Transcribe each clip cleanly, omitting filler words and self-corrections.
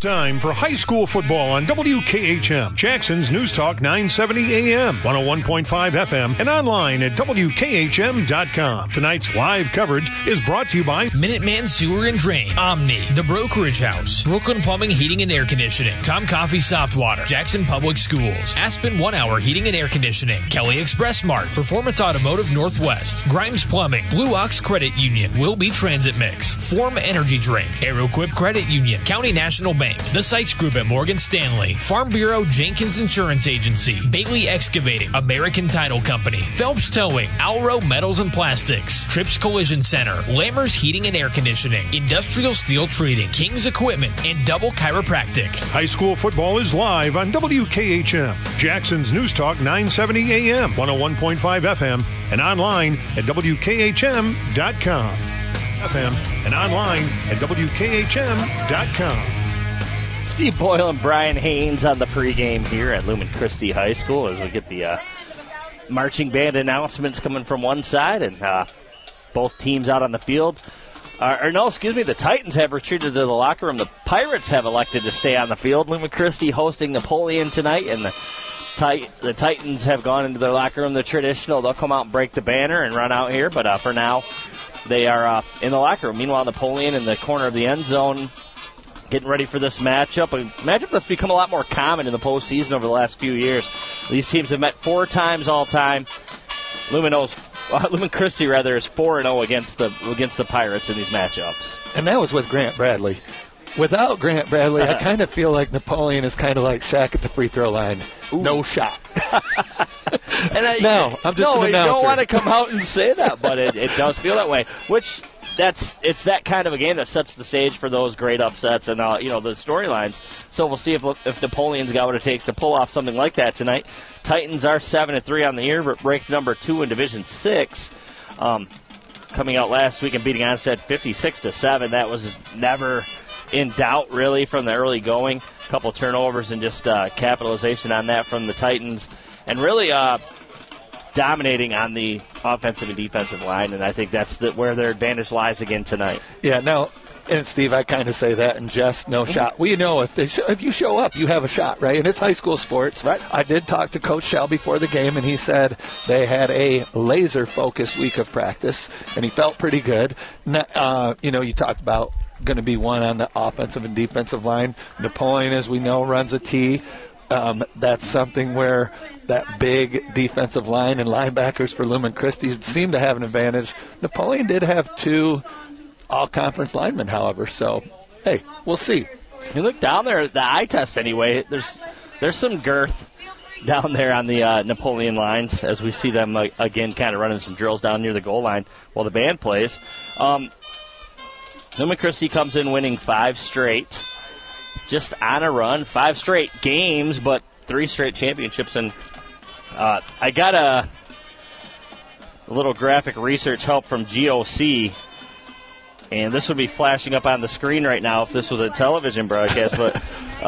Time for high school football on WKHM, Jackson's News Talk 970 AM, 101.5 FM, and online at WKHM.com. Tonight's live coverage is brought to you by Minuteman Sewer and Drain, Omni, The Brokerage House, Brooklyn Plumbing, Heating and Air Conditioning, Tom Coffee Soft Water, Jackson Public Schools, Aspen 1 Hour Heating and Air Conditioning, Kelly Express Mart, Performance Automotive Northwest, Grimes Plumbing, Blue Ox Credit Union, Wilby Transit Mix, Form Energy Drink, Aeroquip Credit Union, County National Bank, The Sykes Group at Morgan Stanley, Farm Bureau Jenkins Insurance Agency, Bailey Excavating, American Title Company, Phelps Towing, Alro Metals and Plastics, Trips Collision Center, Lammers Heating and Air Conditioning, Industrial Steel Trading, King's Equipment, and Double Chiropractic. High school football is live on WKHM, Jackson's News Talk 970 AM, 101.5 FM, and online at WKHM.com. FM and online at WKHM.com. Steve Boyle and Brian Haynes on the pregame here at Lumen Christi High School as we get the marching band announcements coming from one side and both teams out on the field. The Titans have retreated to the locker room. The Pirates have elected to stay on the field. Lumen Christi hosting Napoleon tonight, and the Titans have gone into their locker room. The traditional, they'll come out and break the banner and run out here, but for now, they are in the locker room. Meanwhile, Napoleon in the corner of the end zone getting ready for this matchup. A matchup that's become a lot more common in the postseason over the last few years. These teams have met 4 times all time. Lumen Christi is 4-0 against the Pirates in these matchups. And that was with Grant Bradley. Without Grant Bradley, I kind of feel like Napoleon is kind of like Shaq at the free throw line. Ooh. No shot. I'm just an announcer. You don't want to come out and say that, but it does feel that way. It's that kind of a game that sets the stage for those great upsets and the storylines. So we'll see if Napoleon's got what it takes to pull off something like that tonight. Titans are 7-3 on the year, ranked number 2 in Division 6. Coming out last week and beating Onstead 56-7. That was never in doubt, really, from the early going. A couple turnovers and just capitalization on that from the Titans. And really dominating on the offensive and defensive line, and I think that's where their advantage lies again tonight. Yeah, now, and Steve, I kind of say that in jest, no shot. Well, if you show up, you have a shot, right? And it's high school sports. Right. I did talk to Coach Shell before the game, and he said they had a laser-focused week of practice, and he felt pretty good. You talked about going to be one on the offensive and defensive line. Napoleon, as we know, runs a T. That's something where that big defensive line and linebackers for Lumen Christi seem to have an advantage. Napoleon did have 2 all-conference linemen, however, so, hey, we'll see. You look down there at the eye test anyway, there's some girth down there on the Napoleon lines as we see them, again, kind of running some drills down near the goal line while the band plays. Lumen Christi comes in winning 5 straight. Just on a run, 5 straight games, but 3 straight championships. And I got a little graphic research help from GOC, and this would be flashing up on the screen right now if this was a television broadcast. But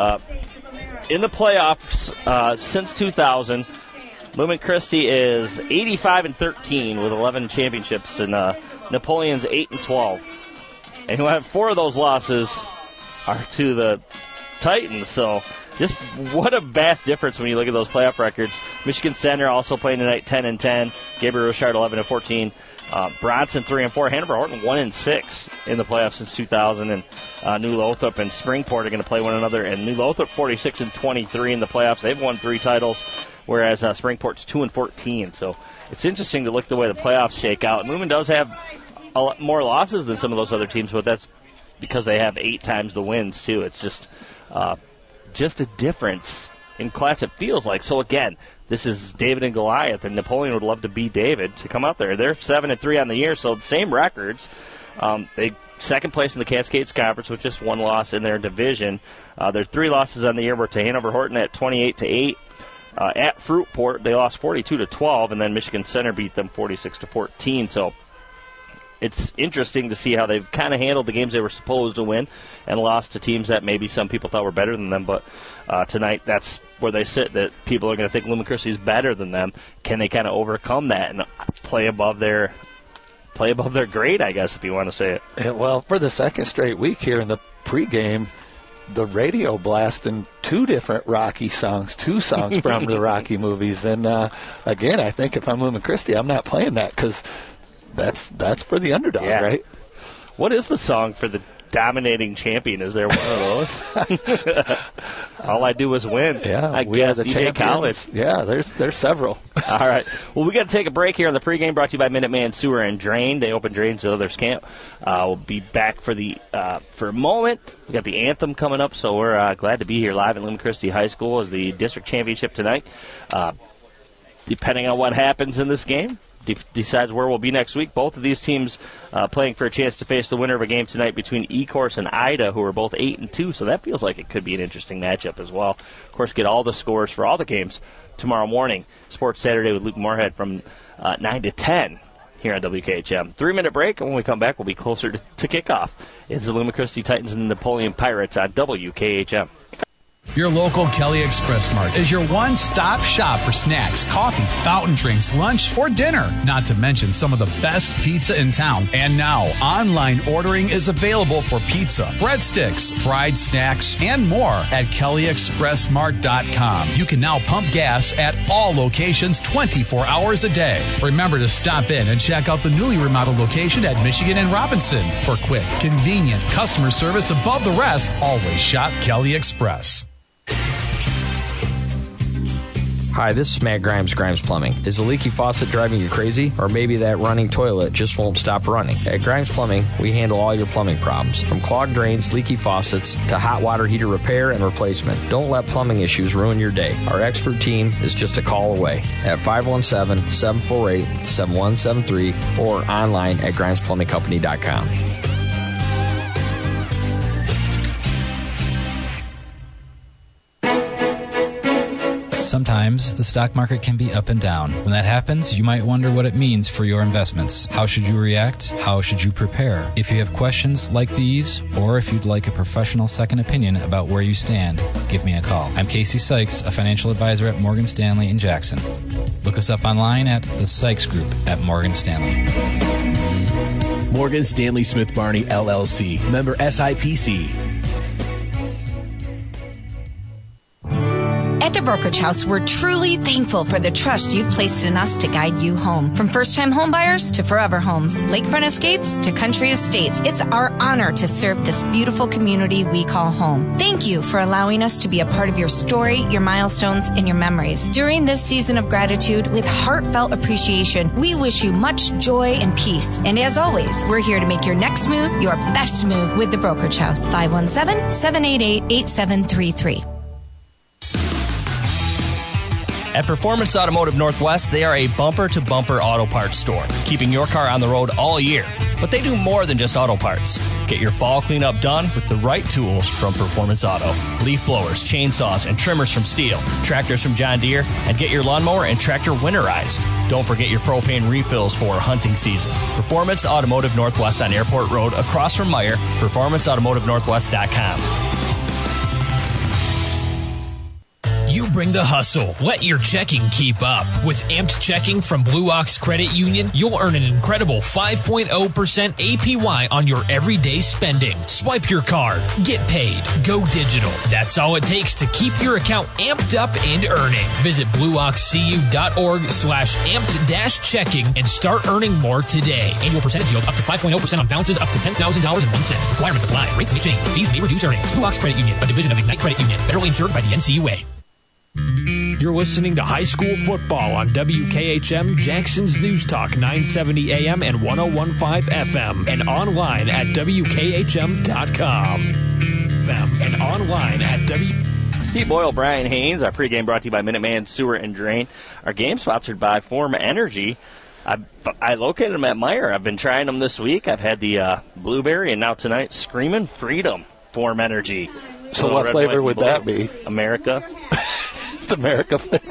in the playoffs since 2000, Lumen Christi is 85-13 with 11 championships, and Napoleon's 8-12. And who have 4 of those losses are to the Titans, so just what a vast difference when you look at those playoff records. Michigan Center also playing tonight 10-10. Gabriel Richard 11-14. Bronson 3-4. Hanover Horton 1-6 in the playoffs since 2000. And New Lothrop and Springport are going to play one another. And New Lothrop 46-23 in the playoffs. They've won 3 titles, whereas Springport's 2-14. So it's interesting to look the way the playoffs shake out. And Lumen does have a lot more losses than some of those other teams, but that's because they have 8 times the wins too. It's just a difference in class, it feels like. So again, this is David and Goliath, and Napoleon would love to beat David to come out there. They're 7-3 on the year, so same records. They second place in the Cascades Conference with just 1 loss in their division. Their 3 losses on the year were to Hanover Horton at 28-8. At Fruitport, they lost 42-12, and then Michigan Center beat them 46-14. So it's interesting to see how they've kind of handled the games they were supposed to win and lost to teams that maybe some people thought were better than them. But tonight, that's where they sit, that people are going to think Lumen Christi is better than them. Can they kind of overcome that and play above their grade, I guess, if you want to say it? Yeah, well, for the second straight week here in the pregame, the radio blasting 2 different Rocky songs, 2 songs from the Rocky movies. And again, I think if I'm Lumen Christi, I'm not playing that because that's for the underdog, right? What is the song for the dominating champion? Is there one of those? All I do is win. Yeah, I guess DJ Khaled. Yeah, there's several. All right. Well, we got to take a break here on the pregame, brought to you by Minuteman Sewer and Drain. They open drains at others camp. We'll be back for a moment. We got the anthem coming up, so we're glad to be here live at Lumen Christi High School as the district championship tonight. Depending on what happens in this game, decides where we'll be next week. Both of these teams playing for a chance to face the winner of a game tonight between Ecorse and Ida, who are both 8-2. So that feels like it could be an interesting matchup as well. Of course, get all the scores for all the games tomorrow morning. Sports Saturday with Luke Moorhead from 9 to 10 here on WKHM. 3-minute break, and when we come back, we'll be closer to kickoff. It's the Lumen Christi Titans and the Napoleon Pirates on WKHM. Your local Kelly Express Mart is your one-stop shop for snacks, coffee, fountain drinks, lunch, or dinner. Not to mention some of the best pizza in town. And now, online ordering is available for pizza, breadsticks, fried snacks, and more at kellyexpressmart.com. You can now pump gas at all locations 24 hours a day. Remember to stop in and check out the newly remodeled location at Michigan and Robinson. For quick, convenient customer service above the rest, always shop Kelly Express. Hi, this is Matt Grimes Plumbing. Is a leaky faucet driving you crazy? Or maybe that running toilet just won't stop running? At Grimes Plumbing, we handle all your plumbing problems, from clogged drains, leaky faucets, to hot water heater repair and replacement. Don't let plumbing issues ruin your day. Our expert team is just a call away at 517-748-7173 or online at grimesplumbingcompany.com. Sometimes the stock market can be up and down. When that happens, you might wonder what it means for your investments. How should you react? How should you prepare? If you have questions like these, or if you'd like a professional second opinion about where you stand, give me a call. I'm Casey Sykes, a financial advisor at Morgan Stanley in Jackson. Look us up online at the Sykes Group at Morgan Stanley. Morgan Stanley Smith Barney, LLC. Member SIPC. At the Brokerage House, we're truly thankful for the trust you've placed in us to guide you home. From first-time home buyers to forever homes, lakefront escapes to country estates, it's our honor to serve this beautiful community we call home. Thank you for allowing us to be a part of your story, your milestones, and your memories. During this season of gratitude, with heartfelt appreciation, we wish you much joy and peace. And as always, we're here to make your next move your best move with the Brokerage House. 517-788-8733. At Performance Automotive Northwest, they are a bumper-to-bumper auto parts store, keeping your car on the road all year. But they do more than just auto parts. Get your fall cleanup done with the right tools from Performance Auto. Leaf blowers, chainsaws, and trimmers from Steel, tractors from John Deere, and get your lawnmower and tractor winterized. Don't forget your propane refills for hunting season. Performance Automotive Northwest on Airport Road, across from Meijer, performanceautomotivenorthwest.com. You bring the hustle. Let your checking keep up. With Amped Checking from Blue Ox Credit Union, you'll earn an incredible 5.0% APY on your everyday spending. Swipe your card. Get paid. Go digital. That's all it takes to keep your account amped up and earning. Visit blueoxcu.org/amped-checking and start earning more today. Annual percentage yield up to 5.0% on balances up to $10,000.01. Requirements apply. Rates may change. Fees may reduce earnings. Blue Ox Credit Union, a division of Ignite Credit Union. Federally insured by the NCUA. You're listening to High School Football on WKHM, Jackson's News Talk, 970 AM and 101.5 FM, and online at WKHM.com. And online at Steve Boyle, Brian Haynes. Our pregame brought to you by Minuteman Sewer and Drain. Our game sponsored by Form Energy. I located them at Meijer. I've been trying them this week. I've had the blueberry, and now tonight, Screamin' Freedom Form Energy. So what flavor would that be? America. It's America flavor.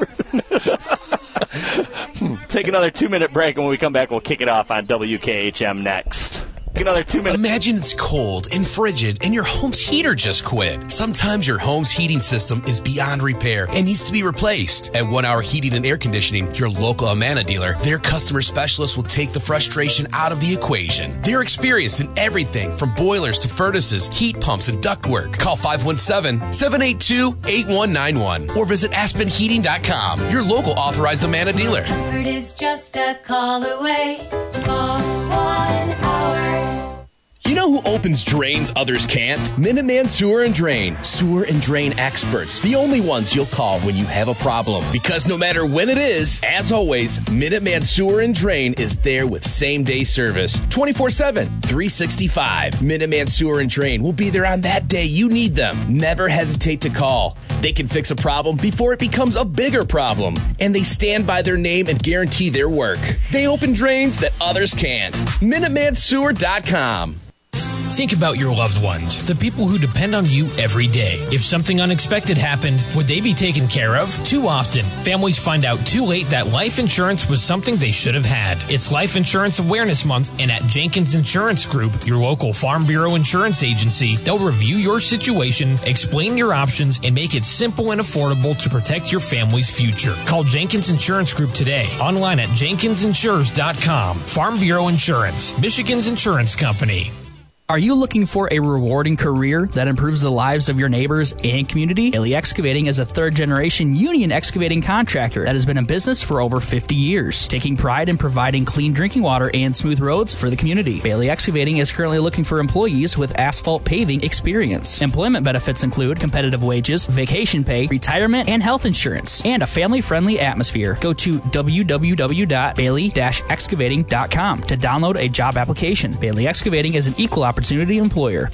Take another 2-minute break, and when we come back, we'll kick it off on WKHM next. Another 2 minutes. Imagine it's cold and frigid and your home's heater just quit. Sometimes your home's heating system is beyond repair and needs to be replaced. At 1 Hour Heating and Air Conditioning, your local Amana dealer, their customer specialists will take the frustration out of the equation. They're experienced in everything from boilers to furnaces, heat pumps, and ductwork. Call 517-782-8191 or visit aspenheating.com, your local authorized Amana dealer. Comfort is just a call away. Call 1 Hour. You know who opens drains others can't? Minuteman Sewer and Drain. Sewer and drain experts. The only ones you'll call when you have a problem. Because no matter when it is, as always, Minuteman Sewer and Drain is there with same-day service. 24/7, 365. Minuteman Sewer and Drain will be there on that day you need them. Never hesitate to call. They can fix a problem before it becomes a bigger problem. And they stand by their name and guarantee their work. They open drains that others can't. MinutemanSewer.com. Think about your loved ones, the people who depend on you every day. If something unexpected happened, would they be taken care of? Too often, families find out too late that life insurance was something they should have had. It's Life Insurance Awareness Month, and at Jenkins Insurance Group, your local Farm Bureau insurance agency, they'll review your situation, explain your options, and make it simple and affordable to protect your family's future. Call Jenkins Insurance Group today, online at jenkinsinsures.com. Farm Bureau Insurance, Michigan's insurance company. Are you looking for a rewarding career that improves the lives of your neighbors and community? Bailey Excavating is a third-generation union excavating contractor that has been in business for over 50 years, taking pride in providing clean drinking water and smooth roads for the community. Bailey Excavating is currently looking for employees with asphalt paving experience. Employment benefits include competitive wages, vacation pay, retirement, and health insurance, and a family-friendly atmosphere. Go to www.bailey-excavating.com to download a job application. Bailey Excavating is an equal opportunity employer.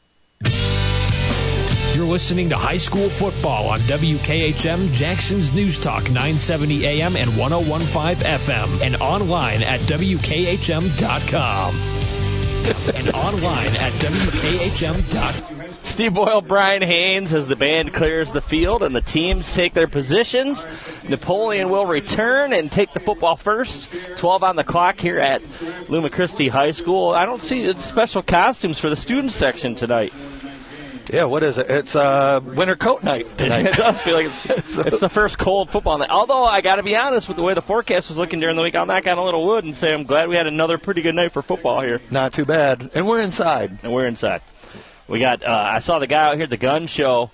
You're listening to High School Football on WKHM, Jackson's News Talk 970 AM and 101.5 FM, and online at WKHM.com. and online at WKHM.com. Steve Boyle, Brian Haynes as the band clears the field and the teams take their positions. Napoleon will return and take the football first. 12 on the clock here at Luma Christi High School. I don't see special costumes for the student section tonight. Yeah, what is it? It's winter coat night tonight. It does feel like it's the first cold football night. Although, I got to be honest, with the way the forecast was looking during the week, I'll knock on a little wood and say I'm glad we had another pretty good night for football here. Not too bad. And we're inside. We got, I saw the guy out here at the gun show,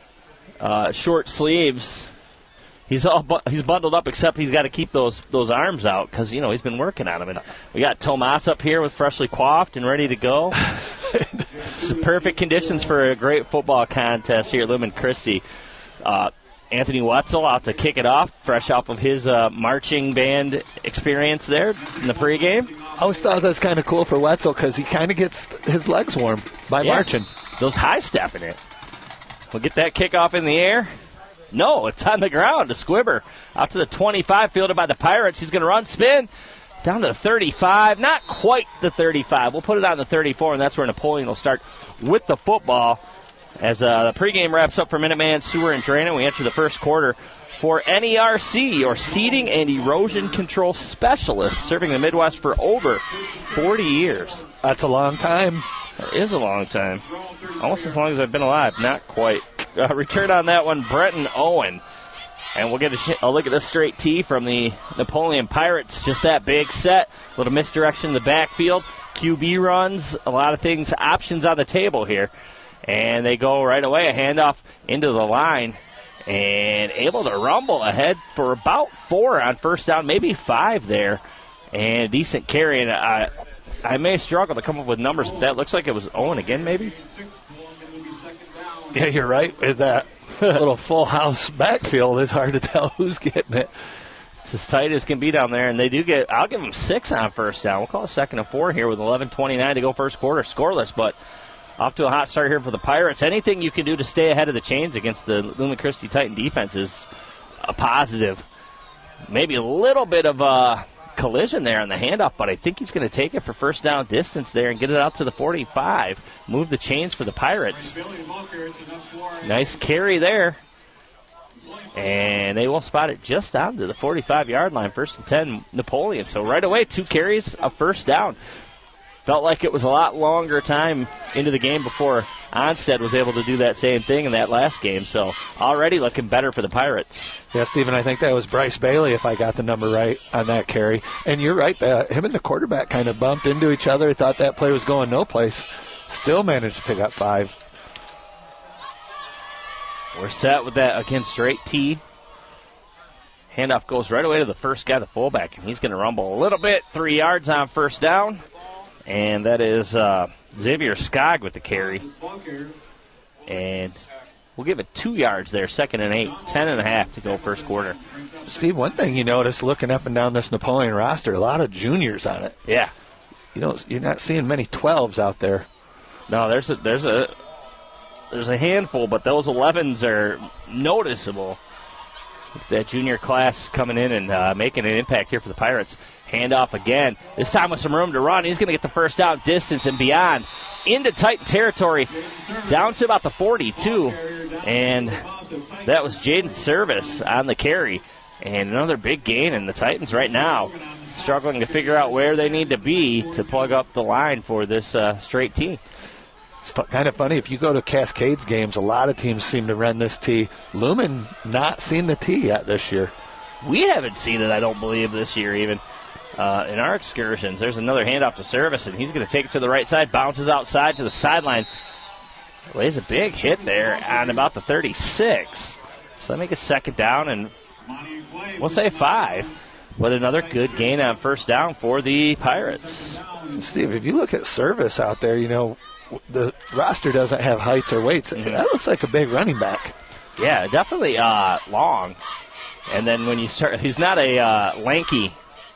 short sleeves. He's bundled up, except he's got to keep those arms out because, you know, he's been working on them. And we got Tomas up here with freshly coiffed and ready to go. It's perfect conditions for a great football contest here at Lumen Christi. Anthony Wetzel out to kick it off, fresh off of his marching band experience there in the pregame. I always thought that's kind of cool for Wetzel because he kind of gets his legs warm by marching. Those high-stepping it. We'll get that kickoff in the air. No, it's on the ground to Squibber. Out to the 25, fielded by the Pirates. He's going to run, spin, down to the 35. Not quite the 35. We'll put it on the 34, and that's where Napoleon will start with the football. As the pregame wraps up for Minuteman Sewer and Drain, we enter the first quarter for NERC, or Seeding and Erosion Control Specialist, serving the Midwest for over 40 years. That's a long time. It is a long time. Almost as long as I've been alive. Not quite. Return on that one, Brenton Owen. And we'll get a look at the straight tee from the Napoleon Pirates. Just that big set. A little misdirection in the backfield. QB runs. A lot of things, options on the table here. And they go right away, a handoff into the line. And able to rumble ahead for about 4 on first down, maybe 5 there. And a decent carry. And I may struggle to come up with numbers, but that looks like it was Owen again, maybe? Yeah, you're right. With that little full house backfield, it's hard to tell who's getting it. It's as tight as can be down there, and they do get, I'll give them 6 on first down. We'll call it 2nd and 4 here with 11:29 to go first quarter, scoreless, but off to a hot start here for the Pirates. Anything you can do to stay ahead of the chains against the Lumen Christi Titan defense is a positive. Maybe a little bit of a collision there on the handoff, but I think he's going to take it for first down distance there and get it out to the 45. Move the chains for the Pirates. Nice carry there. And they will spot it just down to the 45-yard line. 1st and 10, Napoleon. So right away, 2 carries, a first down. felt like it was a lot longer time into the game before Onstead was able to do that same thing in that last game. So already looking better for the Pirates. Yeah, Stephen, I think that was Bryce Bailey, if I got the number right on that carry. And you're right, him and the quarterback kind of bumped into each other. Thought that play was going no place. Still managed to pick up 5. We're set with that again, straight T. Handoff goes right away to the first guy, the fullback, and he's going to rumble a little bit. 3 yards on first down. And that is Xavier Skog with the carry. And we'll give it 2 yards there, 2nd and 8. 10.5 to go first quarter. Steve, one thing you notice looking up and down this Napoleon roster, a lot of juniors on it. Yeah. You're not seeing many 12s out there. No, there's a handful, but those 11s are noticeable. That junior class coming in and making an impact here for the Pirates. Handoff again. This time with some room to run. He's going to get the first down distance and beyond into Titan territory, down to about the 42. And that was Jaden Service on the carry. And another big gain, and the Titans right now struggling to figure out where they need to be to plug up the line for this straight T. It's kind of funny. If you go to Cascades games, a lot of teams seem to run this T. Lumen not seen the T yet this year. We haven't seen it, I don't believe, this year even. In our excursions, there's another handoff to Service, and he's going to take it to the right side, bounces outside to the sideline. Lays a big hit there on about the 36. So they make a second down, and we'll say 5. But another good gain on first down for the Pirates. Steve, if you look at Service out there, the roster doesn't have heights or weights. Mm-hmm. That looks like a big running back. Yeah, definitely long. And then when you start, he's not a lanky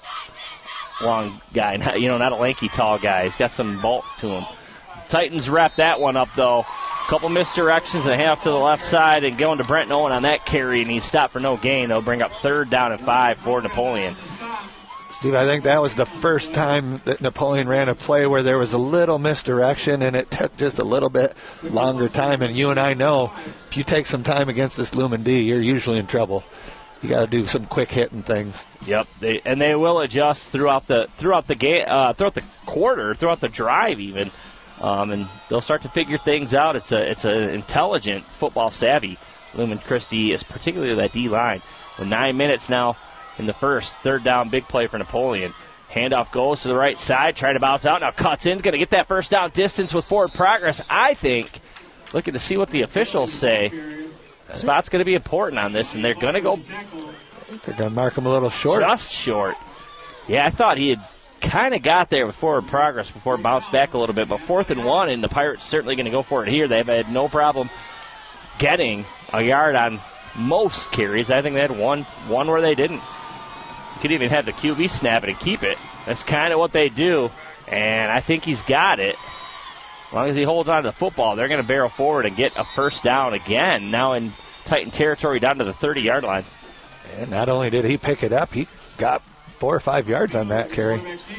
long guy, not a lanky tall guy. He's got some bulk to him. Titans wrap that one up, though. Couple misdirections and a half to the left side, and going to Brent Owen on that carry, and he's stopped for no gain. They'll bring up 3rd down and 5 for Napoleon. Steve, I think that was the first time that Napoleon ran a play where there was a little misdirection and it took just a little bit longer time. And you and I know if you take some time against this Lumen D, you're usually in trouble. You got to do some quick hitting things. Yep, they will adjust throughout the game, throughout the quarter, throughout the drive even, and they'll start to figure things out. It's an intelligent, football savvy Lumen Christi is, particularly that D line. With 9 minutes now in the first, 3rd down, big play for Napoleon. Handoff goes to the right side, trying to bounce out, now cuts in, going to get that first down distance with forward progress. I think, looking to see what the officials say, spot's going to be important on this, and they're going to go. They're going to mark him a little short. Just short. Yeah, I thought he had kind of got there with forward progress before it bounced back a little bit, but 4th and 1, and the Pirates certainly going to go for it here. They've had no problem getting a yard on most carries. I think they had one where they didn't. Could even have the QB snap it and keep it. That's kind of what they do, and I think he's got it. As long as he holds on to the football, they're going to barrel forward and get a first down again, now in Titan territory down to the 30-yard line. And not only did he pick it up, he got 4 or 5 yards on that carry.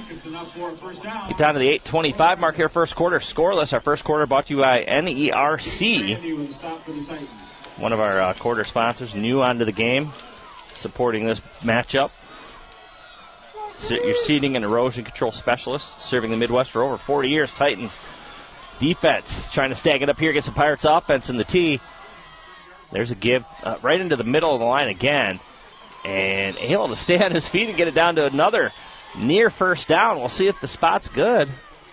Get down to the 8:25 mark here, first quarter. Scoreless. Our first quarter brought to you by NERC, one of our quarter sponsors, new onto the game, supporting this matchup. Your seeding and erosion control specialist, serving the Midwest for over 40 years. Titans defense trying to stack it up here against the Pirates offense in the T. There's a give right into the middle of the line again. And able to stay on his feet and get it down to another near first down. We'll see if the spot's good.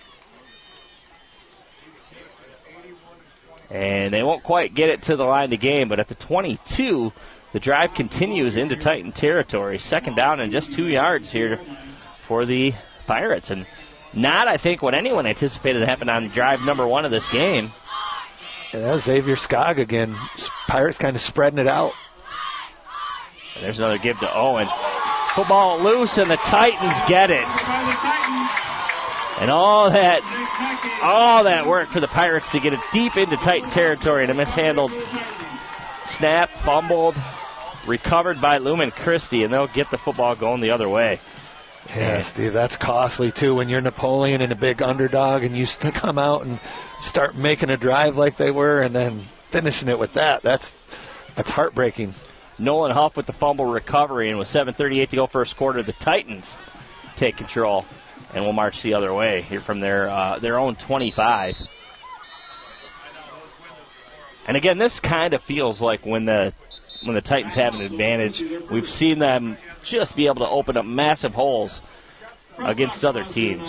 And they won't quite get it to the line to gain, but at the 22, the drive continues into Titan territory. 2nd down and just 2 yards here for the Pirates. And not, I think, what anyone anticipated to happen on drive number 1 of this game. And that was Xavier Skog again. Pirates kind of spreading it out. And there's another give to Owen. Football loose, and the Titans get it. And all that work for the Pirates to get it deep into Titan territory, and a mishandled snap, fumbled, recovered by Lumen Christi, and they'll get the football going the other way. Yeah, Steve, that's costly, too, when you're Napoleon and a big underdog and you come out and start making a drive like they were and then finishing it with that. That's heartbreaking. Nolan Huff with the fumble recovery, and with 7:38 to go first quarter, the Titans take control. and will march the other way here from their own 25. And again, this kind of feels like when the Titans have an advantage, we've seen them just be able to open up massive holes against other teams.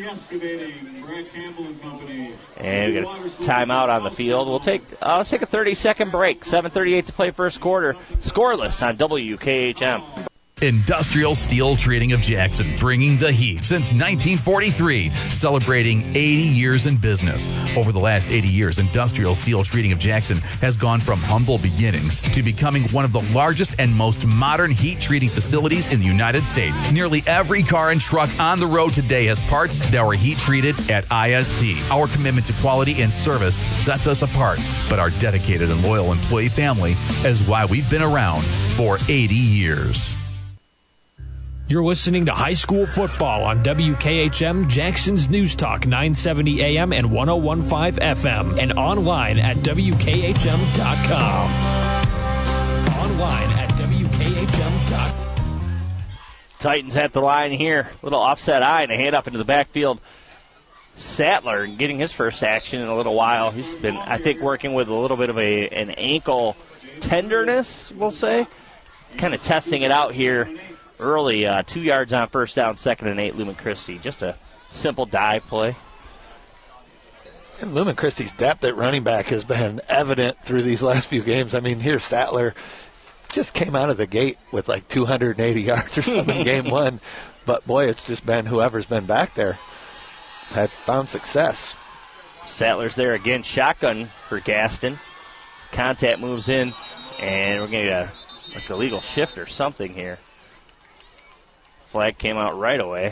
And we got a timeout on the field. Let's take a 30-second break. 7:38 to play first quarter. Scoreless on WKHM. Industrial Steel Trading of Jackson, bringing the heat since 1943, celebrating 80 years in business. Over the last 80 years, Industrial Steel Trading of Jackson has gone from humble beginnings to becoming one of the largest and most modern heat treating facilities in the United States. Nearly every car and truck on the road today has parts that were heat treated at IST. Our commitment to quality and service sets us apart, but our dedicated and loyal employee family is why we've been around for 80 years. You're listening to high school football on WKHM, Jackson's News Talk, 970 AM and 101.5 FM, and online at WKHM.com. Online at WKHM.com. Titans at the line here. Little offset eye and a hand up into the backfield. Sattler getting his first action in a little while. He's been, I think, working with a little bit of an ankle tenderness, we'll say. Kind of testing it out here early. 2 yards on first down, 2nd and 8, Lumen Christi. Just a simple dive play. And Lumen Christi's depth at running back has been evident through these last few games. I mean, here Sattler just came out of the gate with like 280 yards or something in game one. But, boy, it's just been whoever's been back there has found success. Sattler's there again. Shotgun for Gaston. Contact moves in, and we're going to get a illegal shift or something here. Flag came out right away.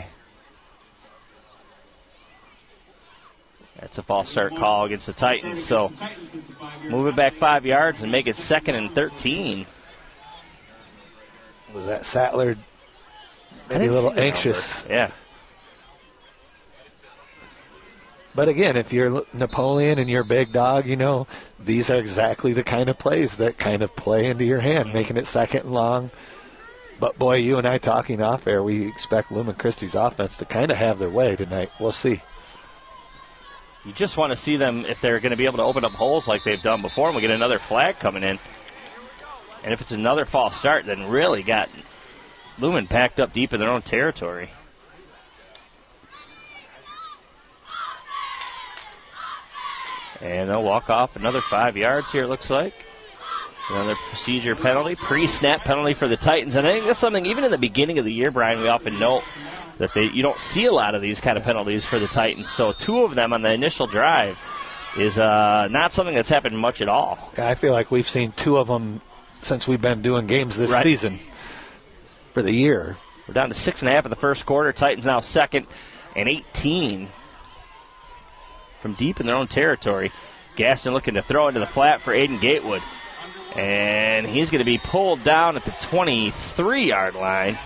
That's a false start call against the Titans. So move it back 5 yards and make it 2nd and 13. Was that Sattler maybe a little anxious? Yeah. But again, if you're Napoleon and you're a big dog, you know, these are exactly the kind of plays that kind of play into your hand, making it 2nd and long. But, boy, you and I talking off air, we expect Lumen Christi's offense to kind of have their way tonight. We'll see. You just want to see them, if they're going to be able to open up holes like they've done before, and we get another flag coming in. And if it's another false start, then really got Lumen packed up deep in their own territory. And they'll walk off another 5 yards here, it looks like. Another procedure penalty, pre-snap penalty for the Titans. And I think that's something, even in the beginning of the year, Brian, we often note that you don't see a lot of these kind of penalties for the Titans. So 2 of them on the initial drive is not something that's happened much at all. I feel like we've seen 2 of them since we've been doing games this season for the year. We're down to 6.5 in the first quarter. Titans now 2nd and 18 from deep in their own territory. Gaston looking to throw into the flat for Aiden Gatewood. And he's going to be pulled down at the 23-yard line.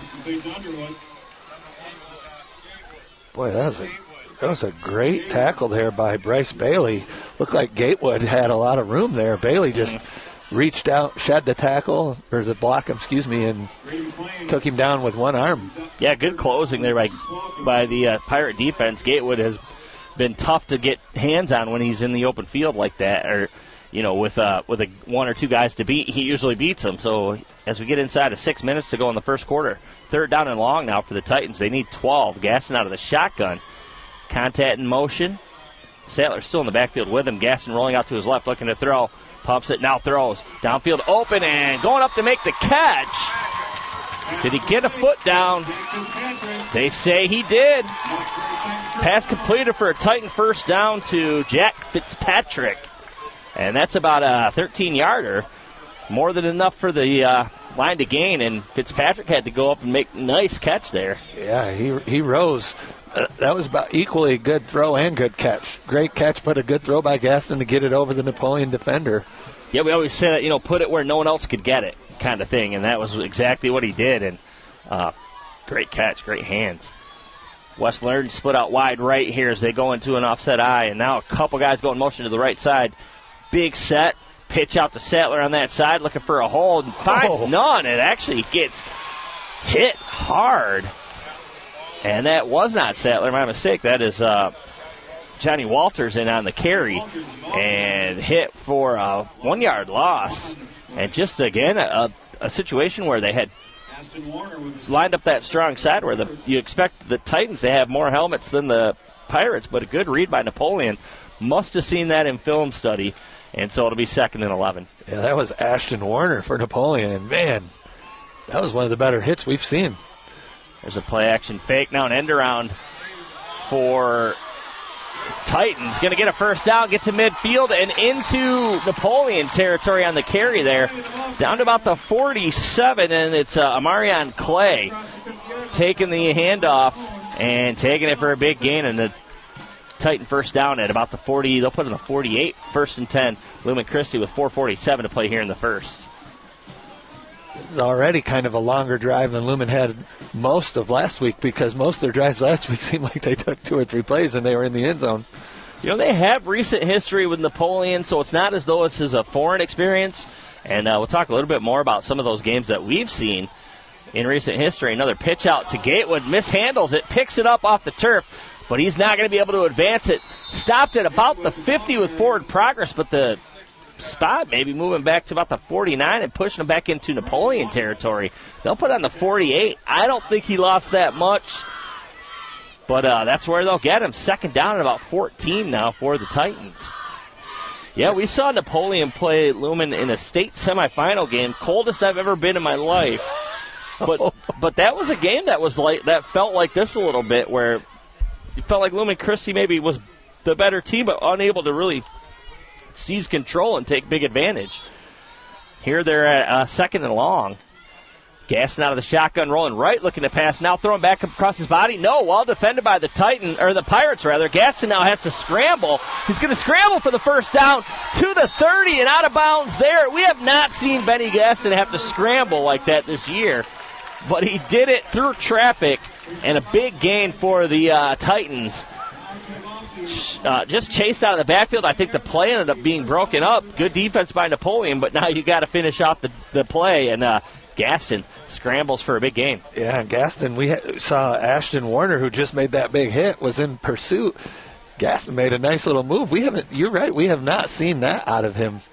Boy, that was a great tackle there by Bryce Bailey. Looked like Gatewood had a lot of room there. Bailey just reached out, shed the tackle, or the block, and took him down with one arm. Yeah, good closing there by the Pirate defense. Gatewood has been tough to get hands on when he's in the open field like that, or with one or two guys to beat. He usually beats them. So as we get inside of 6 minutes to go in the first quarter, 3rd down and long now for the Titans. They need 12. Gaston out of the shotgun. Contact in motion. Sattler still in the backfield with him. Gaston rolling out to his left, looking to throw. Pumps it, now throws. Downfield open and going up to make the catch. Did he get a foot down? They say he did. Pass completed for a Titan first down to Jack Fitzpatrick. And that's about a 13-yarder. More than enough for the line to gain, and Fitzpatrick had to go up and make a nice catch there. Yeah, he rose. That was about equally good throw and good catch. Great catch, but a good throw by Gaston to get it over the Napoleon defender. Yeah, we always say that, put it where no one else could get it kind of thing, and that was exactly what he did. And great catch, great hands. West Lerner split out wide right here as they go into an offset eye, and now a couple guys go in motion to the right side. Big set, pitch out to Sattler on that side, looking for a hold, and finds none. It actually gets hit hard. And that was not Sattler, my mistake. That is Johnny Walters in on the carry and hit for a 1-yard loss. And just, again, a situation where they had lined up that strong side where you expect the Titans to have more helmets than the Pirates, but a good read by Napoleon. Must have seen that in film study, and so it'll be 2nd and 11. Yeah, that was Ashton Warner for Napoleon, and, man, that was one of the better hits we've seen. There's a play-action fake. Now an end around for Titans. Going to get a first down, get to midfield, and into Napoleon territory on the carry there. Down to about the 47, and it's Amarion Clay taking the handoff and taking it for a big gain, and the Titan first down at about the 40. They'll put it in the 48, 1st and 10. Lumen Christi with 4:47 to play here in the first. It's already kind of a longer drive than Lumen had most of last week, because most of their drives last week seemed like they took 2 or 3 plays and they were in the end zone. You know, they have recent history with Napoleon, so it's not as though this is a foreign experience. And we'll talk a little bit more about some of those games that we've seen in recent history. Another pitch out to Gatewood, mishandles it, picks it up off the turf, but he's not going to be able to advance it. Stopped at about the 50 with forward progress, but the spot maybe moving back to about the 49 and pushing him back into Napoleon territory. They'll put on the 48. I don't think he lost that much, but that's where they'll get him. 2nd down at about 14 now for the Titans. Yeah, we saw Napoleon play Lumen in a state semifinal game, coldest I've ever been in my life. But that was a game that felt like this a little bit, where it felt like Lumen Christi maybe was the better team, but unable to really seize control and take big advantage. Here they're at 2nd and long. Gaston out of the shotgun, rolling right, looking to pass now, throwing back across his body. No, well defended by the Pirates rather. Gaston now has to scramble. He's going to scramble for the first down to the 30 and out of bounds there. We have not seen Benny Gaston have to scramble like that this year, but he did it through traffic, and a big gain for the Titans. Just chased out of the backfield. I think the play ended up being broken up. Good defense by Napoleon, but now you got to finish off the play, and Gaston scrambles for a big gain. Yeah, and Gaston, we saw Ashton Warner, who just made that big hit, was in pursuit. Gaston made a nice little move. You're right, we have not seen that out of him.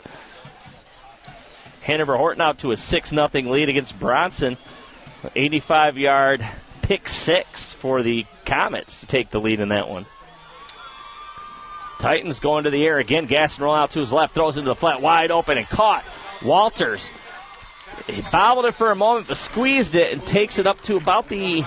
Hanover Horton out to a 6-0 lead against Bronson. 85-yard pick 6 for the Comets to take the lead in that one. Titans going to the air again. Gaston rolling out to his left, throws into the flat, wide open and caught. Walters, he bobbled it for a moment, but squeezed it and takes it up to about the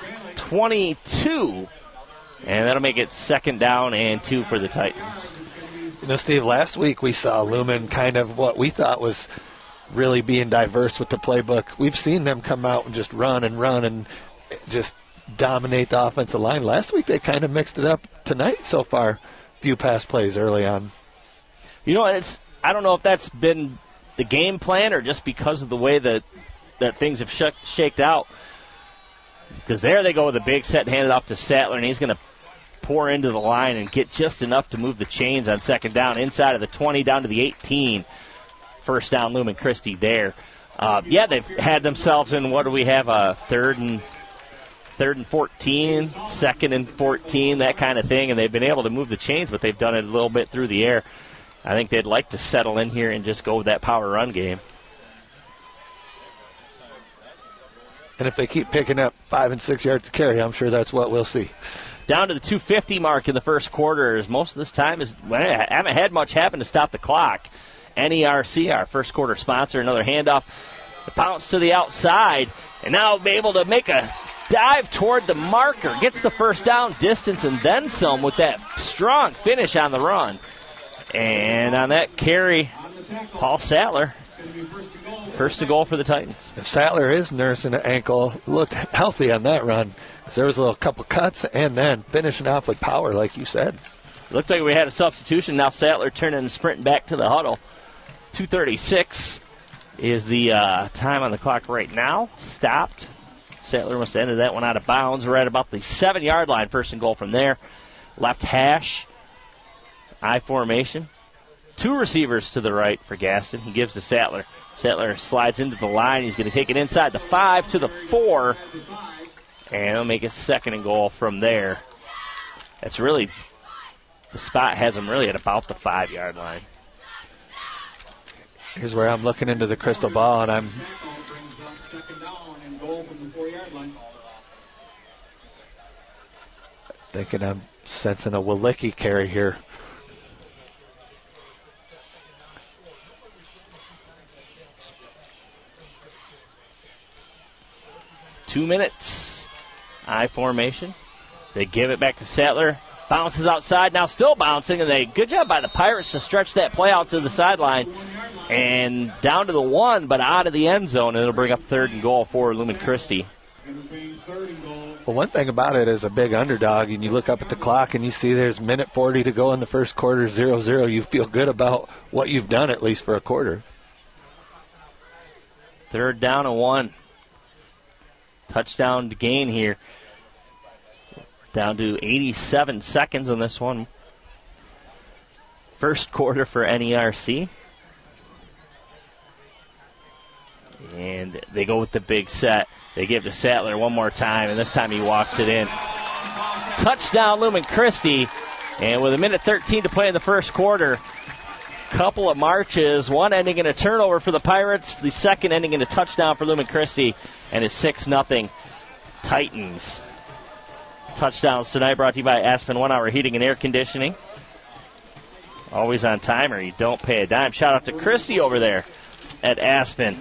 22. And that'll make it 2nd down and 2 for the Titans. You know, Steve, last week we saw Lumen kind of what we thought was really being diverse with the playbook. We've seen them come out and just run and just dominate the offensive line. Last week they kind of mixed it up. Tonight so far, few pass plays early on. You know, I don't know if that's been the game plan or just because of the way that things have shaked out. Because there they go with a big set and hand it off to Sattler, and he's going to pour into the line and get just enough to move the chains on 2nd down, inside of the 20 down to the 18. First down, Lumen Christi there. They've had themselves in, what do we have, a 3rd and 14, 2nd and 14, that kind of thing, and they've been able to move the chains, but they've done it a little bit through the air. I think they'd like to settle in here and just go with that power run game. And if they keep picking up 5 and 6 yards to carry, I'm sure that's what we'll see. Down to the 2:50 mark in the first quarter, as most of this time I haven't had much happen to stop the clock. NERC, our first quarter sponsor, another handoff. The bounce to the outside, and now be able to make a dive toward the marker. Gets the first down, distance, and then some with that strong finish on the run. And on that carry, Paul Sattler, first to goal for the Titans. If Sattler is nursing an ankle, looked healthy on that run. There was a little couple cuts and then finishing off with power, like you said. Looked like we had a substitution. Now Sattler turning and sprinting back to the huddle. 2:36 is the time on the clock right now. Stopped. Sattler must have ended that one out of bounds. We're at about the 7-yard line, first and goal from there. Left hash, I formation. 2 receivers to the right for Gaston. He gives to Sattler. Sattler slides into the line. He's going to take it inside the 5 to the 4. And they'll make it 2nd and goal from there. That's really, the spot has them really at about the 5-yard line. Here's where I'm looking into the crystal ball, and I'm thinking I'm sensing a Walicki carry here. Two minutes. I formation. They give it back to Sattler. Bounces outside, now still bouncing, and good job by the Pirates to stretch that play out to the sideline and down to the 1, but out of the end zone, and it'll bring up 3rd and goal for Lumen Christi. Well, one thing about it is a big underdog, and you look up at the clock and you see there's minute 40 to go in the first quarter, 0-0. You feel good about what you've done, at least for a quarter. 3rd down and 1. Touchdown to gain here. Down to 87 seconds on this one. First quarter for NERC. And they go with the big set. They give to Sattler one more time, and this time he walks it in. Touchdown, Lumen Christi. And with 1:13 to play in the first quarter, couple of marches, one ending in a turnover for the Pirates, the second ending in a touchdown for Lumen Christi, and it's 6-0 Titans. Touchdowns tonight brought to you by Aspen 1 Hour Heating and Air Conditioning. Always on time or you don't pay a dime. Shout out to Christy over there at Aspen.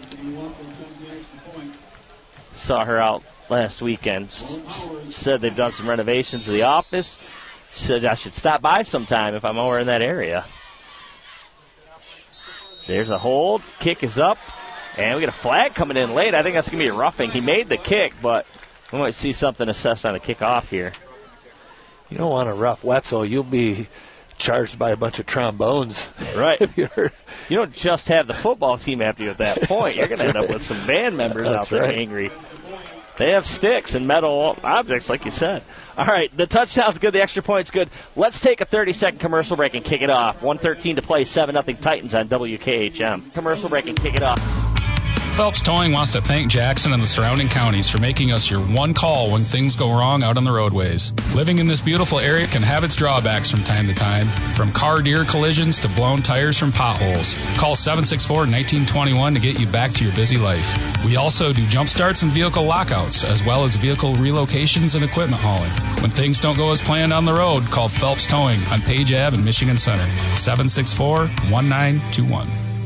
Saw her out last weekend. Said they've done some renovations to the office. She said I should stop by sometime if I'm over in that area. There's a hold. Kick is up. And we get a flag coming in late. I think that's going to be a roughing. He made the kick, but we might see something assessed on a kickoff here. You don't want to rough Wetzel. You'll be charged by a bunch of trombones. Right. You don't just have the football team after you at that point. You're going to end up with some band members out there angry. They have sticks and metal objects, like you said. All right, the touchdown's good. The extra point's good. Let's take a 30-second commercial break and kick it off. 1:13 to play, 7-0 Titans on WKHM. Commercial break and kick it off. Phelps Towing wants to thank Jackson and the surrounding counties for making us your one call when things go wrong out on the roadways. Living in this beautiful area can have its drawbacks from time to time, from car deer collisions to blown tires from potholes. Call 764-1921 to get you back to your busy life. We also do jump starts and vehicle lockouts, as well as vehicle relocations and equipment hauling. When things don't go as planned on the road, call Phelps Towing on Page Ave in Michigan Center, 764-1921.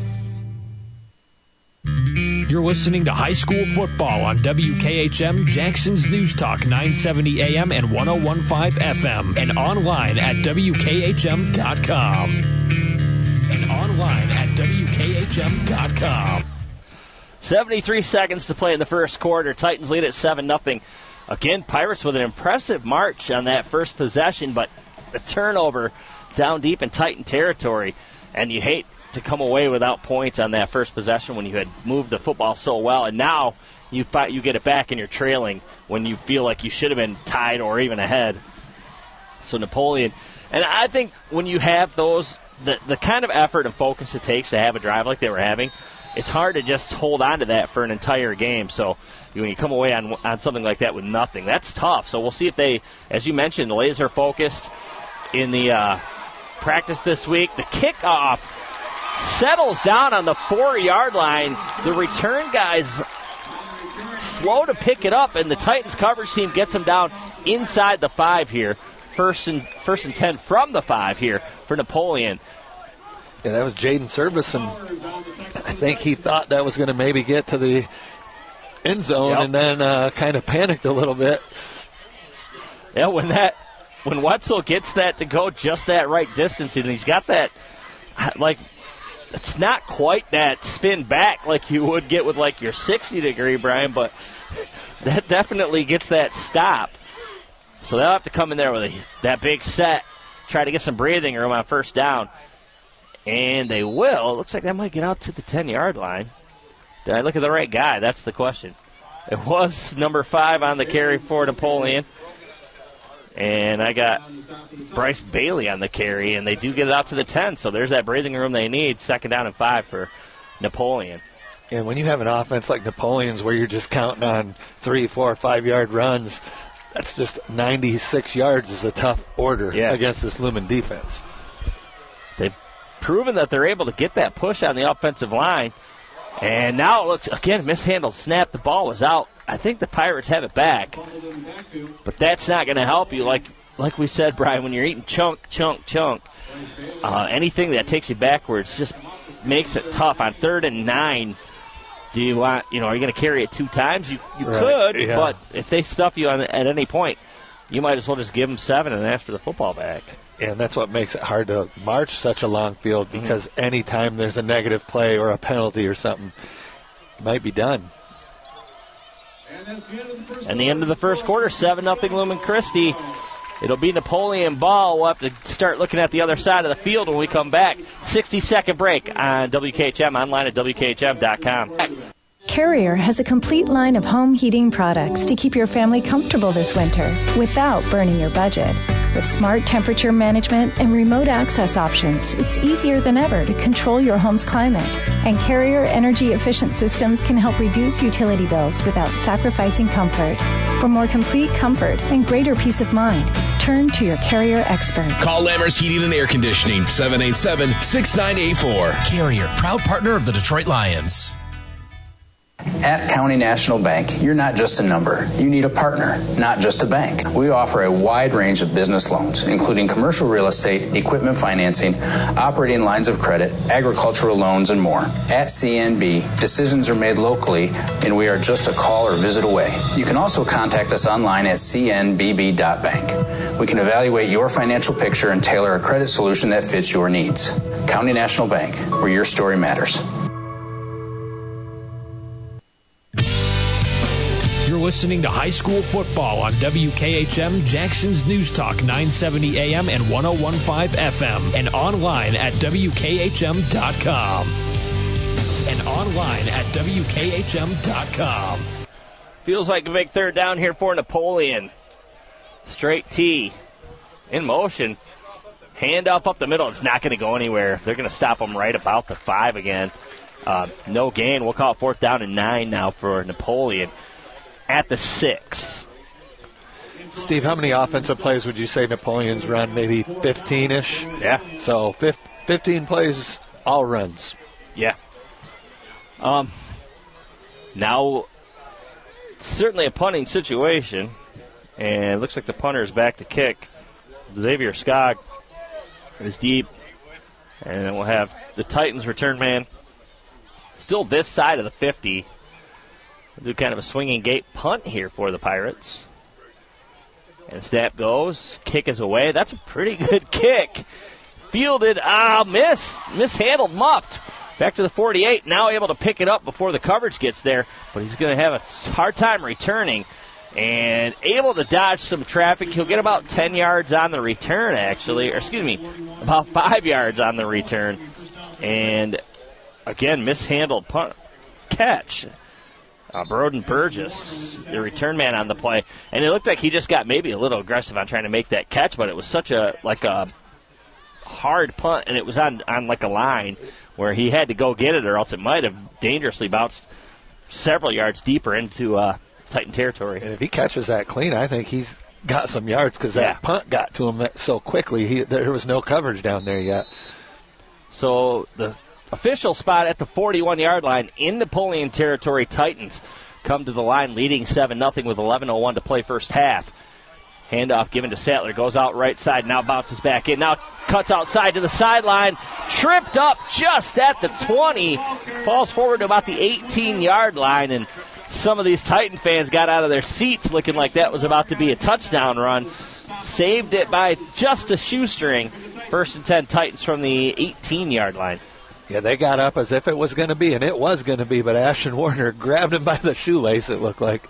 You're listening to High School Football on WKHM, Jackson's News Talk, 970 AM and 101.5 FM, and online at WKHM.com. 73 seconds to play in the first quarter. Titans lead at 7-0. Again, Pirates with an impressive march on that first possession, but the turnover down deep in Titan territory, and you hate to come away without points on that first possession when you had moved the football so well, and now you get it back and you're trailing when you feel like you should have been tied or even ahead. So Napoleon, and I think when you have those, the kind of effort and focus it takes to have a drive like they were having, it's hard to just hold on to that for an entire game. So when you come away on something like that with nothing, that's tough. So we'll see if they, as you mentioned, laser focused in the practice this week. The kickoff settles down on the 4-yard line. The return guys slow to pick it up, and the Titans coverage team gets them down inside the 5 here. First and 10 from the 5 here for Napoleon. Yeah, that was Jaden Service, and I think he thought that was going to maybe get to the end zone, and then kind of panicked a little bit. Yeah, when Wetzel gets that to go just that right distance, and he's got that, like, it's not quite that spin back like you would get with like your 60-degree, Brian, but that definitely gets that stop. So they'll have to come in there with that big set, try to get some breathing room on first down. And they will. It looks like that might get out to the 10-yard line. Did I look at the right guy? That's the question. It was number 5 on the carry for Napoleon. And I got Bryce Bailey on the carry, and they do get it out to the 10. So there's that breathing room they need. 2nd down and 5 for Napoleon. And when you have an offense like Napoleon's where you're just counting on 3, 4, 5-yard runs, that's just 96 yards is a tough order against this Lumen defense. They've proven that they're able to get that push on the offensive line. And now it looks, again, mishandled snap. The ball was out. I think the Pirates have it back. But that's not going to help you. Like we said, Brian, when you're eating chunk, anything that takes you backwards just makes it tough. On 3rd and 9, do you want, are you going to carry it 2 times? You could, but if they stuff you at any point, you might as well just give them 7 and ask for the football back. And that's what makes it hard to march such a long field, because anytime there's a negative play or a penalty or something, it might be done. And the end of the first quarter, 7-0 Lumen Christi. It'll be Napoleon ball. We'll have to start looking at the other side of the field when we come back. 60-second break on WKHM, online at WKHM.com. Carrier has a complete line of home heating products to keep your family comfortable this winter without burning your budget. With smart temperature management and remote access options, it's easier than ever to control your home's climate. And Carrier energy-efficient systems can help reduce utility bills without sacrificing comfort. For more complete comfort and greater peace of mind, turn to your Carrier expert. Call Lammers Heating and Air Conditioning, 787-6984. Carrier, proud partner of the Detroit Lions. At County National Bank, you're not just a number. You need a partner, not just a bank. We offer a wide range of business loans, including commercial real estate, equipment financing, operating lines of credit, agricultural loans, and more. At CNB, decisions are made locally, and we are just a call or visit away. You can also contact us online at cnbb.bank. We can evaluate your financial picture and tailor a credit solution that fits your needs. County National Bank, where your story matters. You're listening to high school football on WKHM, Jackson's News Talk, 970 AM and 101.5 FM, and online at WKHM.com. Feels like a big 3rd down here for Napoleon. Straight T in motion. Hand up the middle. It's not going to go anywhere. They're going to stop them right about the 5 again. No gain. We'll call it 4th down and 9 now for Napoleon. At the 6. Steve, how many offensive plays would you say Napoleon's run? Maybe 15-ish? Yeah. So 15 plays, all runs. Yeah. Now, certainly a punting situation, and it looks like the punter is back to kick. Xavier Skog is deep, and then we'll have the Titans return man still this side of the 50. Do kind of a swinging gate punt here for the Pirates. And snap goes. Kick is away. That's a pretty good kick. Fielded. Mishandled. Muffed. Back to the 48. Now able to pick it up before the coverage gets there. But he's going to have a hard time returning. And able to dodge some traffic. He'll get about 10 yards on the return, actually. Or, excuse me, about 5 yards on the return. And, again, mishandled punt catch. Broden Burgess, the return man on the play. And it looked like he just got maybe a little aggressive on trying to make that catch, but it was such a hard punt, and it was on like a line where he had to go get it, or else it might have dangerously bounced several yards deeper into Titan territory. And if he catches that clean, I think he's got some yards, because that punt got to him so quickly. There was no coverage down there yet. So the official spot at the 41-yard line in Napoleon territory. Titans come to the line leading 7-0 with 11:01 to play first half. Handoff given to Sattler. Goes out right side. Now bounces back in. Now cuts outside to the sideline. Tripped up just at the 20. Falls forward to about the 18-yard line. And some of these Titan fans got out of their seats looking like that was about to be a touchdown run. Saved it by just a shoestring. 1st and 10 Titans from the 18-yard line. Yeah, they got up as if it was going to be, and it was going to be, but Ashton Warner grabbed him by the shoelace, it looked like.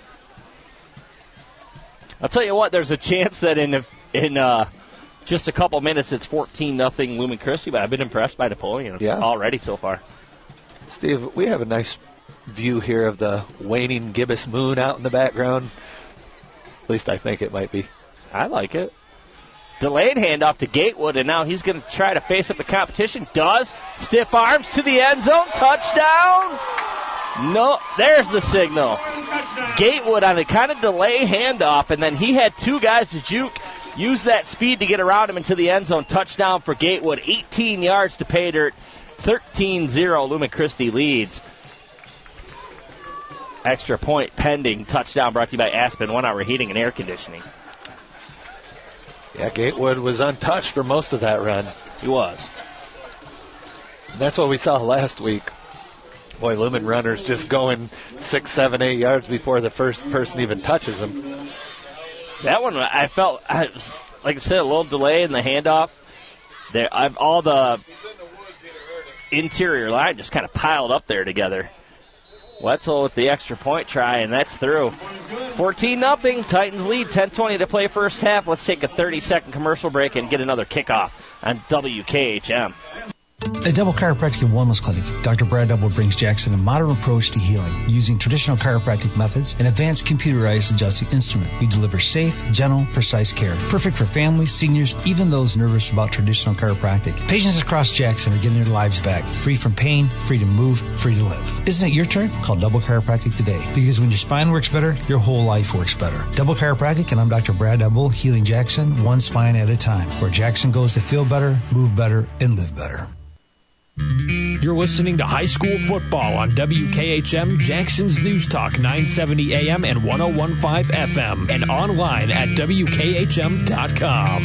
I'll tell you what, there's a chance that in just a couple minutes it's 14-0 Lumen Christi, but I've been impressed by Napoleon already so far. Steve, we have a nice view here of the waning gibbous moon out in the background. At least I think it might be. I like it. Delayed handoff to Gatewood, and now he's going to try to face up the competition. Does. Stiff arms to the end zone. Touchdown. No, there's the signal. Gatewood on a kind of delay handoff, and then he had two guys to juke, use that speed to get around him into the end zone. Touchdown for Gatewood, 18 yards to pay dirt, 13-0. Lumen Christi leads. Extra point pending. Touchdown brought to you by Aspen 1 Hour Heating and Air Conditioning. Yeah, Gatewood was untouched for most of that run. He was. And that's what we saw last week. Boy, Lumen runners just going 6, 7, 8 yards before the first person even touches them. That one, I felt, like I said, a little delay in the handoff. All the interior line just kind of piled up there together. Wetzel with the extra point try, and that's through. 14-0, Titans lead, 10:20 to play first half. Let's take a 30-second commercial break and get another kickoff on WKHM. At Double Chiropractic and Wellness Clinic, Dr. Brad Double brings Jackson a modern approach to healing using traditional chiropractic methods and advanced computerized adjusting instrument. We deliver safe, gentle, precise care. Perfect for families, seniors, even those nervous about traditional chiropractic. Patients across Jackson are getting their lives back, free from pain, free to move, free to live. Isn't it your turn? Call Double Chiropractic today, because when your spine works better, your whole life works better. Double Chiropractic, and I'm Dr. Brad Double, healing Jackson one spine at a time, where Jackson goes to feel better, move better, and live better. You're listening to high school football on WKHM, Jackson's News Talk, 970 AM and 101.5 FM, and online at WKHM.com.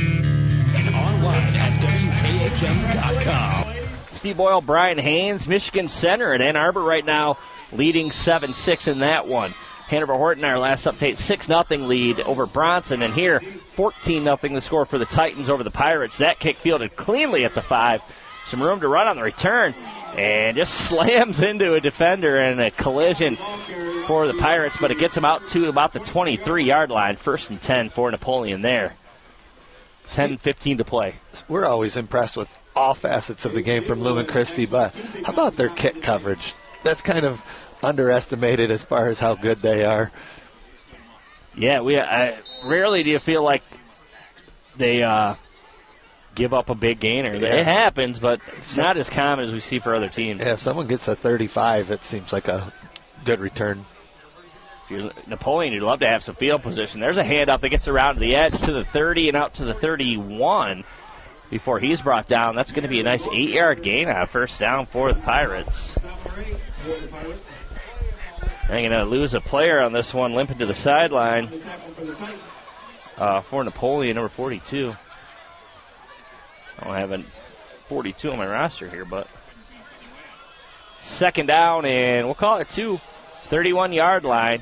Steve Boyle, Brian Haynes, Michigan Center at Ann Arbor right now, leading 7-6 in that one. Hanover Horton, our last update, 6-0 lead over Bronson, and here 14-0 the score for the Titans over the Pirates. That kick fielded cleanly at the 5. Some room to run on the return, and just slams into a defender and a collision for the Pirates, but it gets them out to about the 23-yard line. 1st and 10 for Napoleon there. 10:15 to play. We're always impressed with all facets of the game from Lumen Christi, but how about their kick coverage? That's kind of underestimated as far as how good they are. Yeah, rarely do you feel like they give up a big gainer. Yeah. It happens, but it's not as common as we see for other teams. Yeah, if someone gets a 35, it seems like a good return. If you're Napoleon, you'd love to have some field position. There's a handoff that gets around to the edge to the 30 and out to the 31 before he's brought down. That's going to be a nice 8-yard gain on 1st down for the Pirates. They're going to lose a player on this one, limping to the sideline for Napoleon, number 42. I don't have a 42 on my roster here, but 2nd down, and we'll call it 2. 31-yard line.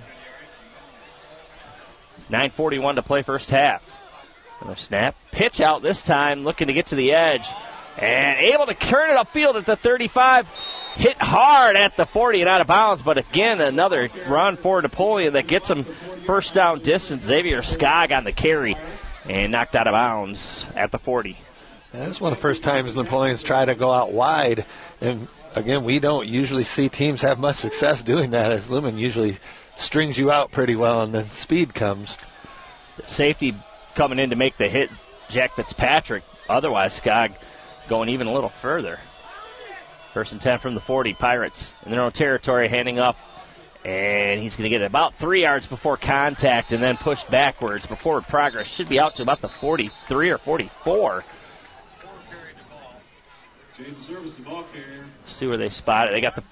9:41 to play first half. Another snap. Pitch out this time, looking to get to the edge. And able to turn it upfield at the 35. Hit hard at the 40 and out of bounds, but again, another run for Napoleon that gets him 1st down distance. Xavier Skog on the carry and knocked out of bounds at the 40. Yeah, this is one of the first times Napoleon's tried to go out wide. And, again, we don't usually see teams have much success doing that, as Lumen usually strings you out pretty well, and then speed comes. Safety coming in to make the hit, Jack Fitzpatrick. Otherwise, Skog going even a little further. 1st and 10 from the 40. Pirates in their own territory, handing up. And he's going to get about 3 yards before contact and then pushed backwards. But forward progress should be out to about the 43 or 44. See where they spot it. They got the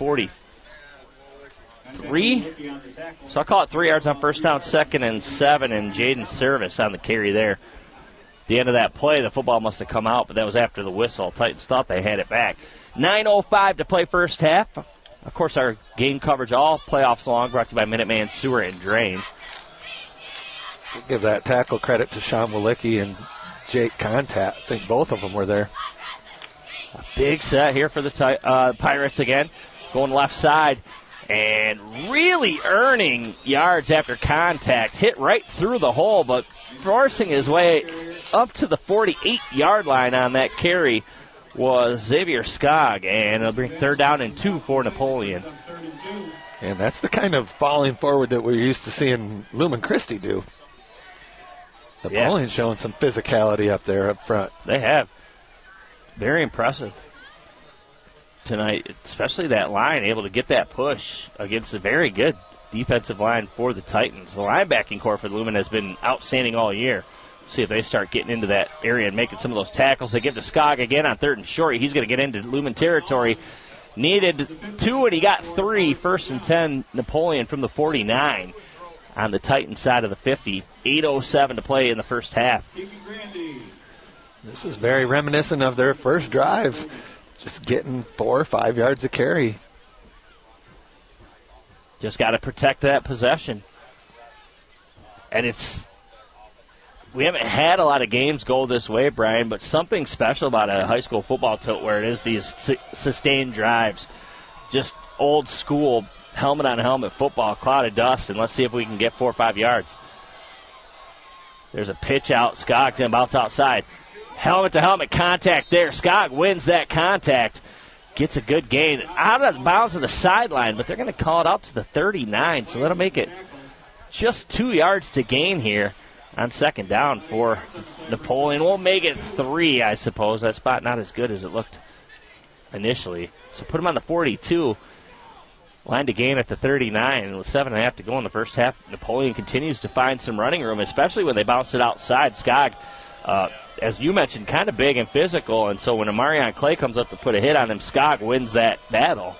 43. So I'll call it 3 yards on 1st down, 2nd and 7, and Jaden Service on the carry there. At the end of that play, the football must have come out, but that was after the whistle. Titans thought they had it back. 9:05 to play first half. Of course, our game coverage all playoffs long, brought to you by Minuteman Sewer and Drain. We'll give that tackle credit to Sean Walicki and Jake Contat. I think both of them were there. A big set here for the Pirates again. Going left side and really earning yards after contact. Hit right through the hole, but forcing his way up to the 48-yard line on that carry was Xavier Skog. And it'll bring 3rd down and 2 for Napoleon. And that's the kind of falling forward that we're used to seeing Lumen Christi do. Napoleon's showing some physicality up there up front. They have. Very impressive. tonight, especially that line, able to get that push against a very good defensive line for the Titans. The linebacking core for Lumen has been outstanding all year. See if they start getting into that area and making some of those tackles. They give to Skog again on 3rd and short. He's going to get into Lumen territory. Needed 2, and he got 3. 1st and 10, Napoleon from the 49 on the Titans side of the 50. 8:07 to play in the first half. This is very reminiscent of their first drive. Just getting 4 or 5 yards of carry. Just got to protect that possession. And we haven't had a lot of games go this way, Brian, but something special about a high school football tilt where it is these sustained drives. Just old school helmet-on-helmet football, cloud of dust, and let's see if we can get 4 or 5 yards. There's a pitch out. Skog to bounce outside. Helmet-to-helmet contact there. Skog wins that contact. Gets a good gain. Out of bounds of the sideline, but they're going to call it out to the 39, so that'll make it just 2 yards to gain here on 2nd down for Napoleon. We'll make it 3, I suppose. That spot not as good as it looked initially. So put him on the 42. Line to gain at the 39, and with 7.5 to go in the first half, Napoleon continues to find some running room, especially when they bounce it outside. Skog, as you mentioned, kind of big and physical, and so when Amarion Clay comes up to put a hit on him, Skog wins that battle.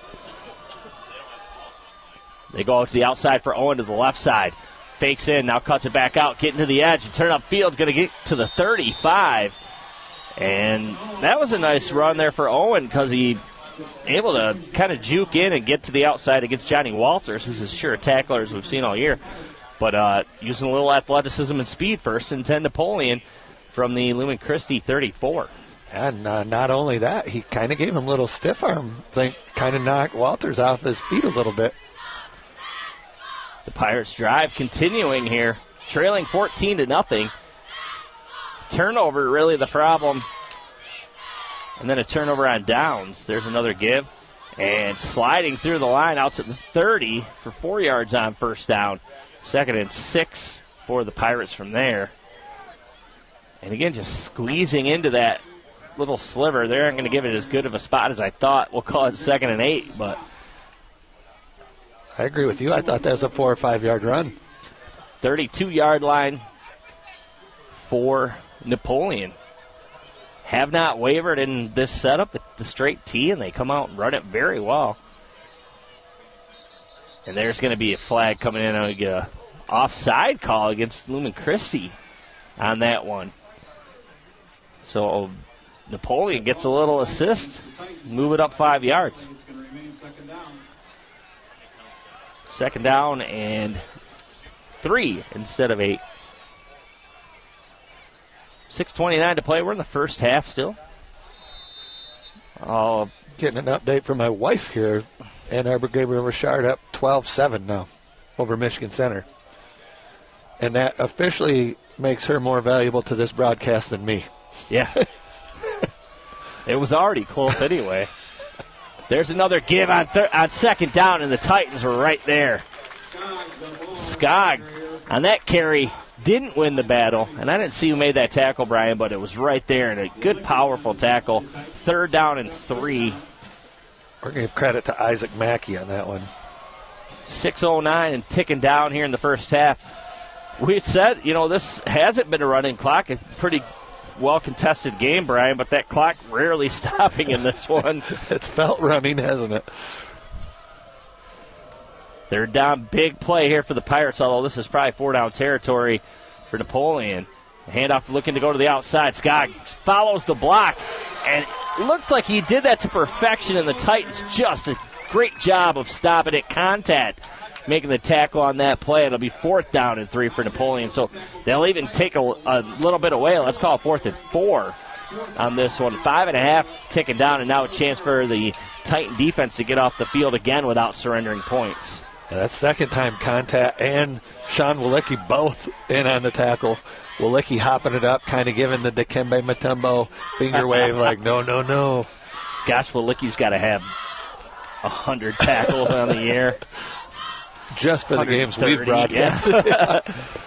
They go out to the outside for Owen to the left side. Fakes in, now cuts it back out, getting to the edge, and turn upfield, going to get to the 35. And that was a nice run there for Owen because he able to kind of juke in and get to the outside against Johnny Walters, who's as sure a tackler as we've seen all year. But using a little athleticism and speed, 1st and 10 Napoleon from the Lumen Christi 34. And not only that, he kind of gave him a little stiff arm thing, kind of knocked Walters off his feet a little bit. The Pirates drive continuing here, trailing 14-0. Turnover really the problem. And then a turnover on downs. There's another give. And sliding through the line out to the 30 for 4 yards on 1st down. 2nd and 6 for the Pirates from there. And again, just squeezing into that little sliver. They aren't going to give it as good of a spot as I thought. We'll call it 2nd and 8, but I agree with you. I thought that was a 4 or 5 yard run. 32-yard line for Napoleon. Have not wavered in this setup at the straight tee, and they come out and run it very well. And there's going to be a flag coming in on an offside call against Lumen Christi on that one. So Napoleon gets a little assist, move it up 5 yards. 2nd down and 3 instead of 8. 6:29 to play. We're in the first half still. Getting an update from my wife here. Ann Arbor Gabriel Richard up 12-7 now over Michigan Center. And that officially makes her more valuable to this broadcast than me. Yeah. It was already close anyway. There's another give on 2nd down, and the Titans were right there. Skog on that carry didn't win the battle, and I didn't see who made that tackle, Brian, but it was right there, and a good, powerful tackle. 3rd down and 3. We're going to give credit to Isaac Mackey on that one. 6:09 and ticking down here in the first half. We said, this hasn't been a running clock. A pretty well-contested game, Brian, but that clock rarely stopping in this one. It's felt running, hasn't it? 3rd down, big play here for the Pirates, although this is probably 4-down territory for Napoleon. Handoff looking to go to the outside. Skog follows the block, and it looked like he did that to perfection, and the Titans just a great job of stopping at contact, making the tackle on that play. It'll be 4th down and 3 for Napoleon, so they'll even take a little bit away. Let's call it 4th and 4 on this one. 5.5 ticking down, and now a chance for the Titan defense to get off the field again without surrendering points. Yeah, that's 2nd time contact, and Sean Walicki both in on the tackle. Walicki hopping it up, kind of giving the Dikembe Mutombo finger wave like, no, no, no. Gosh, Walicki's got to have 100 tackles on the year. Just for the games we've broadcasted. Yeah.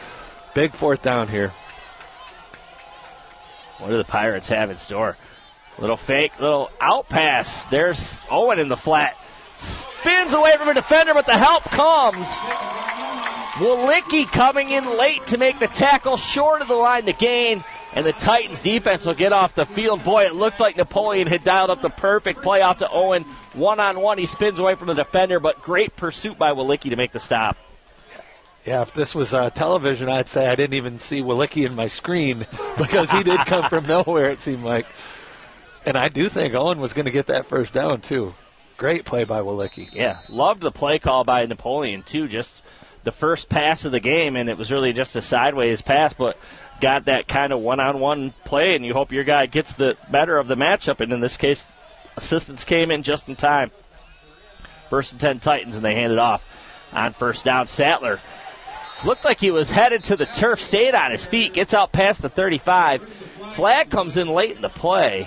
Big 4th down here. What do the Pirates have in store? Little fake, little out pass. There's Owen in the flat. Spins away from a defender, but the help comes. Walicki coming in late to make the tackle short of the line to gain, and the Titans defense will get off the field. Boy, it looked like Napoleon had dialed up the perfect play out to Owen. One-on-one, he spins away from the defender, but great pursuit by Walicki to make the stop. Yeah, if this was television, I'd say I didn't even see Walicki in my screen because he did come from nowhere, it seemed like. And I do think Owen was going to get that first down, too. Great play by Walicki. Yeah, loved the play call by Napoleon, too. Just the first pass of the game, and it was really just a sideways pass, but got that kind of one-on-one play, and you hope your guy gets the better of the matchup. And in this case, assistants came in just in time. 1st and 10 Titans, and they hand it off. On first down, Sattler looked like he was headed to the turf, stayed on his feet, gets out past the 35. Flag comes in late in the play.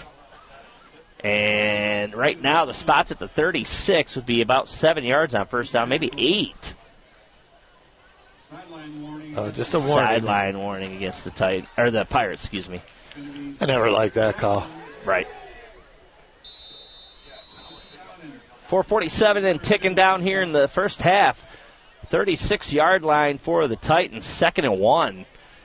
And right now the spots at the 36 would be about 7 yards on first down, maybe 8. Just a warning. Sideline warning against the the Pirates, excuse me. I never liked that call. Right. 4:47 and ticking down here in the first half. 36-yard line for the Titans, 2nd and 1.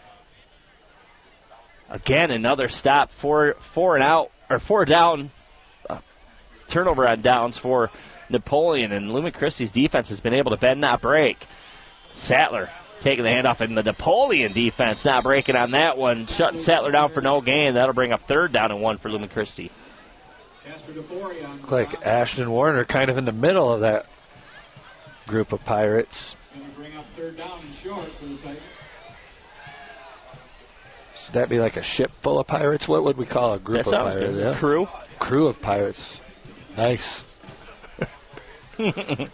Again, another stop, four down. Turnover on downs for Napoleon, and Lumen Christi's defense has been able to bend, not break. Sattler taking the handoff, and the Napoleon defense not breaking on that one, shutting Sattler down for no gain. That'll bring up 3rd down and 1 for Lumen Christi. Looks like Ashton Warner kind of in the middle of that group of Pirates. Going to bring up 3rd down and short for the Titans. Should that be like a ship full of Pirates? What would we call a group of Pirates? Good. Yeah. Crew. Crew of Pirates. Nice. That'd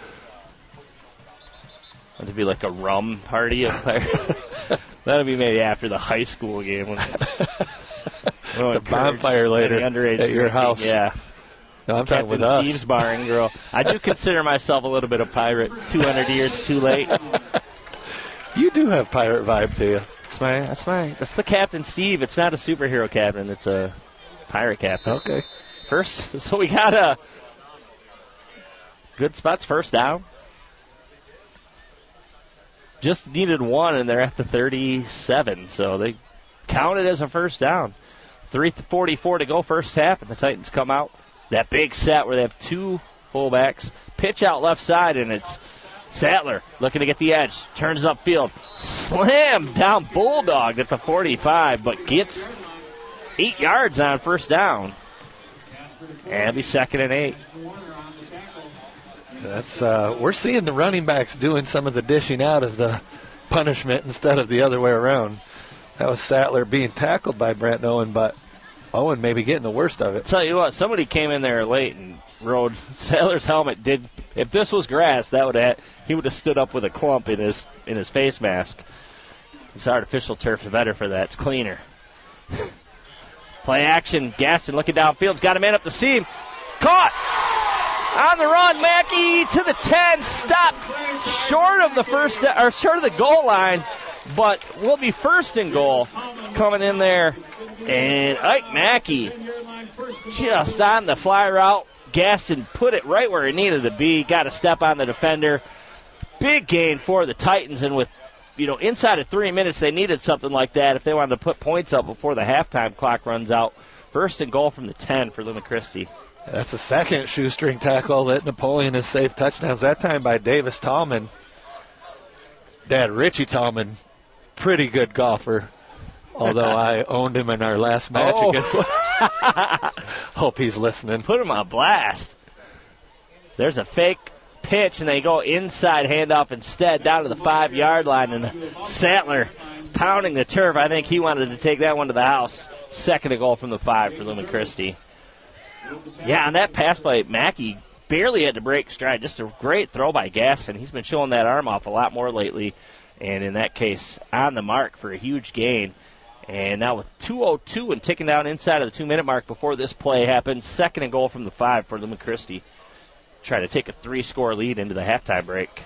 be like a rum party of Pirates. That'd be maybe after the high school game. The bonfire later at your house. Yeah. No, I'm talking with Captain us. Steve's Bar and Grill. I do consider myself a little bit of pirate. 200 years too late. You do have pirate vibe to you. That's the Captain Steve. It's not a superhero captain. It's a pirate captain. Okay. First, so we got a good spots. First down. Just needed 1, and they're at the 37. So they count it as a first down. 3:44 to go first half, and the Titans come out. That big set where they have 2 fullbacks. Pitch out left side, and it's Sattler looking to get the edge. Turns upfield. Slam down Bulldog at the 45, but gets 8 yards on first down. And it'll be 2nd and 8. That's we're seeing the running backs doing some of the dishing out of the punishment instead of the other way around. That was Sattler being tackled by Brent Owen, but Owen maybe getting the worst of it. Tell you what, somebody came in there late and rode Sattler's helmet. If this was grass, he would have stood up with a clump in his face mask. This artificial turf is better for that. It's cleaner. Play action. Gaston looking downfield. Got a man up the seam. Caught! On the run, Mackey to the 10. Stopped short of the goal line, but will be 1st and goal coming in there. And Ike Mackey just on the fly route. Gaston put it right where it needed to be. Got a step on the defender. Big gain for the Titans, and with inside of 3 minutes, they needed something like that if they wanted to put points up before the halftime clock runs out. 1st and goal from the 10 for Lumen Christi. That's the second shoestring tackle that Napoleon has saved touchdowns, that time by Davis Tallman. Dad, Richie Tallman, pretty good golfer, although I owned him in our last match against Hope he's listening. Put him on blast. There's a fake pitch, and they go inside handoff instead down to the 5-yard line, and Sattler pounding the turf. I think he wanted to take that one to the house. 2nd and goal from the 5 for Lumen Christi. Yeah, on that pass play, Mackey barely had to break stride. Just a great throw by Gaston. He's been showing that arm off a lot more lately, and in that case, on the mark for a huge gain. And now with 2:02 and ticking down inside of the 2-minute mark before this play happens, 2nd and goal from the 5 for Lumen Christi. Try to take a 3-score lead into the halftime break.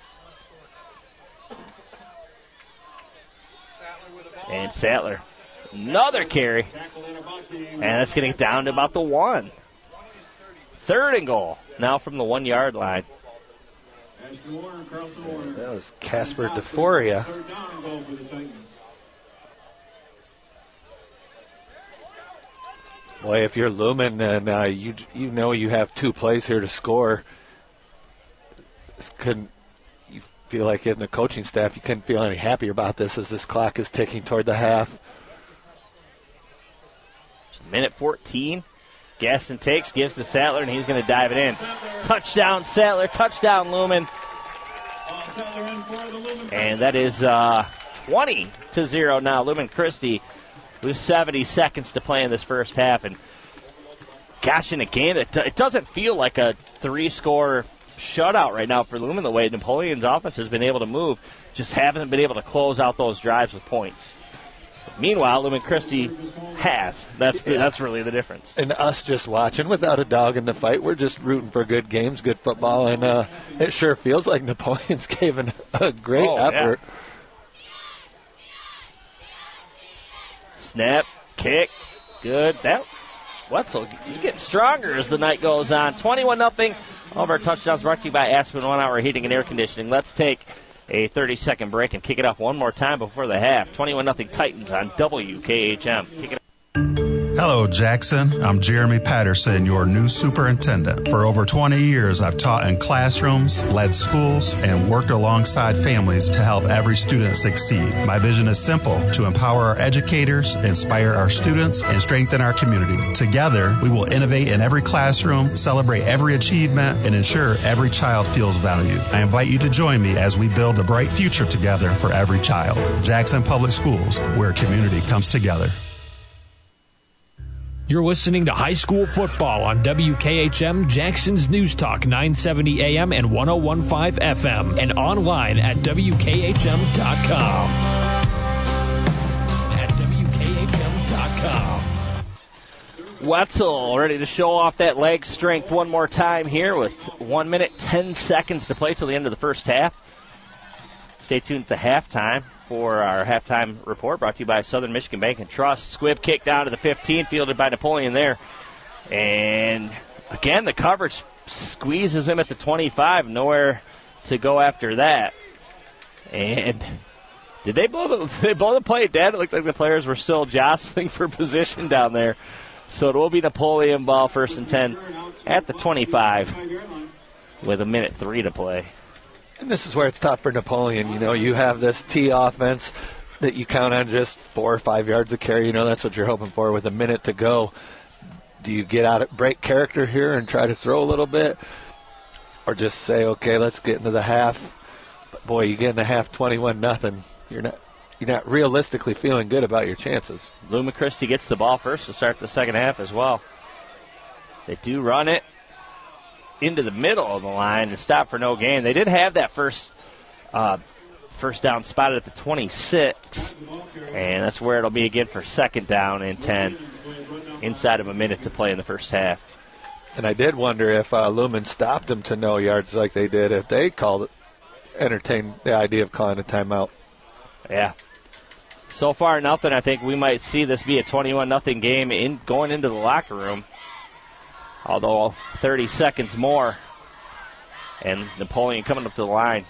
And Sattler Another carry. And that's getting down to about the 1. 3rd and goal. Now from the 1 yard line. That was Casper DeForia. Boy, if you're Lumen and you know you have 2 plays here to score, you feel like in the coaching staff you couldn't feel any happier about this as this clock is ticking toward the half. Minute 14. Gaston takes, gives to Sattler, and he's going to dive it in. Touchdown, Sattler. Touchdown, Lumen. And that is 20-0 now. Lumen Christi with 70 seconds to play in this first half. And gosh, in a game, it doesn't feel like a 3-score shutout right now for Lumen the way Napoleon's offense has been able to move. Just haven't been able to close out those drives with points. Meanwhile, Lumen Christi has. That's really the difference. And us just watching without a dog in the fight, we're just rooting for good games, good football, and it sure feels like Napoleon's giving a great effort. Yeah. Snap, kick, good. Wetzel, you get stronger as the night goes on. 21-0. All of our touchdowns brought to you by Aspen 1 Hour Heating and Air Conditioning. Let's take a 30-second break and kick it off one more time before the half. 21-0 Titans on WKHM. Kick it off. Hello, Jackson. I'm Jeremy Patterson, your new superintendent. For over 20 years, I've taught in classrooms, led schools, and worked alongside families to help every student succeed. My vision is simple: to empower our educators, inspire our students, and strengthen our community. Together, we will innovate in every classroom, celebrate every achievement, and ensure every child feels valued. I invite you to join me as we build a bright future together for every child. Jackson Public Schools, where community comes together. You're listening to high school football on WKHM, Jackson's News Talk 970 AM and 101.5 FM, and online at WKHM.com. Wetzel ready to show off that leg strength one more time here with 1 minute, 10 seconds to play till the end of the first half. Stay tuned at the halftime for our halftime report brought to you by Southern Michigan Bank and Trust. Squibb kick down to the 15, fielded by Napoleon there. And again, the coverage squeezes him at the 25. Nowhere to go after that. And did they blow the play dead? It looked like the players were still jostling for position down there. So it will be Napoleon ball, 1st and 10 at the 25 with 1:03 to play. And this is where it's tough for Napoleon. You know, you have this T offense that you count on just 4 or 5 yards of carry. You know, that's what you're hoping for with 1 minute to go. Do you get out, break character here and try to throw a little bit? Or just say, okay, let's get into the half. But boy, you get in the half 21-0. You're not realistically feeling good about your chances. Lumen Christi gets the ball first to start the second half as well. They do run it into the middle of the line and stop for no gain. They did have that first down spotted at the 26, and that's where it'll be again for 2nd down and 10 inside of 1 minute to play in the first half. And I did wonder if Lumen stopped them to no yards like they did, if they entertained the idea of calling a timeout. Yeah. So far, nothing. I think we might see this be a 21-0 game going into the locker room. Although 30 seconds more. And Napoleon coming up to the line.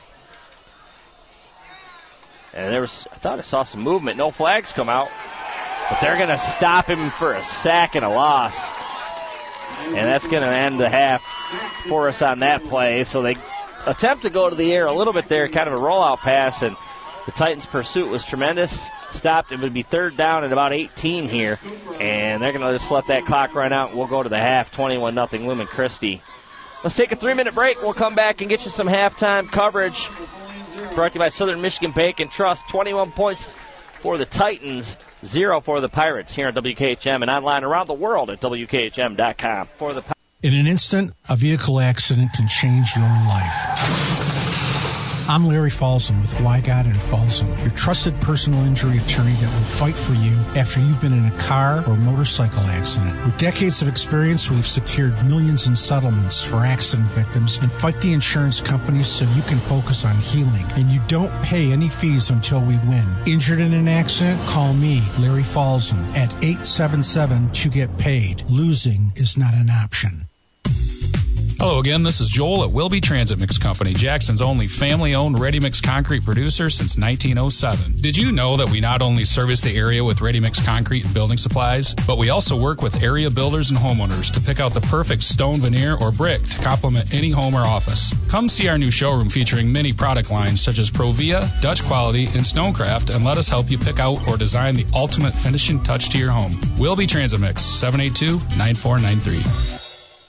And I thought I saw some movement. No flags come out. But they're going to stop him for a sack and a loss. And that's going to end the half for us on that play. So they attempt to go to the air a little bit there, kind of a rollout pass, and the Titans' pursuit was tremendous. Stopped. It would be 3rd down at about 18 here. And they're going to just let that clock run out. We'll go to the half, 21-0 Lumen Christi. Let's take a 3-minute break. We'll come back and get you some halftime coverage. Brought to you by Southern Michigan Bank and Trust. 21 points for the Titans, 0 for the Pirates here on WKHM and online around the world at WKHM.com. For the In an instant, a vehicle accident can change your life. I'm Larry Falzon with Wygott and Falzon, your trusted personal injury attorney that will fight for you after you've been in a car or motorcycle accident. With decades of experience, we've secured millions in settlements for accident victims and fight the insurance companies so you can focus on healing. And you don't pay any fees until we win. Injured in an accident? Call me, Larry Falzon, at 877 to get paid. Losing is not an option. Hello again, this is Joel at Wilby Transit Mix Company, Jackson's only family-owned ready-mix concrete producer since 1907. Did you know that we not only service the area with ready-mix concrete and building supplies, but we also work with area builders and homeowners to pick out the perfect stone, veneer, or brick to complement any home or office. Come see our new showroom featuring many product lines such as Provia, Dutch Quality, and Stonecraft, and let us help you pick out or design the ultimate finishing touch to your home. Wilby Transit Mix, 782-9493.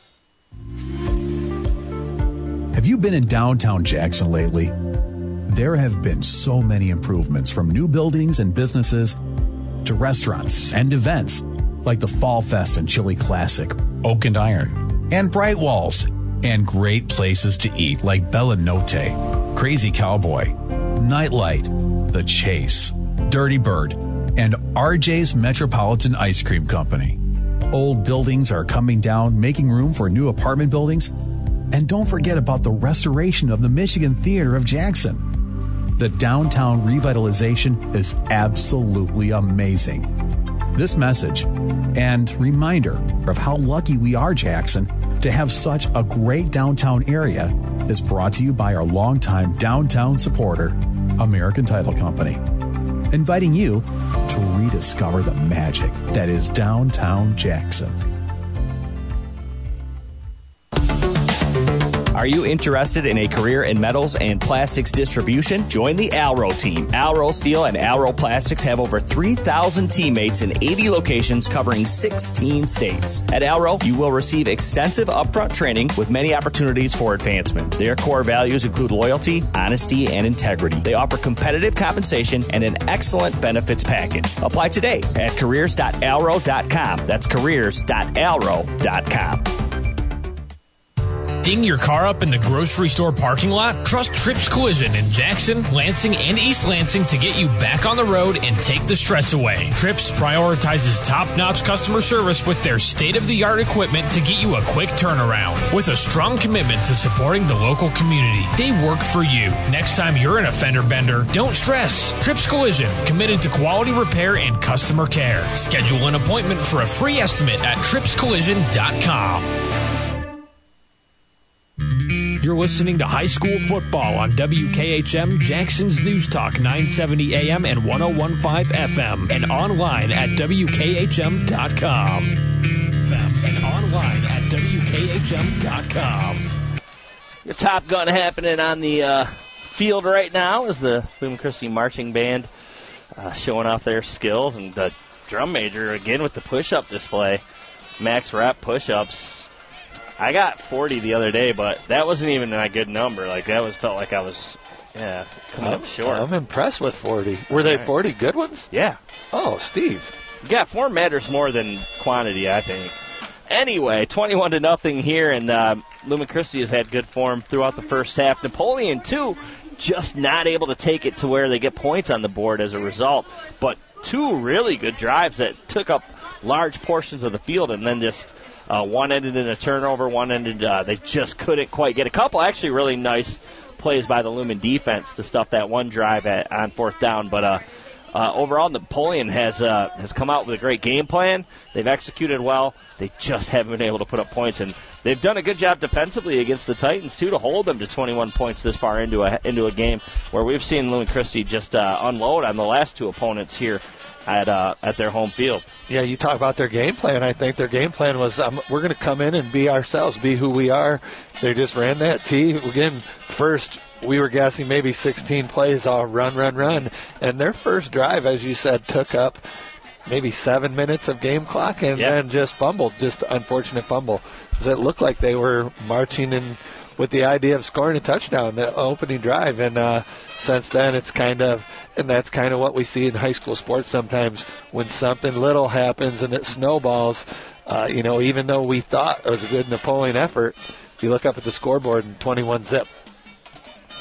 Have you been in downtown Jackson lately? There have been so many improvements, from new buildings and businesses to restaurants and events like the Fall Fest and Chili Classic, Oak and Iron, and Bright Walls, and great places to eat like Bella Notte, Crazy Cowboy, Nightlight, The Chase, Dirty Bird, and RJ's Metropolitan Ice Cream Company. Old buildings are coming down, making room for new apartment buildings. And don't forget about the restoration of the Michigan Theater of Jackson. The downtown revitalization is absolutely amazing. This message and reminder of how lucky we are, Jackson, to have such a great downtown area is brought to you by our longtime downtown supporter, American Title Company, inviting you to rediscover the magic that is downtown Jackson. Are you interested in a career in metals and plastics distribution? Join the Alro team. Alro Steel and Alro Plastics have over 3,000 teammates in 80 locations covering 16 states. At Alro, you will receive extensive upfront training with many opportunities for advancement. Their core values include loyalty, honesty, and integrity. They offer competitive compensation and an excellent benefits package. Apply today at careers.alro.com. That's careers.alro.com. Ding your car up in the grocery store parking lot? Trust Trips Collision in Jackson, Lansing, and East Lansing to get you back on the road and take the stress away. Trips prioritizes top-notch customer service with their state-of-the-art equipment to get you a quick turnaround. With a strong commitment to supporting the local community, they work for you. Next time you're in a fender bender, don't stress. Trips Collision, committed to quality repair and customer care. Schedule an appointment for a free estimate at tripscollision.com. You're listening to High School Football on WKHM, Jackson's News Talk, 970 AM and 101.5 FM, and online at WKHM.com. And online at WKHM.com. Your Top Gun happening on the field right now is the Lumen Christi Marching Band showing off their skills, and the drum major again with the push-up display. Max rep push-ups. I got 40 the other day, but that wasn't even a good number. Like, that felt like I was coming up short. I'm impressed with 40. Were they 40 good ones? Yeah. Oh, Steve. Yeah, form matters more than quantity, I think. Anyway, 21-0 here, and Lumen Christi has had good form throughout the first half. Napoleon, too, just not able to take it to where they get points on the board as a result. But two really good drives that took up large portions of the field, and then just one ended in a turnover, one ended they just couldn't quite get a couple actually really nice plays by the Lumen defense to stuff that one drive on fourth down. But overall, Napoleon has come out with a great game plan. They've executed well. They just haven't been able to put up points, and they've done a good job defensively against the Titans too to hold them to 21 points this far into a game where we've seen Lumen Christi just unload on the last two opponents here at their home field. Yeah, you talk about their game plan. I think their game plan was we're going to come in and be ourselves, be who we are. They just ran that T. Again, first we were guessing maybe 16 plays, all run. And their first drive, as you said, took up maybe 7 minutes of game clock and then just fumbled, just unfortunate fumble. Because it looked like they were marching in with the idea of scoring a touchdown, the opening drive. And since then, it's that's kind of what we see in high school sports sometimes when something little happens and it snowballs. Even though we thought it was a good Napoleon effort, you look up at the scoreboard and 21 zip.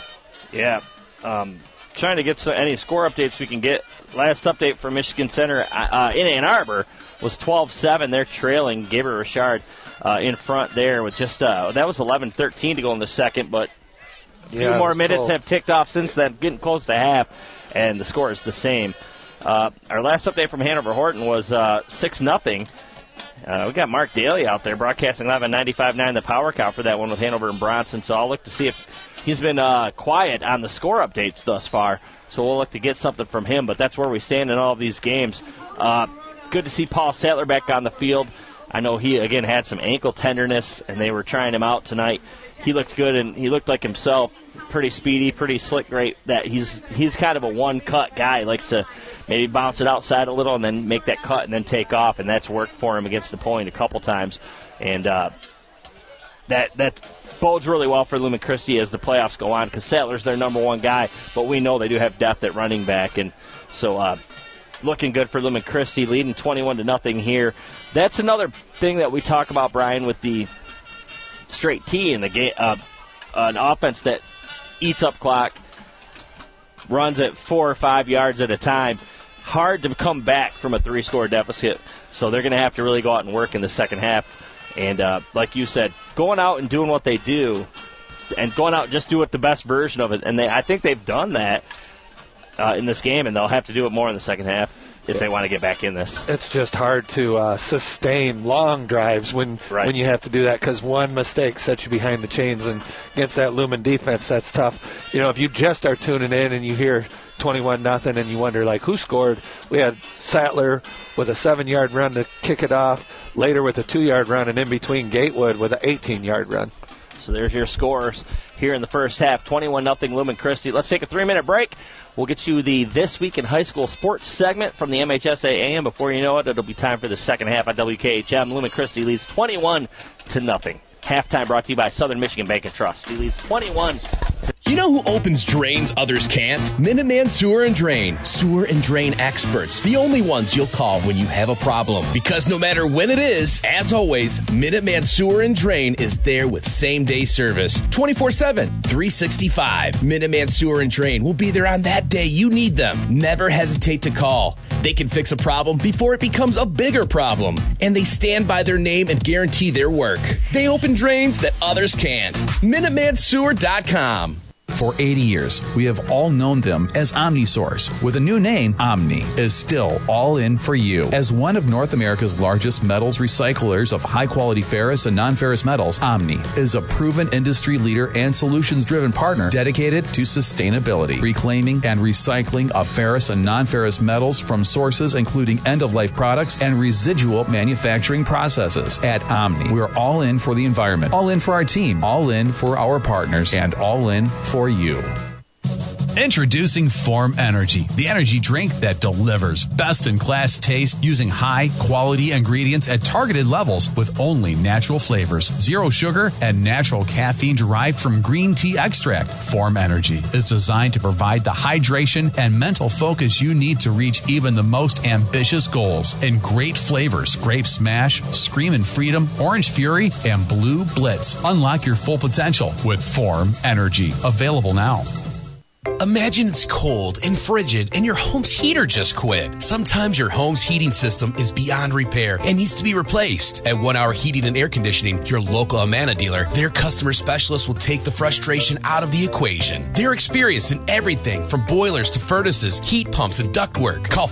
Yeah. Trying to get any score updates we can get. Last update from Michigan Center in Ann Arbor was 12-7. They're trailing. Gabriel Richard in front there with just that was 11-13 to go in the second, but a few more minutes have ticked off since then, getting close to half, and the score is the same. Our last update from Hanover Horton was 6-0. We got Mark Daly out there broadcasting live on 95.9 The Power Cow for that one with Hanover and Bronson, so I'll look to see if he's been quiet on the score updates thus far, so we'll look to get something from him, but that's where we stand in all of these games. Good to see Paul Sattler back on the field. I know he, again, had some ankle tenderness, and they were trying him out tonight. He looked good, and he looked like himself, pretty speedy, pretty slick, great. That he's kind of a one-cut guy. He likes to maybe bounce it outside a little and then make that cut and then take off, and that's worked for him against Napoleon a couple times. And that bodes really well for Lumen Christi as the playoffs go on, because Sattler's their number one guy, but we know they do have depth at running back, and so looking good for Lumen Christi, leading 21-0 here. That's another thing that we talk about, Brian, with the straight T in the game, an offense that eats up clock, runs at 4 or 5 yards at a time. Hard to come back from a 3-score deficit, so they're going to have to really go out and work in the second half. And like you said, going out and doing what they do, and going out and just do it the best version of it. And I think they've done that in this game, and they'll have to do it more in the second half if they want to get back in this. It's just hard to sustain long drives when you have to do that, because one mistake sets you behind the chains, and against that Lumen defense, that's tough. You know, if you just are tuning in and you hear 21-0 and you wonder, like, who scored? We had Sattler with a 7-yard run to kick it off, later with a 2-yard run, and in between Gatewood with an 18-yard run. So there's your scores here in the first half, 21-0 Lumen Christi. Let's take a 3-minute break. We'll get you the This Week in High School Sports segment from the MHSA AM. Before you know it, it'll be time for the second half on WKHM. Lumen Christi leads 21-0. Halftime brought to you by Southern Michigan Bank and Trust. He leads 21-0. You know who opens drains others can't? Minuteman Sewer and Drain. Sewer and drain experts. The only ones you'll call when you have a problem. Because no matter when it is, as always, Minuteman Sewer and Drain is there with same-day service. 24/7, 365. Minuteman Sewer and Drain will be there on that day you need them. Never hesitate to call. They can fix a problem before it becomes a bigger problem. And they stand by their name and guarantee their work. They open drains that others can't. MinutemanSewer.com. For 80 years, we have all known them as OmniSource. With a new name, Omni is still all in for you. As one of North America's largest metals recyclers of high-quality ferrous and non-ferrous metals, Omni is a proven industry leader and solutions-driven partner dedicated to sustainability, reclaiming and recycling of ferrous and non-ferrous metals from sources including end-of-life products and residual manufacturing processes. At Omni, we're all in for the environment, all in for our team, all in for our partners, and all in for you. Introducing Form Energy, the energy drink that delivers best-in-class taste using high-quality ingredients at targeted levels with only natural flavors, zero sugar, and natural caffeine derived from green tea extract. Form Energy is designed to provide the hydration and mental focus you need to reach even the most ambitious goals. In great flavors, Grape Smash, Screamin' Freedom, Orange Fury, and Blue Blitz. Unlock your full potential with Form Energy. Available now. Imagine it's cold and frigid and your home's heater just quit. Sometimes your home's heating system is beyond repair and needs to be replaced. At 1 Hour Heating and Air Conditioning, your local Amana dealer, their customer specialists will take the frustration out of the equation. They're experienced in everything from boilers to furnaces, heat pumps, and ductwork. Call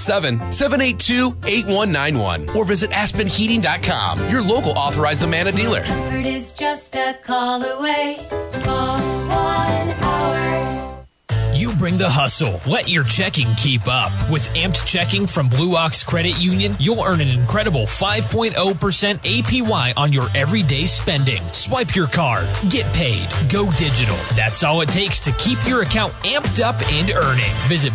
517-782-8191 or visit AspenHeating.com, your local authorized Amana dealer. Comfort is just a call away. Call 1 Hour. You bring the hustle. Let your checking keep up. With Amped Checking from Blue Ox Credit Union, you'll earn an incredible 5.0% APY on your everyday spending. Swipe your card. Get paid. Go digital. That's all it takes to keep your account amped up and earning. Visit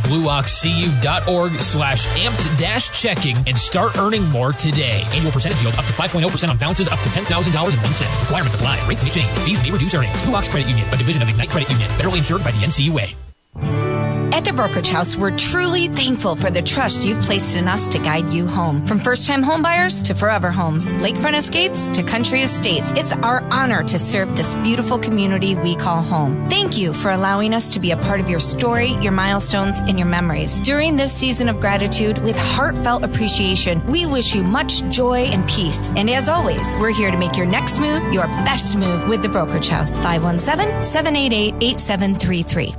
blueoxcu.org/amped-checking and start earning more today. Annual percentage yield up to 5.0% on balances up to $10,000.01. Requirements apply. Rates may change. Fees may reduce earnings. Blue Ox Credit Union, a division of Ignite Credit Union. Federally insured by the NCUA. At the Brokerage House, we're truly thankful for the trust you've placed in us to guide you home. From first-time homebuyers to forever homes, lakefront escapes to country estates, it's our honor to serve this beautiful community we call home. Thank you for allowing us to be a part of your story, your milestones, and your memories. During this season of gratitude, with heartfelt appreciation, we wish you much joy and peace. And as always, we're here to make your next move your best move with the Brokerage House. 517-788-8733.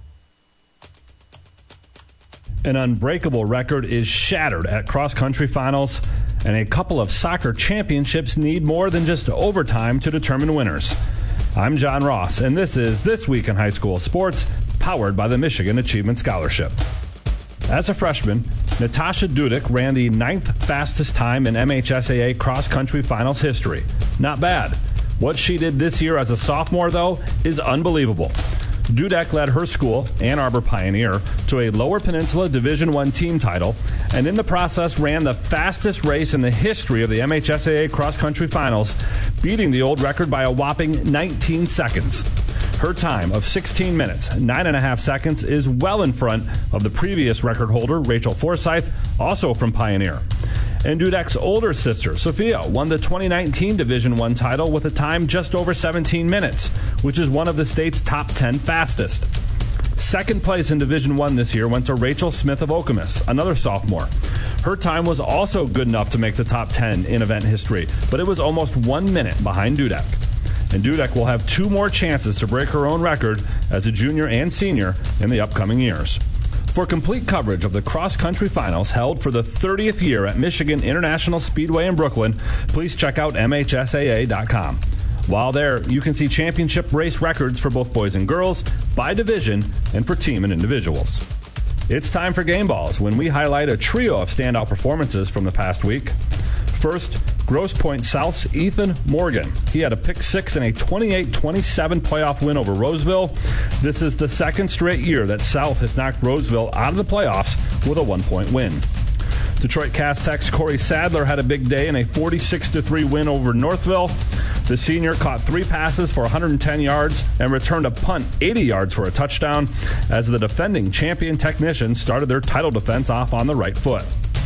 An unbreakable record is shattered at cross-country finals, and a couple of soccer championships need more than just overtime to determine winners. I'm John Ross, and this is This Week in High School Sports, powered by the Michigan Achievement Scholarship. As a freshman, Natasha Dudek ran the 9th fastest time in MHSAA cross-country finals history. Not bad. What she did this year as a sophomore, though, is unbelievable. Dudek led her school, Ann Arbor Pioneer, to a Lower Peninsula Division I team title, and in the process ran the fastest race in the history of the MHSAA cross-country finals, beating the old record by a whopping 19 seconds. Her time of 16 minutes, 9.5 seconds, is well in front of the previous record holder, Rachel Forsyth, also from Pioneer. And Dudek's older sister, Sophia, won the 2019 Division I title with a time just over 17 minutes, which is one of the state's top 10 fastest. Second place in Division I this year went to Rachel Smith of Okemos, another sophomore. Her time was also good enough to make the top 10 in event history, but it was almost 1 minute behind Dudek. And Dudek will have 2 more chances to break her own record as a junior and senior in the upcoming years. For complete coverage of the cross-country finals held for the 30th year at Michigan International Speedway in Brooklyn, please check out MHSAA.com. While there, you can see championship race records for both boys and girls, by division, and for team and individuals. It's time for Game Balls, when we highlight a trio of standout performances from the past week. First, Grosse Pointe South's Ethan Morgan. He had a pick six in a 28-27 playoff win over Roseville. This is the second straight year that South has knocked Roseville out of the playoffs with a 1-point win. Detroit Cass Tech's Corey Sadler had a big day in a 46-3 win over Northville. The senior caught 3 passes for 110 yards and returned a punt 80 yards for a touchdown as the defending champion technicians started their title defense off on the right foot.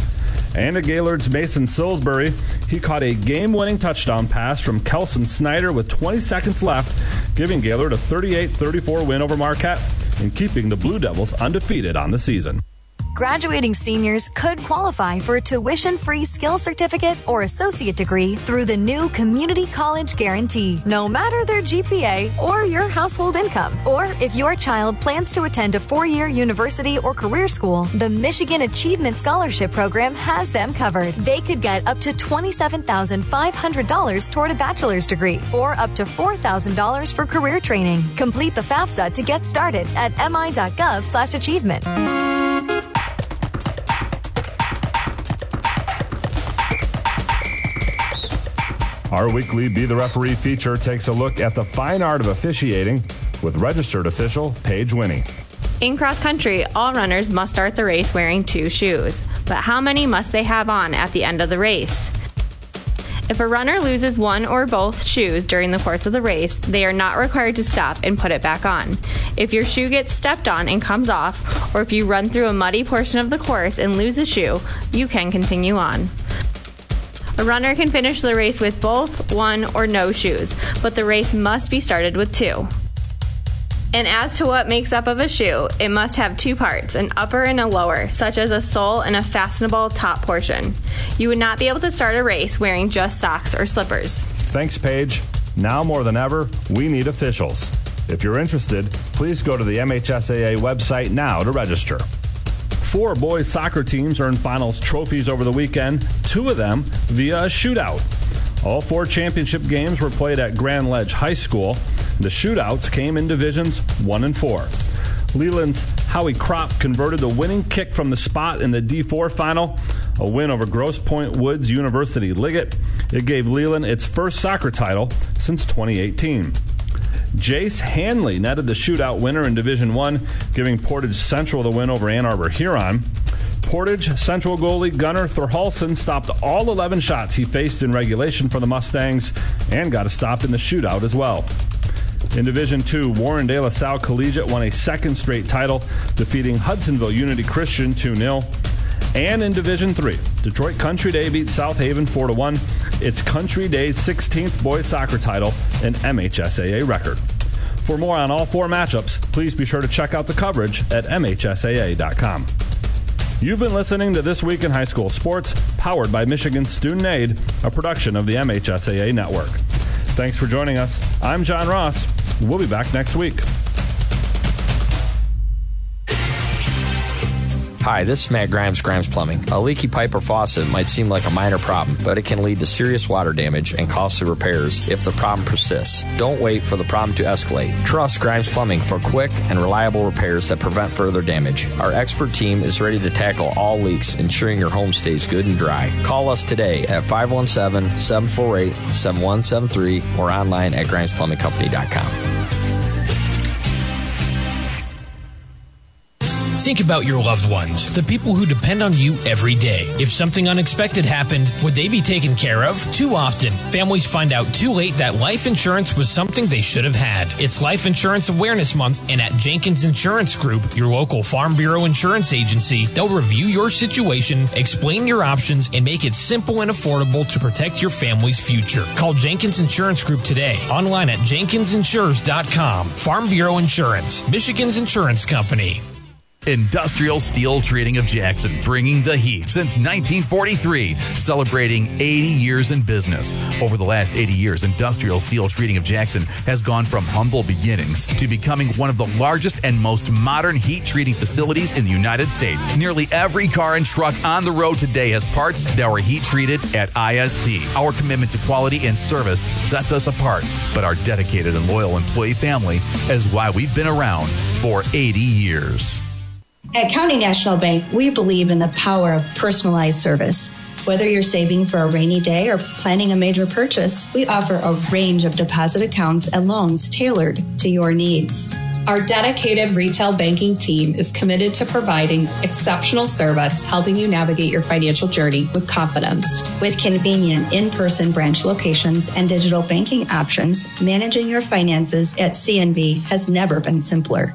And at Gaylord's Mason Salisbury, he caught a game-winning touchdown pass from Kelson Snyder with 20 seconds left, giving Gaylord a 38-34 win over Marquette and keeping the Blue Devils undefeated on the season. Graduating seniors could qualify for a tuition-free skill certificate or associate degree through the new Community College Guarantee, no matter their GPA or your household income. Or if your child plans to attend a 4-year university or career school, the Michigan Achievement Scholarship Program has them covered. They could get up to $27,500 toward a bachelor's degree or up to $4,000 for career training. Complete the FAFSA to get started at mi.gov/achievement. Our weekly Be the Referee feature takes a look at the fine art of officiating with registered official Paige Winnie. In cross country, all runners must start the race wearing 2 shoes. But how many must they have on at the end of the race? If a runner loses one or both shoes during the course of the race, they are not required to stop and put it back on. If your shoe gets stepped on and comes off, or if you run through a muddy portion of the course and lose a shoe, you can continue on. A runner can finish the race with both, one, or no shoes, but the race must be started with 2. And as to what makes up of a shoe, it must have 2 parts, an upper and a lower, such as a sole and a fastenable top portion. You would not be able to start a race wearing just socks or slippers. Thanks, Paige. Now more than ever, we need officials. If you're interested, please go to the MHSAA website now to register. 4 boys soccer teams earned finals trophies over the weekend, 2 of them via a shootout. All 4 championship games were played at Grand Ledge High School. The shootouts came in divisions 1 and 4. Leland's Howie Kropp converted the winning kick from the spot in the D4 final, a win over Grosse Pointe Woods University Liggett. It gave Leland its first soccer title since 2018. Jace Hanley netted the shootout winner in Division I, giving Portage Central the win over Ann Arbor Huron. Portage Central goalie Gunnar Thorhalson stopped all 11 shots he faced in regulation for the Mustangs and got a stop in the shootout as well. In Division II, Warren De La Salle Collegiate won a second straight title, defeating Hudsonville Unity Christian 2-0. And in Division III, Detroit Country Day beat South Haven 4-1. It's Country Day's 16th boys soccer title, an MHSAA record. For more on all 4 matchups, please be sure to check out the coverage at MHSAA.com. You've been listening to This Week in High School Sports, powered by Michigan Student Aid, a production of the MHSAA Network. Thanks for joining us. I'm John Ross. We'll be back next week. Hi, this is Matt Grimes Plumbing. A leaky pipe or faucet might seem like a minor problem, but it can lead to serious water damage and costly repairs if the problem persists. Don't wait for the problem to escalate. Trust Grimes Plumbing for quick and reliable repairs that prevent further damage. Our expert team is ready to tackle all leaks, ensuring your home stays good and dry. Call us today at 517-748-7173 or online at grimesplumbingcompany.com. Think about your loved ones, the people who depend on you every day. If something unexpected happened, would they be taken care of? Too often, families find out too late that life insurance was something they should have had. It's Life Insurance Awareness Month, and at Jenkins Insurance Group, your local Farm Bureau insurance agency, they'll review your situation, explain your options, and make it simple and affordable to protect your family's future. Call Jenkins Insurance Group today, online at jenkinsinsures.com. Farm Bureau Insurance, Michigan's insurance company. Industrial Steel Treating of Jackson, bringing the heat since 1943, celebrating 80 years in business. Over the last 80 years, Industrial Steel Treating of Jackson has gone from humble beginnings to becoming one of the largest and most modern heat treating facilities in the United States. Nearly every car and truck on the road today has parts that were heat treated at IST. Our commitment to quality and service sets us apart, but our dedicated and loyal employee family is why we've been around for 80 years. At County National Bank, we believe in the power of personalized service. Whether you're saving for a rainy day or planning a major purchase, we offer a range of deposit accounts and loans tailored to your needs. Our dedicated retail banking team is committed to providing exceptional service, helping you navigate your financial journey with confidence. With convenient in-person branch locations and digital banking options, managing your finances at CNB has never been simpler.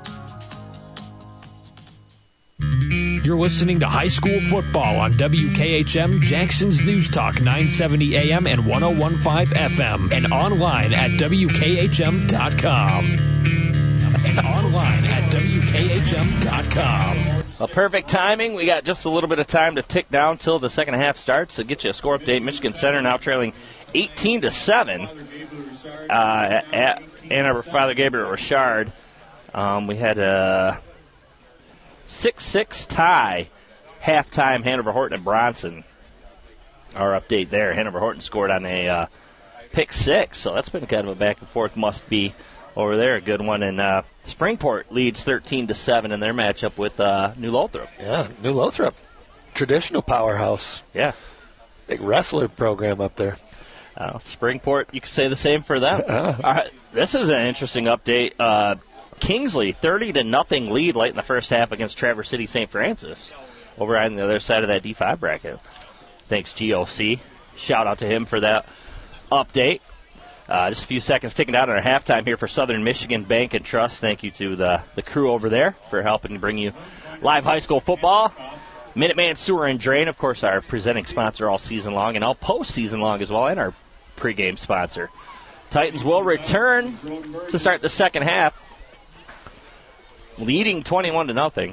You're listening to High School Football on WKHM, Jackson's News Talk 970 AM and 101.5 FM, and online at WKHM.com. Well, perfect timing. We got just a little bit of time to tick down till the second half starts. So get you a score update. Michigan Center now trailing 18-7 at Ann Arbor Father Gabriel Richard. We had a 6-6 tie, halftime, Hanover Horton and Bronson. Our update there, Hanover Horton scored on a pick 6, so that's been kind of a back and forth must be over there. A good one. And Springport leads 13-7 in their matchup with New Lothrop. Yeah, New Lothrop, traditional powerhouse. Yeah. Big wrestler program up there. Springport, you could say the same for them. All right, this is an interesting update. Kingsley, 30-0 lead late in the first half against Traverse City St. Francis over on the other side of that D5 bracket. Thanks, GOC. Shout out to him for that update. Just a few seconds ticking down at our halftime here for Southern Michigan Bank and Trust. Thank you to the crew over there for helping to bring you live high school football. Minuteman Sewer and Drain, of course, our presenting sponsor all season long and all postseason long as well, and our pregame sponsor. Titans will return to start the second half, leading 21-0.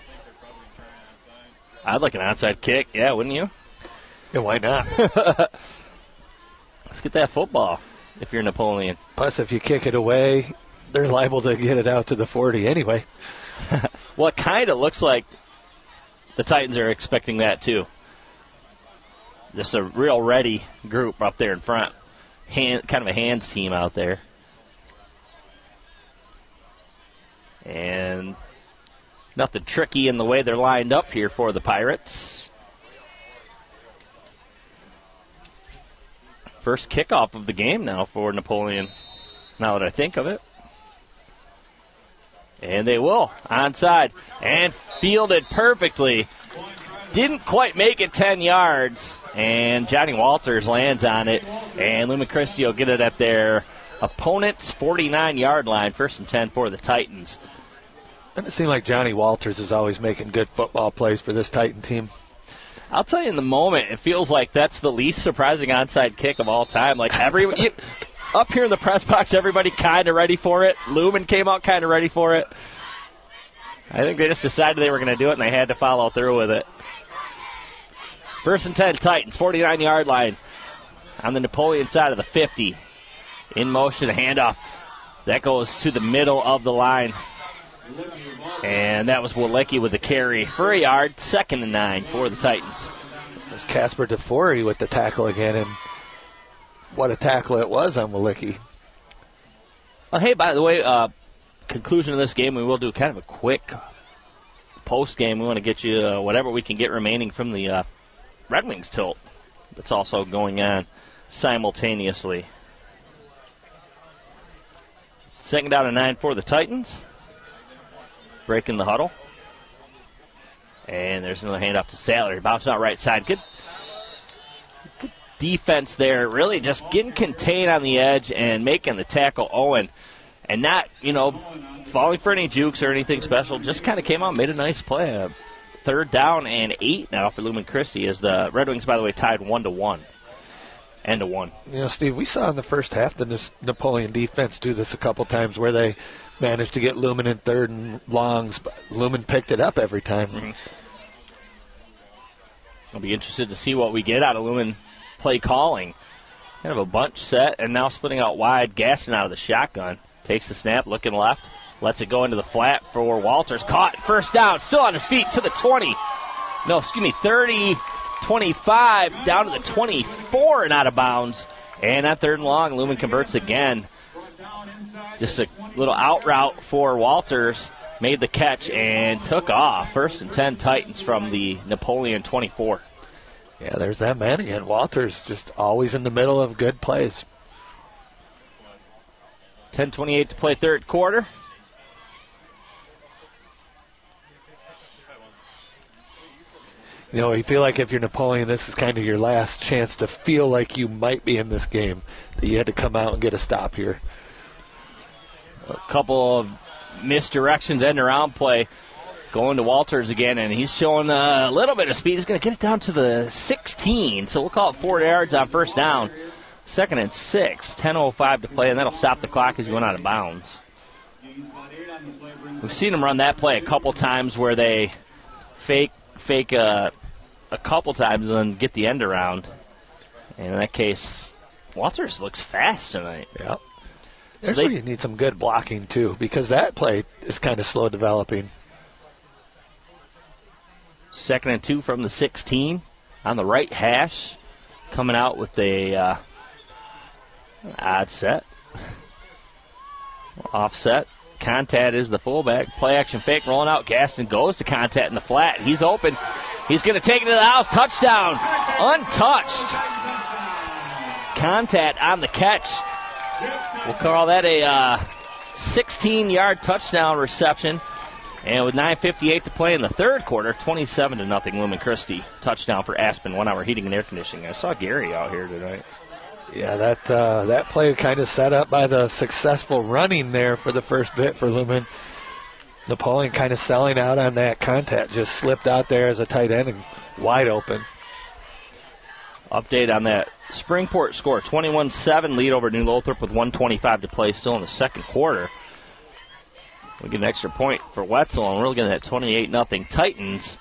I'd like an onside kick. Yeah, wouldn't you? Yeah, why not? Let's get that football if you're Napoleon. Plus, if you kick it away, they're liable to get it out to the 40 anyway. Well, it kind of looks like the Titans are expecting that, too. Just a real ready group up there in front. Kind of a hands team out there. And nothing tricky in the way they're lined up here for the Pirates. First kickoff of the game now for Napoleon, now that I think of it. And they will. Onside. And fielded perfectly. Didn't quite make it 10 yards. And Johnny Walters lands on it. And Lumen Christie will get it up there opponent's 49-yard line. 1st and 10 for the Titans. And it seemed like Johnny Walters is always making good football plays for this Titan team. I'll tell you, in the moment, it feels like that's the least surprising onside kick of all time. Like up here in the press box, everybody kind of ready for it. Lumen came out kind of ready for it. I think they just decided they were going to do it, and they had to follow through with it. 1st and 10, Titans, 49-yard line on the Napoleon side of the 50. In motion, a handoff. That goes to the middle of the line. And that was Walicki with the carry for a yard. 2nd and 9 for the Titans. There's Casper DeForey with the tackle again, and what a tackle it was on Walicki. Well, hey, by the way, conclusion of this game, we will do kind of a quick post game. We want to get you whatever we can get remaining from the Red Wings tilt that's also going on simultaneously. 2nd down and 9 for the Titans. Breaking the huddle. And there's another handoff to Saller. Bounce out right side. Good defense there. Really just getting contained on the edge and making the tackle Owen. And not, falling for any jukes or anything special. Just kind of came out and made a nice play. 3rd down and 8 now for Lumen Christi as the Red Wings, by the way, tied 1-1. End of 1. Steve, we saw in the first half the Napoleon defense do this a couple times where they managed to get Lumen in 3rd and longs, but Lumen picked it up every time. Mm-hmm. I'll be interested to see what we get out of Lumen play calling. Kind of a bunch set, and now splitting out wide, Gaston out of the shotgun. Takes the snap, looking left, lets it go into the flat for Walters. Caught, 1st down, still on his feet to the 20. 30, 25, down to the 24 and out of bounds. And that 3rd and long, Lumen converts again. Just a little out route for Walters. Made the catch and took off. 1st and 10 Titans from the Napoleon 24. Yeah, there's that man again. Walters just always in the middle of good plays. 10:28 to play 3rd quarter. You feel like if you're Napoleon, this is kind of your last chance to feel like you might be in this game. That you had to come out and get a stop here. A couple of misdirections, end around play. Going to Walters again, and he's showing a little bit of speed. He's going to get it down to the 16, so we'll call it 4 yards on 1st down. 2nd and 6, 10:05 to play, and that'll stop the clock as he went out of bounds. We've seen him run that play a couple times where they fake a couple times and then get the end around. And in that case, Walters looks fast tonight. Yep. There's where you need some good blocking, too, because that play is kind of slow developing. 2nd and 2 from the 16 on the right hash. Coming out with a odd set. Offset. Contat is the fullback. Play action fake rolling out. Gaston goes to Contat in the flat. He's open. He's going to take it to the house. Touchdown. Untouched. Contat on the catch. We'll call that a 16-yard touchdown reception. And with 9:58 to play in the 3rd quarter, 27-0 Lumen Christi. Touchdown for Aspen 1 Hour Heating and Air Conditioning. I saw Gary out here tonight. Yeah, that play kind of set up by the successful running there for the first bit for Lumen. Napoleon kind of selling out on that. Contact just slipped out there as a tight end and wide open. Update on that Springport score, 21-7 lead over New Lothrop with 1:25 to play still in the 2nd quarter. We get an extra point for Wetzel, and we're looking at 28-0 Titans.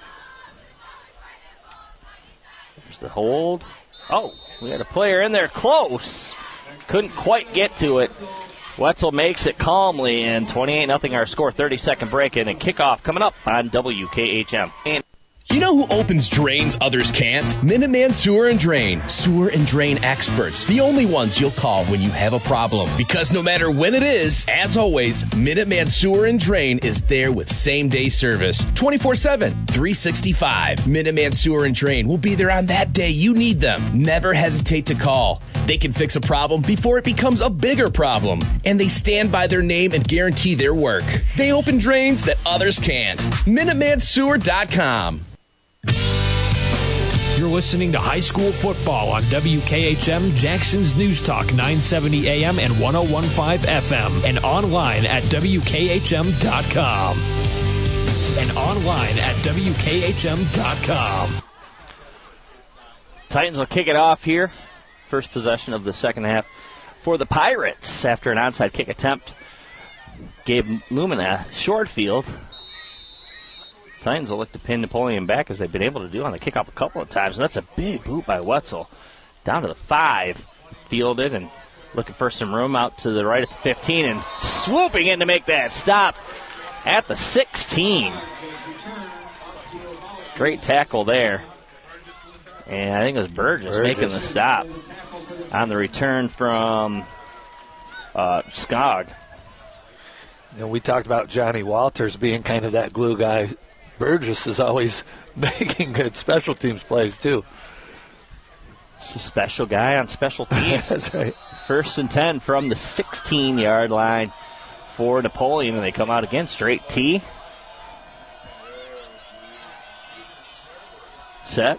There's the hold. Oh, we had a player in there close. Couldn't quite get to it. Wetzel makes it calmly, and 28-0 our score. 30-second break in, and kickoff coming up on WKHM. You know who opens drains others can't? Minuteman Sewer and Drain. Sewer and drain experts. The only ones you'll call when you have a problem. Because no matter when it is, as always, Minuteman Sewer and Drain is there with same-day service. 24/7, 365. Minuteman Sewer and Drain will be there on that day you need them. Never hesitate to call. They can fix a problem before it becomes a bigger problem. And they stand by their name and guarantee their work. They open drains that others can't. MinutemanSewer.com. You're listening to high school football on WKHM Jackson's News Talk 970 AM and 101.5 FM and online at WKHM.com. Titans will kick it off here. First possession of the second half for the Pirates after an onside kick attempt gave Lumen a short field. Titans will look to pin Napoleon back as they've been able to do on the kickoff a couple of times. And that's a big boot by Wetzel. Down to the 5. Fielded and looking for some room out to the right at the 15 and swooping in to make that stop at the 16. Great tackle there. And I think it was Burgess making the stop on the return from Skog. You know, we talked about Johnny Walters being kind of that glue guy. Burgess is always making good special teams plays, too. It's a special guy on special teams. That's right. 1st and 10 from the 16-yard line for Napoleon, and they come out again. Straight T. Set.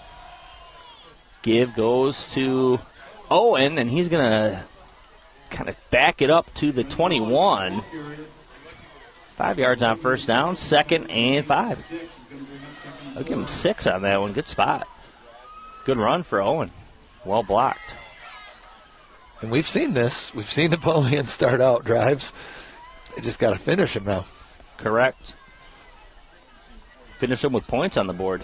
Give goes to Owen, and he's going to kind of back it up to the 21. 5 yards on first down, 2nd and 5. I'll give him 6 on that one. Good spot. Good run for Owen. Well blocked. And we've seen this. We've seen Napoleon start out drives. They just got to finish them now. Correct. Finish them with points on the board.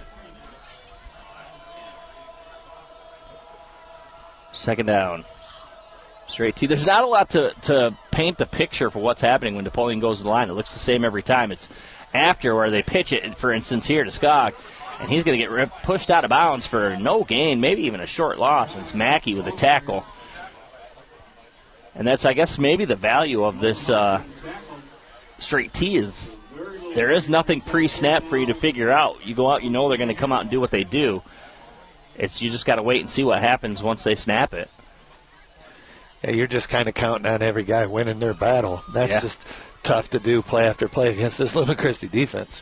2nd down. Straight T. There's not a lot to paint the picture for what's happening when Napoleon goes to the line. It looks the same every time. It's after where they pitch it, for instance, here to Skog. And he's going to get pushed out of bounds for no gain, maybe even a short loss. And it's Mackey with a tackle. And that's, I guess, maybe the value of this straight T is there is nothing pre-snap for you to figure out. You go out, you know they're going to come out and do what they do. You just got to wait and see what happens once they snap it. Yeah, you're just kind of counting on every guy winning their battle. That's just tough to do play after play against this Lumen Christi defense.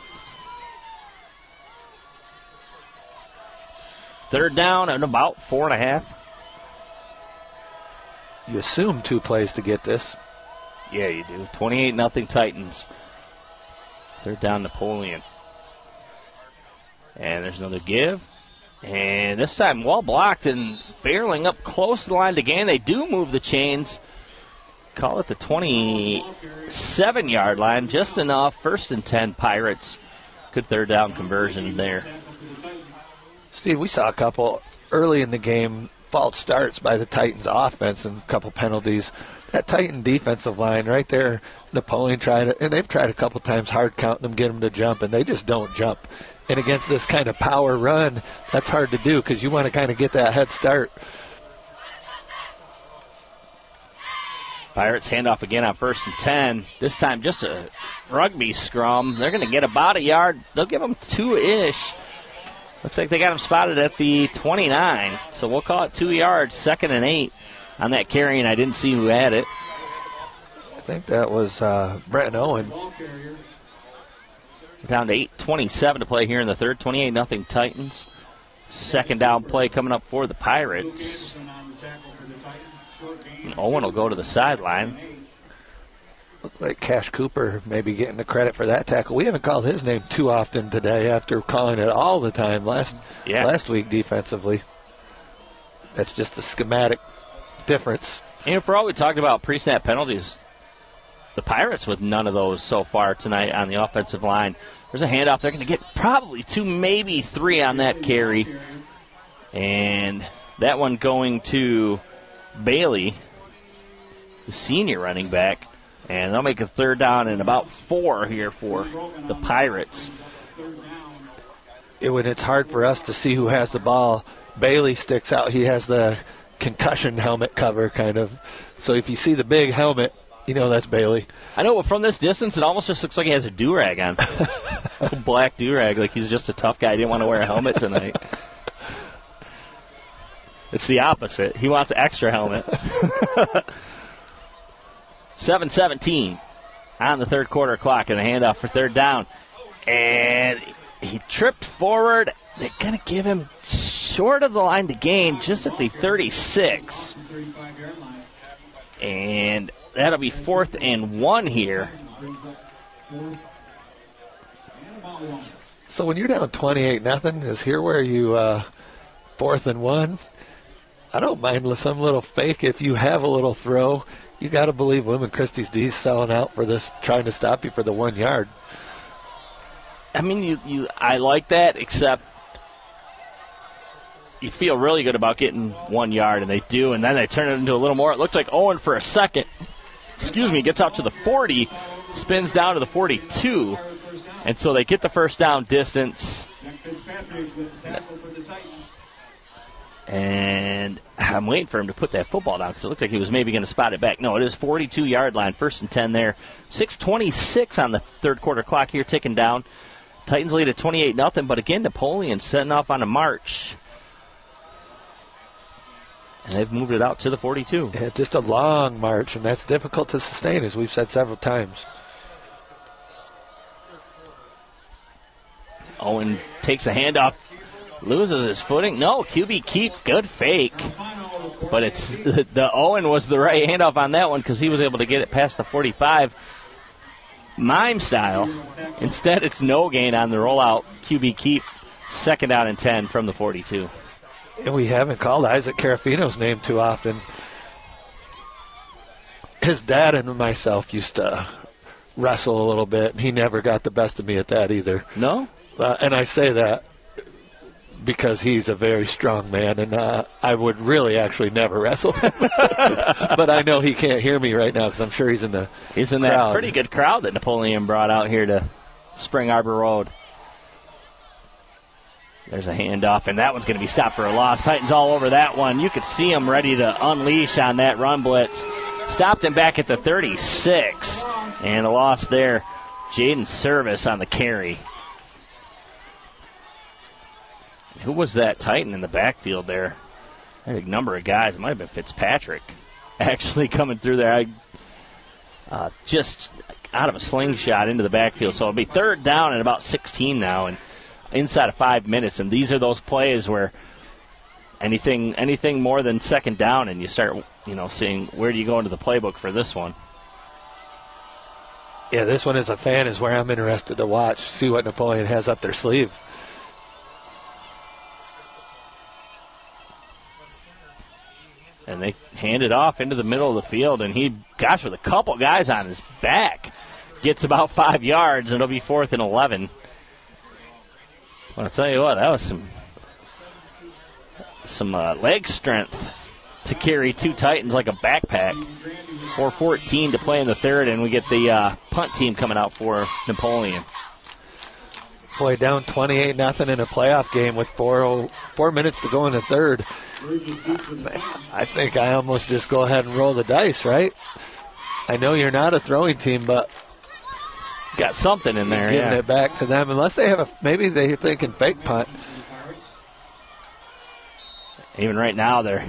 3rd down and about 4.5. You assume 2 plays to get this. Yeah, you do. 28-0 Titans. 3rd down Napoleon. And there's another give. And this time well blocked and barreling up close to the line to gain. They do move the chains. Call it the 27-yard line. Just enough. 1st and 10 Pirates. Good 3rd down conversion there. Steve, we saw a couple early in the game false starts by the Titans offense and a couple penalties. That Titan defensive line right there, Napoleon tried it, and they've tried a couple times hard counting them, get them to jump, and they just don't jump. And against this kind of power run, that's hard to do because you want to kind of get that head start. Pirates handoff again on 1st and 10. This time just a rugby scrum. They're going to get about a yard. They'll give them 2-ish. Looks like they got him spotted at the 29. So we'll call it 2 yards, 2nd and 8 on that carry, and I didn't see who had it. I think that was Brenton Owen. We're down to 8:27 to play here in the 3rd. 28-0 Titans. 2nd down play coming up for the Pirates. And Owen will go to the sideline. Looked like Cash Cooper maybe getting the credit for that tackle. We haven't called his name too often today after calling it all the time last week defensively. That's just a schematic difference. And for all we talked about pre-snap penalties, the Pirates with none of those so far tonight on the offensive line. There's a handoff. They're going to get probably 2, maybe 3 on that carry. And that one going to Bailey, the senior running back. And they'll make a 3rd down and about 4 here for the Pirates. It's hard for us to see who has the ball. Bailey sticks out. He has the concussion helmet cover kind of. So if you see the big helmet, you know that's Bailey. I know, but from this distance, it almost just looks like he has a do-rag on. A black do-rag, like he's just a tough guy. He didn't want to wear a helmet tonight. It's the opposite. He wants an extra helmet. 7:17 on the 3rd quarter clock, and a handoff for 3rd down. And he tripped forward, they're going to give him short of the line to gain, just at the 36. And that'll be 4th and 1 here. So when you're down 28-0, is here where you 4th and 1? I don't mind some little fake. If you have a little throw, you got to believe William Christie's D's selling out for this, trying to stop you for the 1 yard. I mean, I like that, except you feel really good about getting 1 yard, and they do, and then they turn it into a little more. It looked like Owen for a second, gets out to the 40, spins down to the 42, and so they get the first down distance. And I'm waiting for him to put that football down because it looked like he was maybe going to spot it back. No, it is 42-yard line, 1st and 10 there. 6:26 on the third quarter clock here, ticking down. Titans lead at 28-0, but again, Napoleon setting off on a march. And they've moved it out to the 42. Yeah, just a long march, and that's difficult to sustain, as we've said several times. Owen takes a handoff, loses his footing. No, QB keep, good fake. But it's the Owen was the right handoff on that one because he was able to get it past the 45. Mime style. Instead, it's no gain on the rollout. QB keep, 2nd down and 10 from the 42. And we haven't called Isaac Carafino's name too often. His dad and myself used to wrestle a little bit, and he never got the best of me at that either. No? And I say that because he's a very strong man, and I would really actually never wrestle. But I know he can't hear me right now because I'm sure he's in the He's in crowd. That pretty good crowd that Napoleon brought out here to Spring Arbor Road. There's a handoff, and that one's going to be stopped for a loss. Titans all over that one. You could see him ready to unleash on that run blitz. Stopped him back at the 36, and a loss there. Jaden Service on the carry. Who was that Titan in the backfield there? I had a number of guys. It might have been Fitzpatrick actually coming through there. Just out of a slingshot into the backfield. So it'll be 3rd down and about 16 now, and inside of 5 minutes. And these are those plays where anything more than 2nd down, and you start, seeing where do you go into the playbook for this one. Yeah, this one as a fan is where I'm interested to watch, see what Napoleon has up their sleeve. And they hand it off into the middle of the field, and he, with a couple guys on his back, gets about 5 yards, and it'll be 4th and 11. Well, I'll tell you what, that was some leg strength to carry 2 Titans like a backpack. 4:14 to play in the third, and we get the punt team coming out for Napoleon. Boy, down 28-0 in a playoff game with 4 minutes to go in the third. I think I almost just go ahead and roll the dice, right? I know you're not a throwing team, but got something in there. Giving it back to them, unless they have maybe they thinking fake punt. Even right now, they're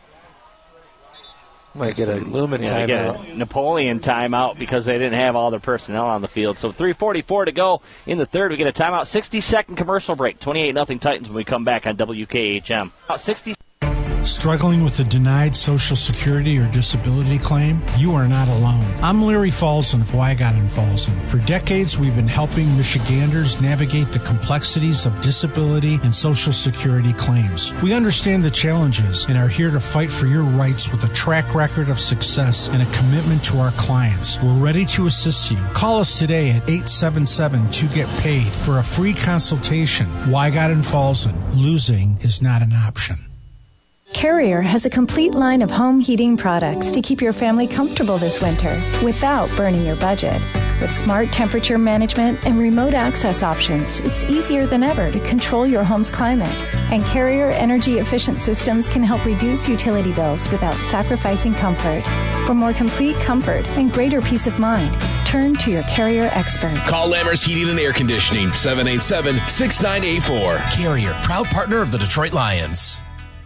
might get a Lumen timeout. Napoleon timeout because they didn't have all their personnel on the field. So 3:44 to go in the third. We get a timeout. 60-second commercial break. 28-0 Titans when we come back on WKHM. 60. Struggling with a denied Social Security or disability claim? You are not alone. I'm Larry Falson of Wygott & Falson. For decades, we've been helping Michiganders navigate the complexities of disability and Social Security claims. We understand the challenges and are here to fight for your rights with a track record of success and a commitment to our clients. We're ready to assist you. Call us today at 877-2GET-PAID for a free consultation. Wygott & Falson. Losing is not an option. Carrier has a complete line of home heating products to keep your family comfortable this winter without burning your budget. With smart temperature management and remote access options, it's easier than ever to control your home's climate. And Carrier energy-efficient systems can help reduce utility bills without sacrificing comfort. For more complete comfort and greater peace of mind, turn to your Carrier expert. Call Lammers Heating and Air Conditioning, 787-6984. Carrier, proud partner of the Detroit Lions.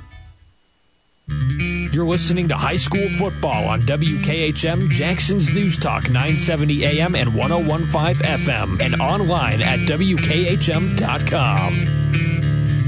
You're listening to High School Football on WKHM, Jackson's News Talk, 970 AM and 101.5 FM, and online at WKHM.com.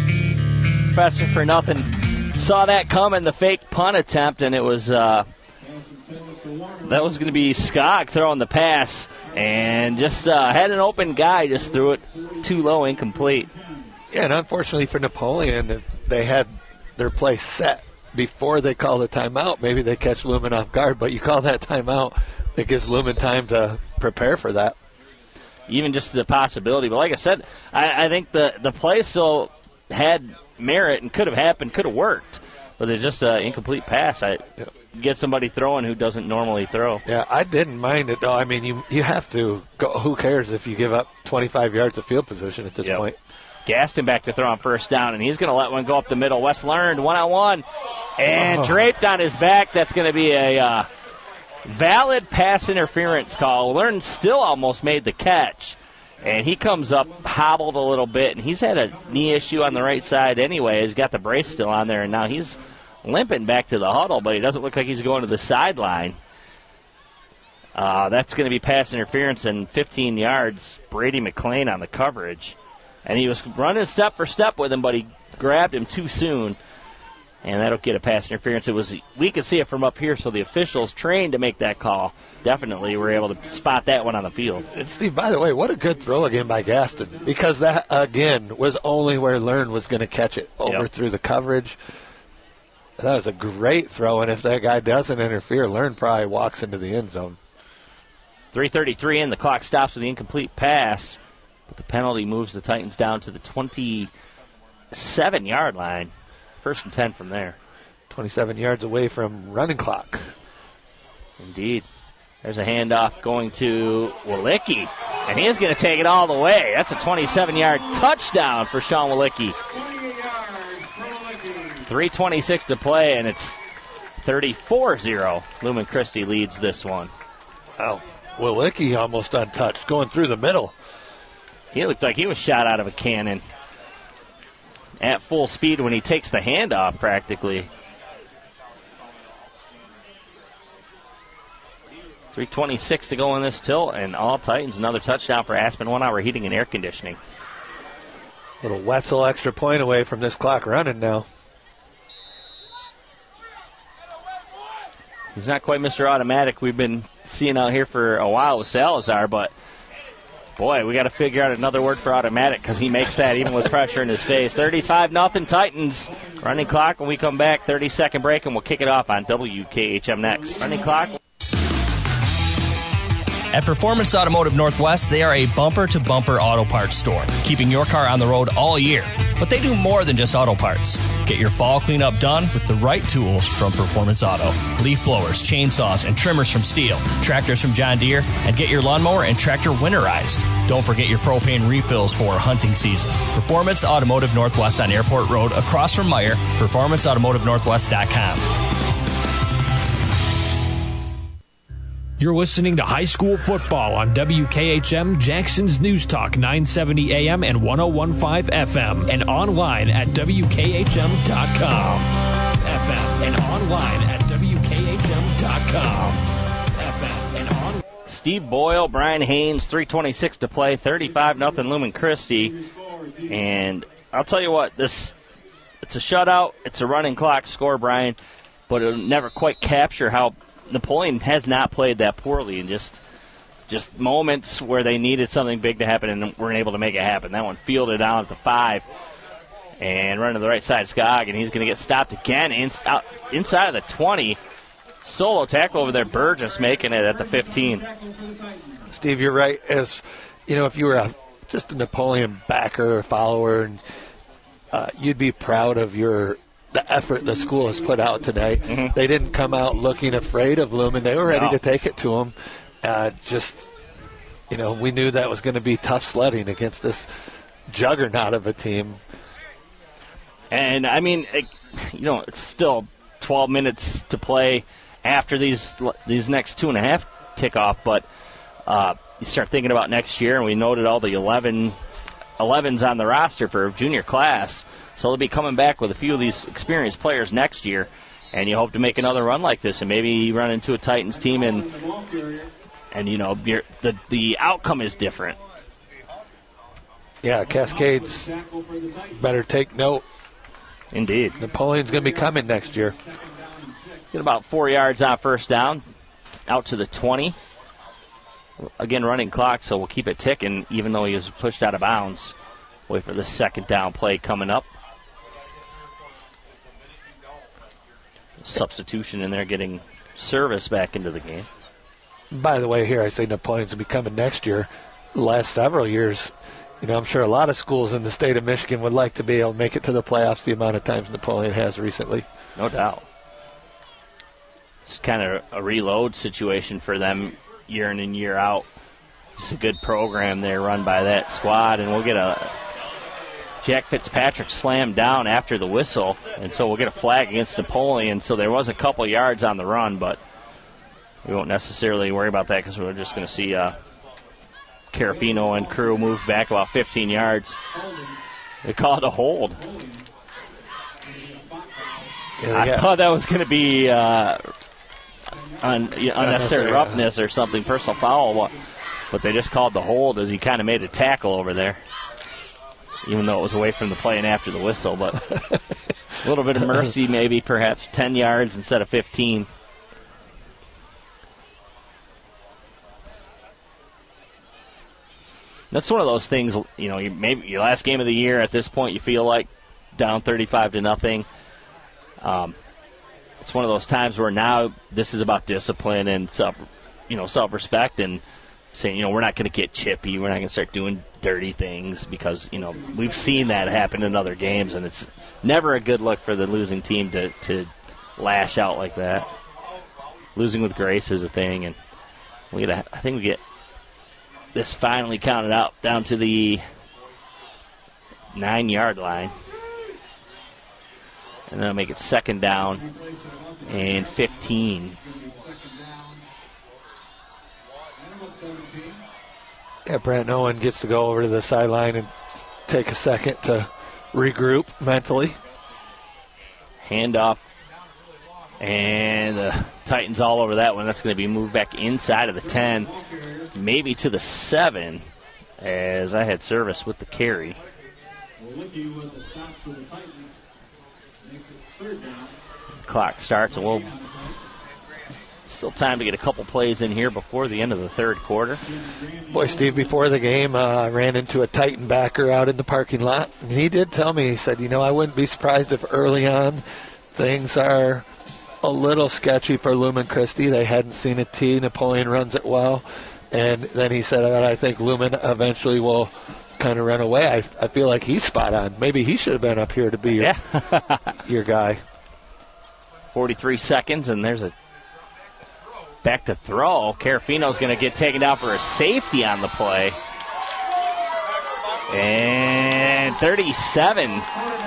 professor for nothing. Saw that coming, the fake punt attempt, and it was that was going to be Skog throwing the pass, and just had an open guy, just threw it too low, incomplete. Yeah, and unfortunately for Napoleon, they had their play set before they called a timeout. Maybe they catch Lumen off guard, but you call that timeout, it gives Lumen time to prepare for that. Even just the possibility. But like I said, I think the play still had merit and could have happened, could have worked. But it's just an incomplete pass. Get somebody throwing who doesn't normally throw. Yeah, I didn't mind it, though. I mean, you have to go. Who cares if you give up 25 yards of field position at this point? Gaston back to throw on first down, and he's going to let one go up the middle. West Learned one-on-one, and draped on his back. That's going to be a valid pass interference call. Learned still almost made the catch, and he comes up hobbled a little bit, and he's had a knee issue on the right side anyway. He's got the brace still on there, and now he's limping back to the huddle, but he doesn't look like he's going to the sideline. That's going to be pass interference and 15 yards. Brady McLean on the coverage. And he was running step for step with him, but he grabbed him too soon. And that'll get a pass interference. We could see it from up here, so the officials trained to make that call definitely were able to spot that one on the field. And Steve, by the way, what a good throw again by Gaston, because that, again, was only where Learn was going to catch it over through the coverage. That was a great throw, and if that guy doesn't interfere, Learn probably walks into the end zone. 3:33 in, the clock stops with the incomplete pass, but the penalty moves the Titans down to the 27-yard line. 1st and 10 from there. 27 yards away from running clock. Indeed. There's a handoff going to Walicki, and he is going to take it all the way. That's a 27-yard touchdown for Sean Walicki. 3:26 to play, and it's 34-0. Lumen Christi leads this one. Wow. Walicki almost untouched, going through the middle. He looked like he was shot out of a cannon. At full speed when he takes the handoff, practically. 3:26 to go in this tilt, and all Titans, another touchdown for Aspen 1 Hour Heating and Air Conditioning. Little Wetzel extra point away from this clock running now. He's not quite Mr. Automatic we've been seeing out here for a while with Salazar, but boy, we got to figure out another word for automatic because he makes that even with pressure in his face. 35-0 Titans. Running clock when we come back. 30-second break, and we'll kick it off on WKHM next. Running clock. At Performance Automotive Northwest, they are a bumper-to-bumper auto parts store, keeping your car on the road all year. But they do more than just auto parts. Get your fall cleanup done with the right tools from Performance Auto. Leaf blowers, chainsaws, and trimmers from Steel, tractors from John Deere, and get your lawnmower and tractor winterized. Don't forget your propane refills for hunting season. Performance Automotive Northwest on Airport Road, across from Meyer, performanceautomotivenorthwest.com. You're listening to High School Football on WKHM, Jackson's News Talk, 970 AM and 101.5 FM, and online at WKHM.com. FM and online at WKHM.com. FM and on. Steve Boyle, Brian Haynes, 3:26 to play, 35-0 Lumen Christi. And I'll tell you what, it's a shutout, it's a running clock score, Brian, but it'll never quite capture how Napoleon has not played that poorly, and just moments where they needed something big to happen and weren't able to make it happen. That one fielded down at the 5 and running to the right side, Skog, and he's going to get stopped again inside of the 20. Solo tackle over there, Burgess making it at the 15. Steve, you're right. As you know, if you were just a Napoleon backer or follower, and you'd be proud of the effort the school has put out today. Mm-hmm. They didn't come out looking afraid of Lumen. They were ready to take it to them. We knew that was going to be tough sledding against this juggernaut of a team. And, I mean, it's still 12 minutes to play after these next 2.5 tick-off, but you start thinking about next year, and we noted all the 11s on the roster for junior class. So they'll be coming back with a few of these experienced players next year, and you hope to make another run like this and maybe run into a Titans team and the outcome is different. Yeah, Cascades better take note. Indeed. Napoleon's going to be coming next year. Get about 4 yards on first down, out to the 20. Again, running clock, so we'll keep it ticking, even though he was pushed out of bounds. Wait for the second down play coming up. Substitution in there, getting Service back into the game. By the way, here I say Napoleon's going to be coming next year. The last several years, I'm sure a lot of schools in the state of Michigan would like to be able to make it to the playoffs the amount of times Napoleon has recently. No doubt. It's kind of a reload situation for them year in and year out. It's a good program there run by that squad, and we'll get a Jack Fitzpatrick slammed down after the whistle, and so we'll get a flag against Napoleon. So there was a couple yards on the run, but we won't necessarily worry about that because we're just going to see Carafino and crew move back about 15 yards. They call it a hold. I thought that was going to be unnecessary roughness or something, personal foul, but they just called the hold as he kind of made a tackle over there, even though it was away from the play and after the whistle. But a little bit of mercy, maybe, perhaps 10 yards instead of 15. That's one of those things, maybe your last game of the year at this point, you feel like down 35-0. It's one of those times where now this is about discipline and self-respect, and saying, we're not going to get chippy, we're not going to start doing dirty things, because we've seen that happen in other games, and it's never a good look for the losing team to lash out like that. Losing with grace is a thing, and I think we get this finally counted out down to the 9-yard line. And then I'll make it second down and 15. Yeah, Brent Owen gets to go over to the sideline and take a second to regroup mentally. Handoff. And the Titans all over that one. That's going to be moved back inside of the 10, maybe to the 7, as I had Service with the carry. Clock starts, and we'll still time to get a couple plays in here before the end of the third quarter. Boy, Steve, before the game, I ran into a Titan backer out in the parking lot, and he did tell me, he said, I wouldn't be surprised if early on things are a little sketchy for Lumen Christi. They hadn't seen a tee. Napoleon runs it well. And then he said that I think Lumen eventually will kind of run away. I feel like he's spot on. Maybe he should have been up here to be your guy. 43 seconds, and there's a back to throw. Carafino's going to get taken down for a safety on the play. And 37-0.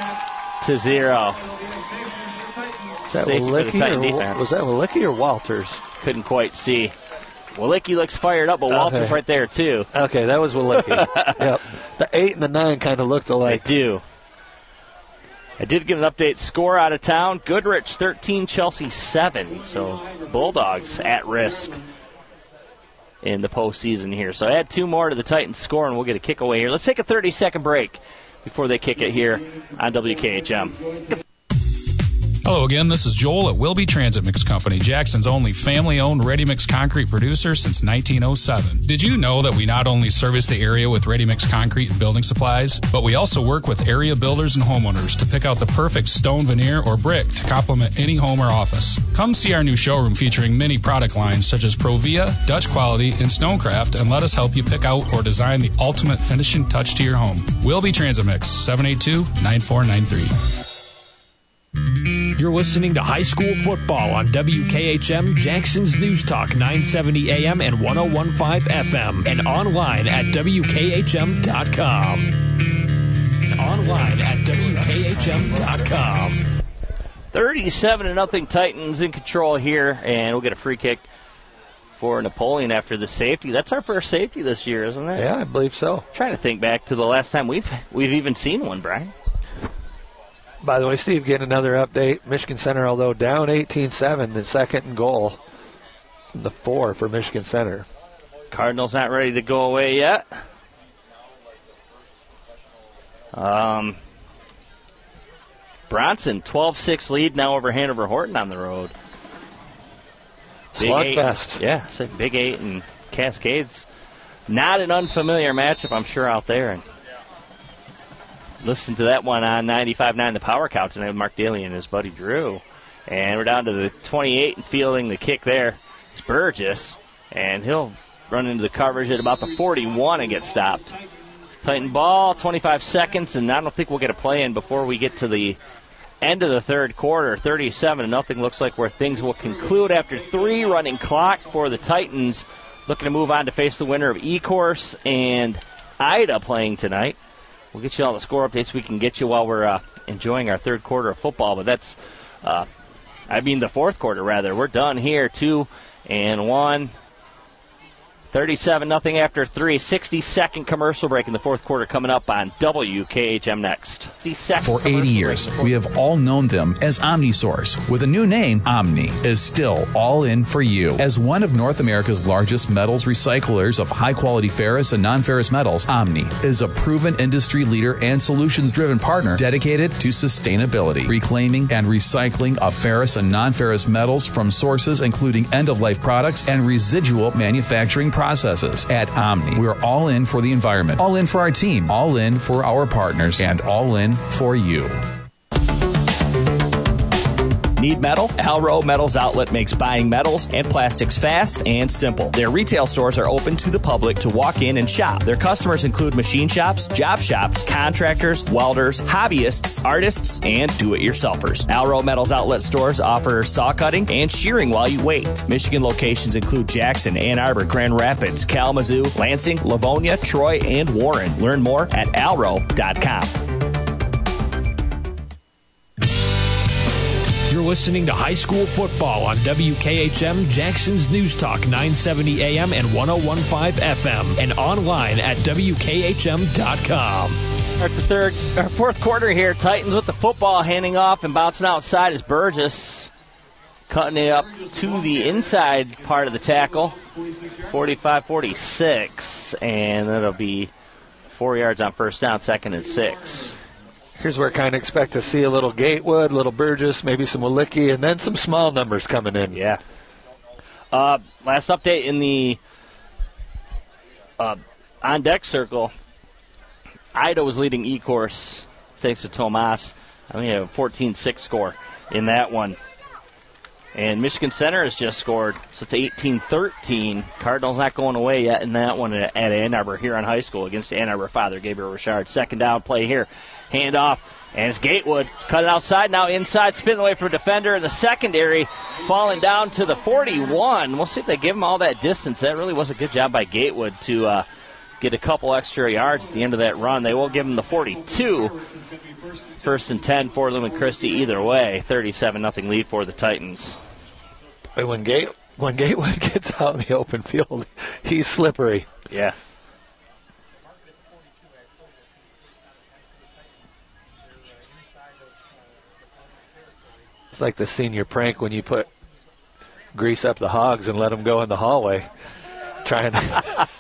Was that Walicki or Walters? Couldn't quite see. Walicki looks fired up, but Walters right there, too. Okay, that was Walicki. Yep. The 8 and the 9 kind of looked alike. They do. I did get an update score out of town. Goodrich 13, Chelsea 7. So Bulldogs at risk in the postseason here. So add 2 more to the Titans score, and we'll get a kick away here. Let's take a 30-second break before they kick it here on WKHM. Hello again, this is Joel at Wilby Transit Mix Company, Jackson's only family-owned ready-mix concrete producer since 1907. Did you know that we not only service the area with ready-mix concrete and building supplies, but we also work with area builders and homeowners to pick out the perfect stone veneer or brick to complement any home or office. Come see our new showroom featuring many product lines such as Provia, Dutch Quality, and Stonecraft, and let us help you pick out or design the ultimate finishing touch to your home. Wilby Transit Mix, 782-9493. You're listening to High School Football on WKHM, Jackson's News Talk, 970 AM and 101.5 FM, and online at WKHM.com. Online at WKHM.com. 37-0 Titans in control here, and we'll get a free kick for Napoleon after the safety. That's our first safety this year, isn't it? Yeah, I believe so. I'm trying to think back to the last time we've even seen one, Brian. By the way, Steve, getting another update. Michigan Center, although down 18-7, the second and goal from the 4 for Michigan Center. Cardinals not ready to go away yet. Bronson, 12-6 lead now over Hanover Horton on the road. Slugfest. Yeah, so Big 8 and Cascades. Not an unfamiliar matchup, I'm sure, out there. And listen to that one on 95.9 The Power Couch tonight with Mark Daly and his buddy Drew. And we're down to the 28 and fielding the kick there. It's Burgess, and he'll run into the coverage at about the 41 and get stopped. Titan ball, 25 seconds, and I don't think we'll get a play in before we get to the end of the third quarter. 37-0 looks like where things will conclude after 3 running clock for the Titans. Looking to move on to face the winner of Ecorse and Ida playing tonight. We'll get you all the score updates we can get you while we're enjoying our third quarter of football, but that's, the fourth quarter, rather. We're done here, 2-1. 37-0 after 3. 60-second commercial break in the fourth quarter coming up on WKHM next. For 80 years, we have all known them as OmniSource. With a new name, Omni is still all in for you. As one of North America's largest metals recyclers of high-quality ferrous and non-ferrous metals, Omni is a proven industry leader and solutions-driven partner dedicated to sustainability, reclaiming and recycling of ferrous and non-ferrous metals from sources including end-of-life products and residual manufacturing processes. At Omni, we're all in for the environment, all in for our team, all in for our partners, and all in for you. Need metal? Alro Metals Outlet makes buying metals and plastics fast and simple. Their retail stores are open to the public to walk in and shop. Their customers include machine shops, job shops, contractors, welders, hobbyists, artists, and do-it-yourselfers. Alro Metals Outlet stores offer saw cutting and shearing while you wait. Michigan locations include Jackson, Ann Arbor, Grand Rapids, Kalamazoo, Lansing, Livonia, Troy, and Warren. Learn more at alro.com. You're listening to high school football on WKHM, Jackson's News Talk, 970 AM and 101.5 FM, and online at WKHM.com. Our fourth quarter here. Titans with the football, handing off and bouncing outside is Burgess. Cutting it up to the inside part of the tackle. 45-46, and that'll be 4 yards on first down, 2nd and 6. Here's where I kind of expect to see a little Gatewood, a little Burgess, maybe some Walicki, and then some small numbers coming in. Yeah. Last update in the on-deck circle, Ida was leading Ecorse thanks to Tomas. I think a 14-6 score in that one. And Michigan Center has just scored, so it's 18-13. Cardinals not going away yet in that one at Ann Arbor here on high school against Ann Arbor father, Gabriel Richard. Second down play here. Hand off, and it's Gatewood. Cut it outside, now inside, spinning away from a defender in the secondary, falling down to the 41. We'll see if they give him all that distance. That really was a good job by Gatewood to get a couple extra yards at the end of that run. They will give him the 42. 1st and 10 for Lumen Christi either way. 37-0 lead for the Titans. But when Gatewood gets out in the open field, he's slippery. Yeah. It's like the senior prank when you put grease up the hogs and let them go in the hallway. Trying to.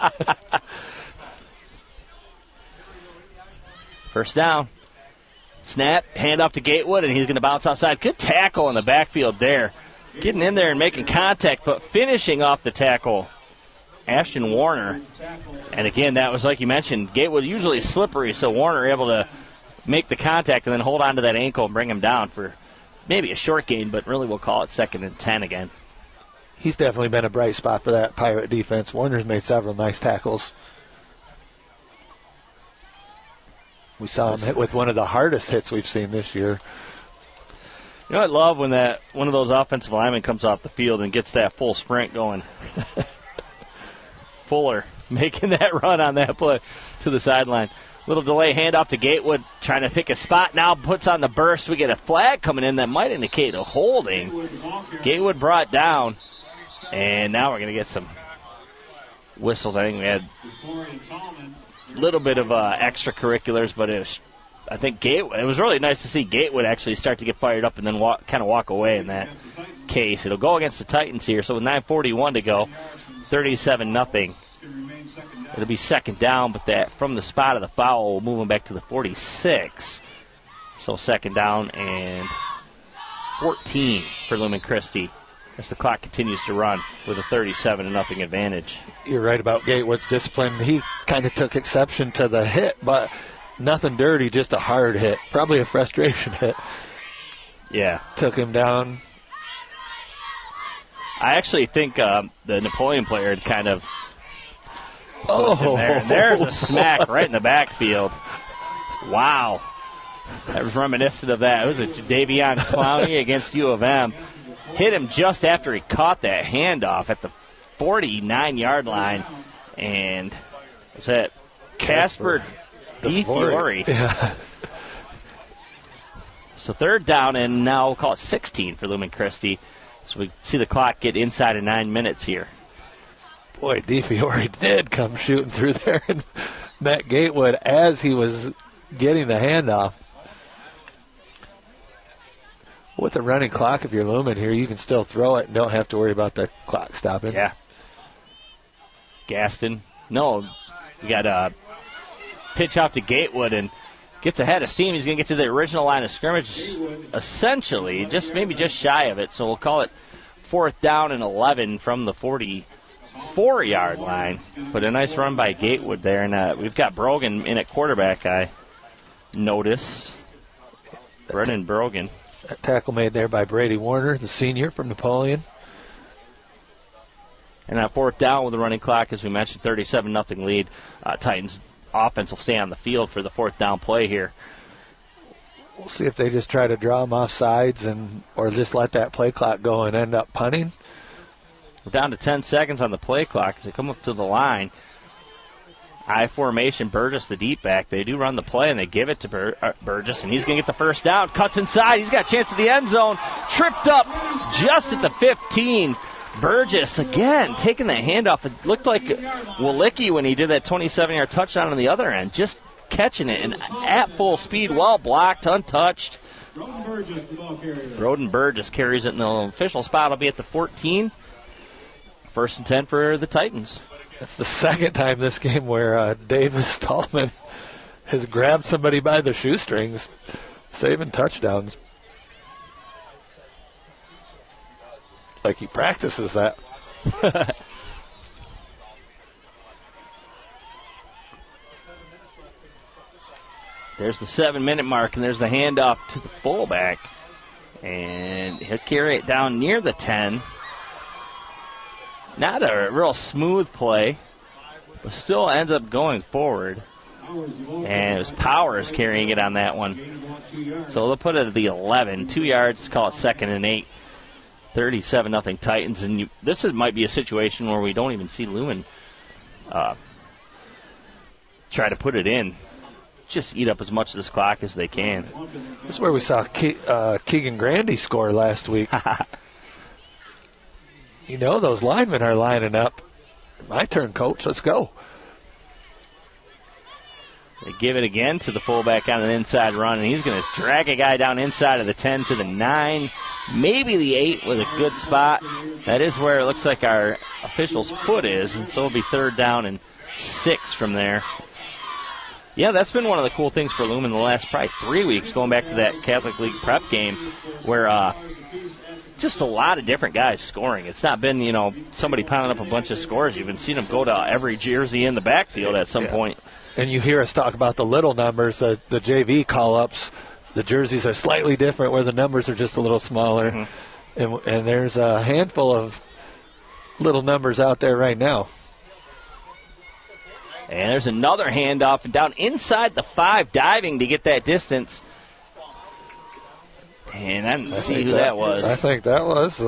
First down. Snap, hand off to Gatewood, and he's going to bounce outside. Good tackle in the backfield there. Getting in there and making contact, but finishing off the tackle, Ashton Warner. And again, that was like you mentioned, Gatewood usually slippery, so Warner able to make the contact and then hold on to that ankle and bring him down for maybe a short gain, but really we'll call it 2nd and 10 again. He's definitely been a bright spot for that Pirate defense. Warner's made several nice tackles. We saw him hit with one of the hardest hits we've seen this year. You know, I love when that one of those offensive linemen comes off the field and gets that full sprint going. Fuller making that run on that play to the sideline. Little delay, handoff to Gatewood, trying to pick a spot. Now puts on the burst. We get a flag coming in that might indicate a holding. Gatewood brought down, and now we're going to get some whistles. I think we had a little bit of extracurriculars, but it was really nice to see Gatewood actually start to get fired up and then kind of walk away in that case. It'll go against the Titans here, so with 9:41 to go, 37-0. It'll be second down, but that from the spot of the foul will move him back to the 46. So second down and 14 for Lumen Christi as the clock continues to run with a 37-0 advantage. You're right about Gatewood's discipline. He kind of took exception to the hit, but nothing dirty, just a hard hit. Probably a frustration hit. Yeah. Took him down. I actually think the Napoleon player had kind of there's a smack right in the backfield. Wow. That was reminiscent of that. It was a Davion Clowney against U of M. Hit him just after he caught that handoff at the 49-yard line. And was that Casper DeFiore? Yeah. So third down, and now we'll call it 16 for Lumen Christi. So we see the clock get inside of 9 minutes here. Boy, DeFiore did come shooting through there and met Gatewood as he was getting the handoff. With a running clock, if you're Lumen here, you can still throw it and don't have to worry about the clock stopping. Yeah. Gaston. No, we got a pitch out to Gatewood and gets ahead of steam. He's going to get to the original line of scrimmage, essentially, maybe just shy of it. So we'll call it fourth down and 11 from the 44-yard line. But a nice run by Gatewood there. And we've got Brogan in at quarterback, I notice. Brennan Brogan. That tackle made there by Brady Warner, the senior from Napoleon. And that fourth down with the running clock, as we mentioned, 37-0 lead. Titans offense will stay on the field for the fourth down play here. We'll see if they just try to draw them off sides or just let that play clock go and end up punting. We're down to 10 seconds on the play clock as they come up to the line. I formation, Burgess, the deep back. They do run the play, and they give it to Burgess, and he's going to get the first down. Cuts inside. He's got a chance at the end zone. Tripped up just at the 15. Burgess, again, taking the handoff. It looked like Walicki when he did that 27-yard touchdown on the other end, just catching it and at full speed, well blocked, untouched. Broden Burgess carries it in the official spot. It'll be at the 14. First and 10 for the Titans. That's the second time this game where Davis Tallman has grabbed somebody by the shoestrings, saving touchdowns. Like he practices that. There's the 7-minute mark, and there's the handoff to the fullback. And he'll carry it down near the 10. Not a real smooth play, but still ends up going forward. And it was Powers carrying it on that one. So they'll put it at the 11. 2 yards, call it second and 8. 37-0 Titans. And this might be a situation where we don't even see Lumen try to put it in. Just eat up as much of this clock as they can. This is where we saw Keegan Grandy score last week. You know those linemen are lining up. My turn, coach. Let's go. They give it again to the fullback on an inside run, and he's going to drag a guy down inside of the 10 to the 9, maybe the 8 with a good spot. That is where it looks like our official's foot is, and so it'll be third down and 6 from there. Yeah, that's been one of the cool things for Lumen the last probably 3 weeks, going back to that Catholic League prep game where just a lot of different guys scoring. It's not been, somebody piling up a bunch of scores. You've been seeing them go to every jersey in the backfield at some point. And you hear us talk about the little numbers, the JV call-ups. The jerseys are slightly different where the numbers are just a little smaller. Mm-hmm. And there's a handful of little numbers out there right now. And there's another handoff and down inside the 5, diving to get that distance. And I didn't see who that was. I think that was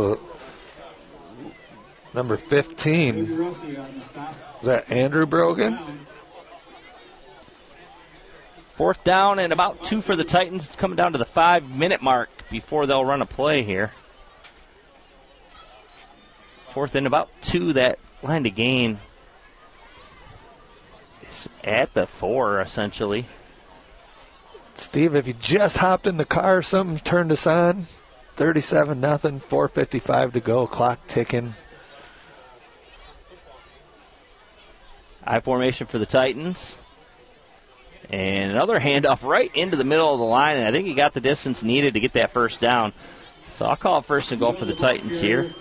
number 15. Is that Andrew Brogan? Fourth down and about 2 for the Titans, coming down to the 5-minute mark before they'll run a play here. Fourth and about 2, that line to gain is at the 4, essentially. Steve, if you just hopped in the car, something turned us on. 37-0, 4:55 to go, clock ticking. I formation for the Titans. And another handoff right into the middle of the line, and I think he got the distance needed to get that first down. So I'll call it first and goal for the Titans here.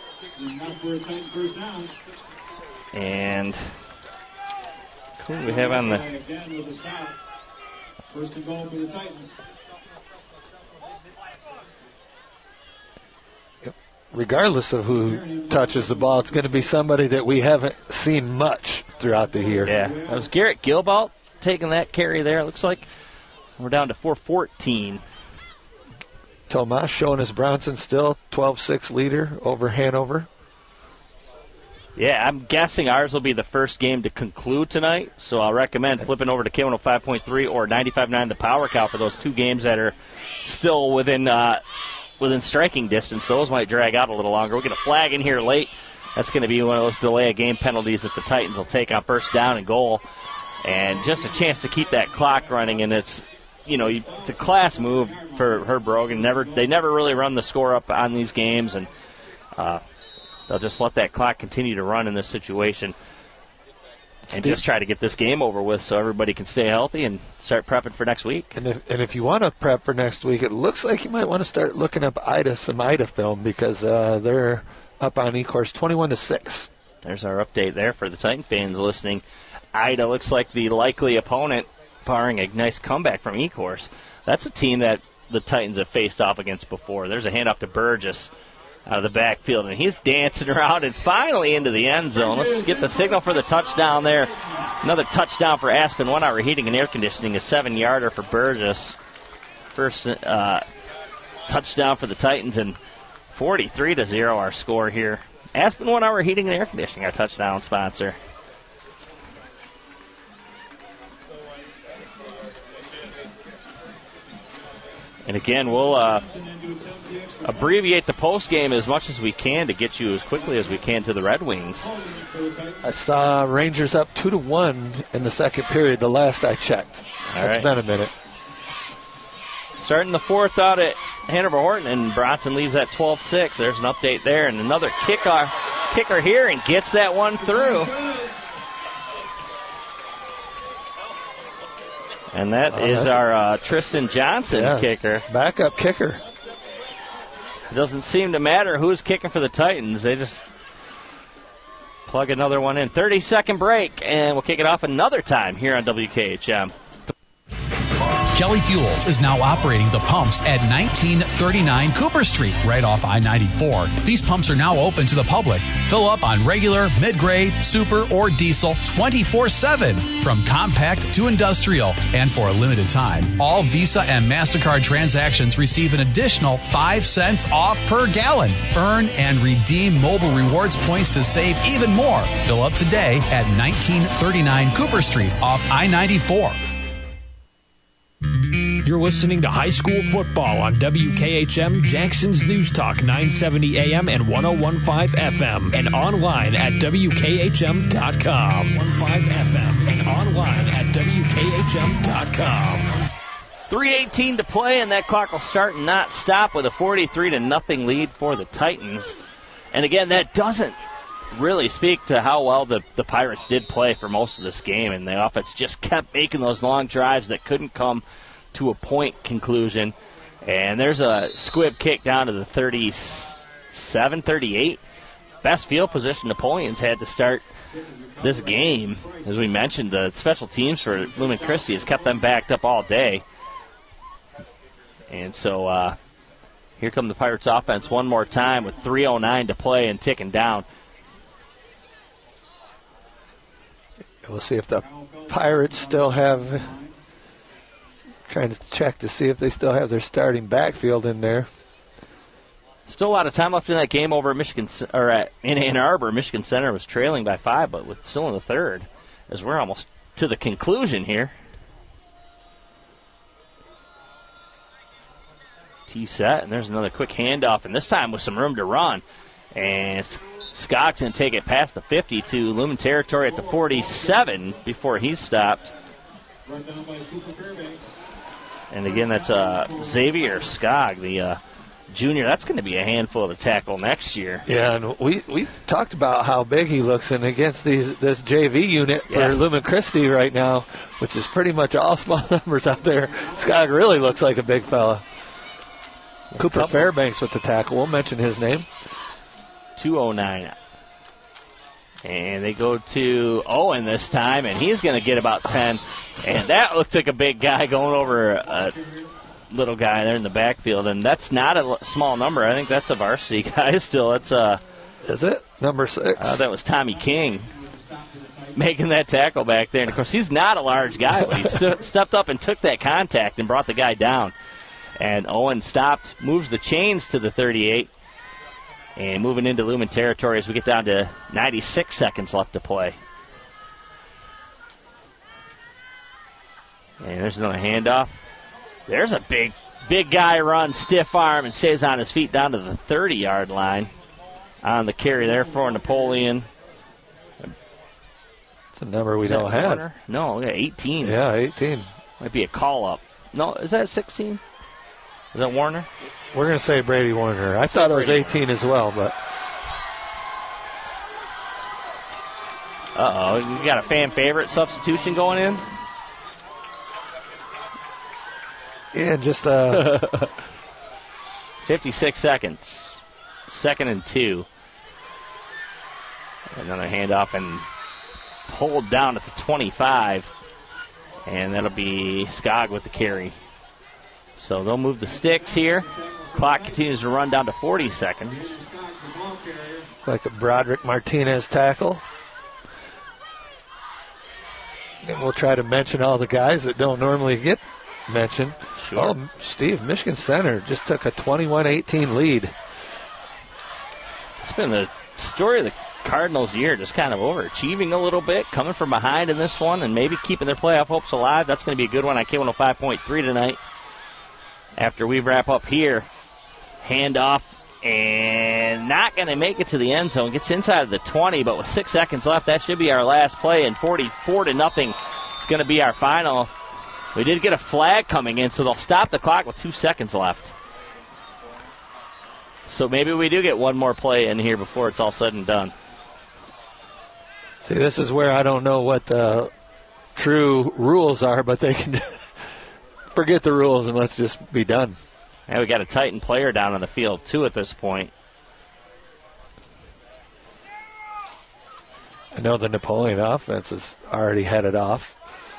And who do we have on the... First and goal for the Titans. Regardless of who touches the ball, it's going to be somebody that we haven't seen much throughout the year. Yeah, that was Garrett Gilbalt taking that carry there. Looks like we're down to 4:14. Tomas Jonas Bronson still 12-6 leader over Hanover. Yeah, I'm guessing ours will be the first game to conclude tonight, so I'll recommend flipping over to K105.3 or 95.9 The Power Cow for those two games that are still within striking distance. Those might drag out a little longer. We'll get a flag in here late. That's going to be one of those delay of game penalties that the Titans will take on first down and goal. And just a chance to keep that clock running, and it's a class move for Herb Brogan. They never really run the score up on these games, and they'll just let that clock continue to run in this situation and just try to get this game over with so everybody can stay healthy and start prepping for next week. And if you want to prep for next week, it looks like you might want to start looking up some Ida film because they're up on eCourse 21-6. There's our update there for the Titan fans listening. Ida looks like the likely opponent, barring a nice comeback from eCourse. That's a team that the Titans have faced off against before. There's a handoff to Burgess out of the backfield, and he's dancing around and finally into the end zone. Let's get the signal for the touchdown there. Another touchdown for Aspen 1 Hour Heating and Air Conditioning, a 7-yarder for Burgess. First touchdown for the Titans, and 43-0 our score here. Aspen 1 Hour Heating and Air Conditioning, our touchdown sponsor. And again, we'll abbreviate the post game as much as we can to get you as quickly as we can to the Red Wings. I saw Rangers up 2-1 in the second period, the last I checked. It's been a minute. Starting the fourth out at Hanover Horton, and Bronson leaves at 12-6. There's an update there, and another kicker here, and gets that one through. And that is our Tristan Johnson kicker. Backup kicker. It doesn't seem to matter who's kicking for the Titans. They just plug another one in. 30-second break, and we'll kick it off another time here on WKHM. Kelly Fuels is now operating the pumps at 1939 Cooper Street, right off I-94. These pumps are now open to the public. Fill up on regular, mid-grade, super, or diesel 24/7, from compact to industrial. And for a limited time, all Visa and MasterCard transactions receive an additional 5 cents off per gallon. Earn and redeem mobile rewards points to save even more. Fill up today at 1939 Cooper Street off I-94. You're listening to high school football on WKHM, Jackson's News Talk 970 AM and 101.5 FM, and online at WKHM.com. 105 FM and online at WKHM.com. 3:18 to play, and that clock will start and not stop with a 43-0 lead for the Titans. And again, that doesn't really speak to how well the Pirates did play for most of this game, and the offense just kept making those long drives that couldn't come to a point conclusion. And there's a squib kick down to the 37, 38. Best field position Napoleon's had to start this game. As we mentioned, the special teams for Lumen Christi has kept them backed up all day. And so here come the Pirates offense one more time with 3:09 to play and ticking down. We'll see if the Pirates still have... Trying to check to see if they still have their starting backfield in there. Still a lot of time left in that game over at in Ann Arbor. Michigan Center was trailing by 5, but still in the third, as we're almost to the conclusion here. T set, and there's another quick handoff, and this time with some room to run. And Scott's going to take it past the 50 to Lumen territory at the 47 before he's stopped. Brought down by Cooper Fairbanks. And again, that's Xavier Skog, the junior. That's going to be a handful to tackle next year. Yeah, and we talked about how big he looks in against this JV unit for Lumen Christi right now, which is pretty much all small numbers out there. Scott really looks like a big fella. Cooper Fairbanks with the tackle. We'll mention his name. 209. And they go to Owen this time, and he's going to get about 10. And that looked like a big guy going over a little guy there in the backfield. And that's not a small number. I think that's a varsity guy still. That's Is it? Number 6. That was Tommy King making that tackle back there. And, of course, he's not a large guy, but he stepped up and took that contact and brought the guy down. And Owen stopped, moves the chains to the 38. And moving into Lumen territory as we get down to 96 seconds left to play. And there's another handoff. There's a big guy run, stiff arm, and stays on his feet down to the 30-yard line. On the carry there for Napoleon. It's a number we don't have. Warner? No, we got 18. Yeah, 18. Might be a call-up. No, is that 16? Is that Warner? We're going to say Brady Warner. I thought it was 18 as well, but. You got a fan favorite substitution going in? Yeah, just 56 seconds. 2nd and 2. Another handoff and pulled down at the 25. And that'll be Skog with the carry. So they'll move the sticks here. Clock continues to run down to 40 seconds. Like a Broderick Martinez tackle. And we'll try to mention all the guys that don't normally get mentioned. Sure. Oh, Steve, Michigan Center just took a 21-18 lead. It's been the story of the Cardinals' year, just kind of overachieving a little bit, coming from behind in this one, and maybe keeping their playoff hopes alive. That's going to be a good one on K105.3 tonight. After we wrap up here, handoff, and not going to make it to the end zone. Gets inside of the 20, but with 6 seconds left, that should be our last play, and 44-0 is going to be our final. We did get a flag coming in, so they'll stop the clock with 2 seconds left. So maybe we do get one more play in here before it's all said and done. See, this is where I don't know what the true rules are, but they can forget the rules and let's just be done. And we got a Titan player down on the field, too, at this point. I know the Napoleon offense is already headed off.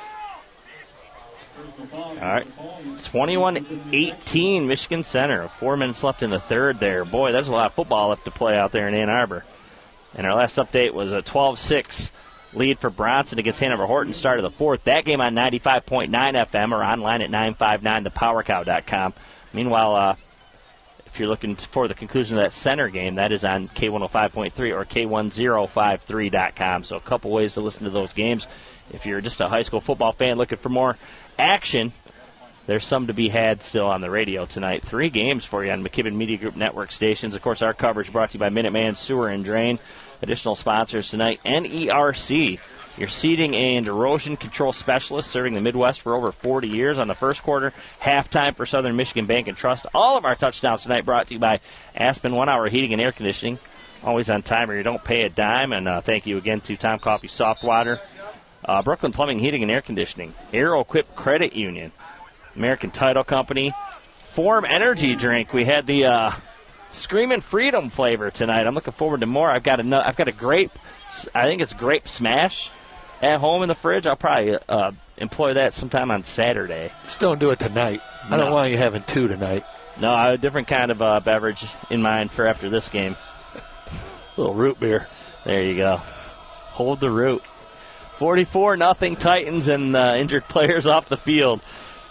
All right, 21-18, Michigan Center. 4 minutes left in the third there. Boy, there's a lot of football left to play out there in Ann Arbor. And our last update was a 12-6 lead for Bronson against Hanover Horton. Started the fourth. That game on 95.9 FM or online at 959thepowercow.com. Meanwhile, if you're looking for the conclusion of that center game, that is on K105.3 or K1053.com. So a couple ways to listen to those games. If you're just a high school football fan looking for more action, there's some to be had still on the radio tonight. 3 games for you on McKibben Media Group Network stations. Of course, our coverage brought to you by Minuteman Sewer and Drain. Additional sponsors tonight, NERC, your seeding and erosion control specialist, serving the Midwest for over 40 years. On the first quarter, halftime for Southern Michigan Bank and Trust. All of our touchdowns tonight brought to you by Aspen 1 Hour Heating and Air Conditioning. Always on time or you don't pay a dime. And thank you again to Tom Coffee Soft Water, Brooklyn Plumbing, Heating and Air Conditioning, Aero Equip Credit Union, American Title Company, Form Energy Drink. We had the Screamin' Freedom flavor tonight. I'm looking forward to more. I've got a grape. I think it's grape smash at home in the fridge. I'll probably employ that sometime on Saturday. Just don't do it tonight. I don't want you having 2 tonight. No, I have a different kind of beverage in mind for after this game. A little root beer. There you go. Hold the root. 44-0 Titans and injured players off the field.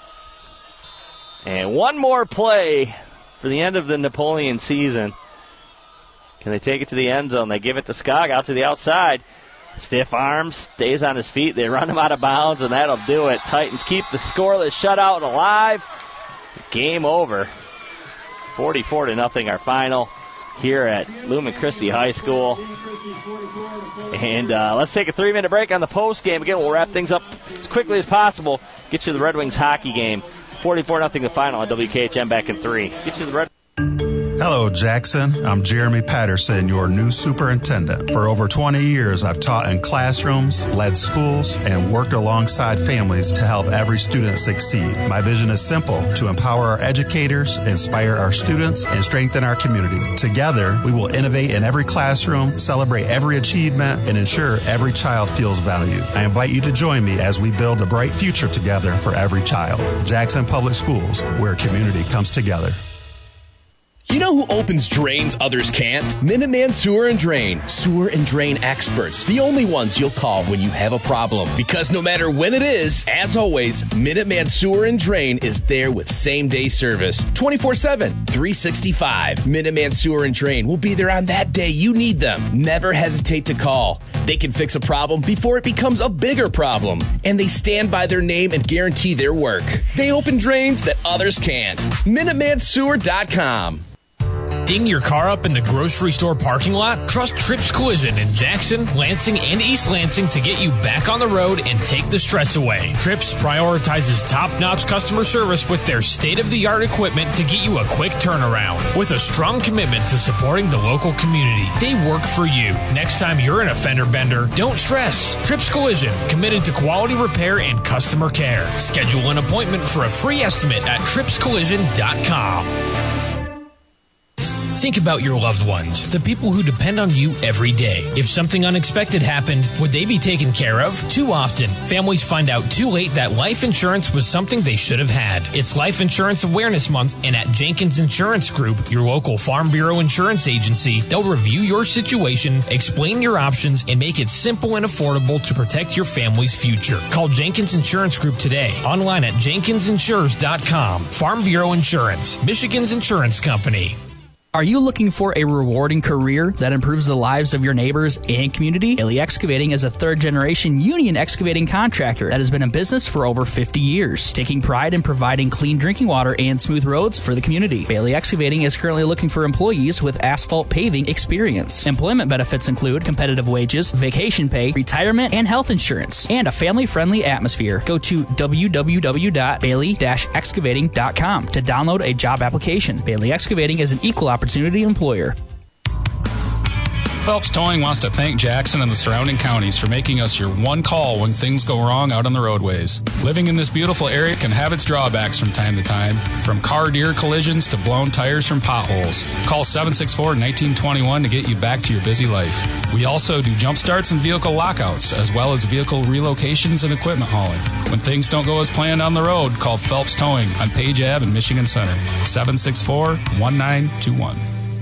And one more play for the end of the Napoleon season. Can they take it to the end zone? They give it to Skog out to the outside. Stiff arms, stays on his feet. They run him out of bounds, and that'll do it. Titans keep the scoreless shutout alive. Game over. 44-0 our final here at Lumen Christi High School. And let's take a 3-minute break on the post game. Again, we'll wrap things up as quickly as possible. Get you the Red Wings hockey game. 44-0 the final on WKHM back in 3. Get you the Red Hello, Jackson. I'm Jeremy Patterson, your new superintendent. For over 20 years, I've taught in classrooms, led schools, and worked alongside families to help every student succeed. My vision is simple: to empower our educators, inspire our students, and strengthen our community. Together, we will innovate in every classroom, celebrate every achievement, and ensure every child feels valued. I invite you to join me as we build a bright future together for every child. Jackson Public Schools, where community comes together. You know who opens drains others can't? Minuteman Sewer and Drain. Sewer and drain experts. The only ones you'll call when you have a problem. Because no matter when it is, as always, Minuteman Sewer and Drain is there with same-day service. 24/7, 365. Minuteman Sewer and Drain will be there on that day you need them. Never hesitate to call. They can fix a problem before it becomes a bigger problem. And they stand by their name and guarantee their work. They open drains that others can't. MinutemanSewer.com. Ding your car up in the grocery store parking lot? Trust Trips Collision in Jackson, Lansing, and East Lansing to get you back on the road and take the stress away. Trips prioritizes top-notch customer service with their state-of-the-art equipment to get you a quick turnaround. With a strong commitment to supporting the local community, they work for you. Next time you're in a fender bender, don't stress. Trips Collision, committed to quality repair and customer care. Schedule an appointment for a free estimate at tripscollision.com. Think about your loved ones, the people who depend on you every day. If something unexpected happened, would they be taken care of? Too often, families find out too late that life insurance was something they should have had. It's Life Insurance Awareness Month, and at Jenkins Insurance Group, your local Farm Bureau insurance agency, they'll review your situation, explain your options, and make it simple and affordable to protect your family's future. Call Jenkins Insurance Group today, online at jenkinsinsures.com. Farm Bureau Insurance, Michigan's insurance company. Are you looking for a rewarding career that improves the lives of your neighbors and community? Bailey Excavating is a third-generation union excavating contractor that has been in business for over 50 years, taking pride in providing clean drinking water and smooth roads for the community. Bailey Excavating is currently looking for employees with asphalt paving experience. Employment benefits include competitive wages, vacation pay, retirement, and health insurance, and a family-friendly atmosphere. Go to www.bailey-excavating.com to download a job application. Bailey Excavating is an equal opportunity employer. Phelps Towing wants to thank Jackson and the surrounding counties for making us your one call when things go wrong out on the roadways. Living in this beautiful area can have its drawbacks from time to time, from car deer collisions to blown tires from potholes. Call 764-1921 to get you back to your busy life. We also do jump starts and vehicle lockouts, as well as vehicle relocations and equipment hauling. When things don't go as planned on the road, call Phelps Towing on Page Ave in Michigan Center, 764-1921.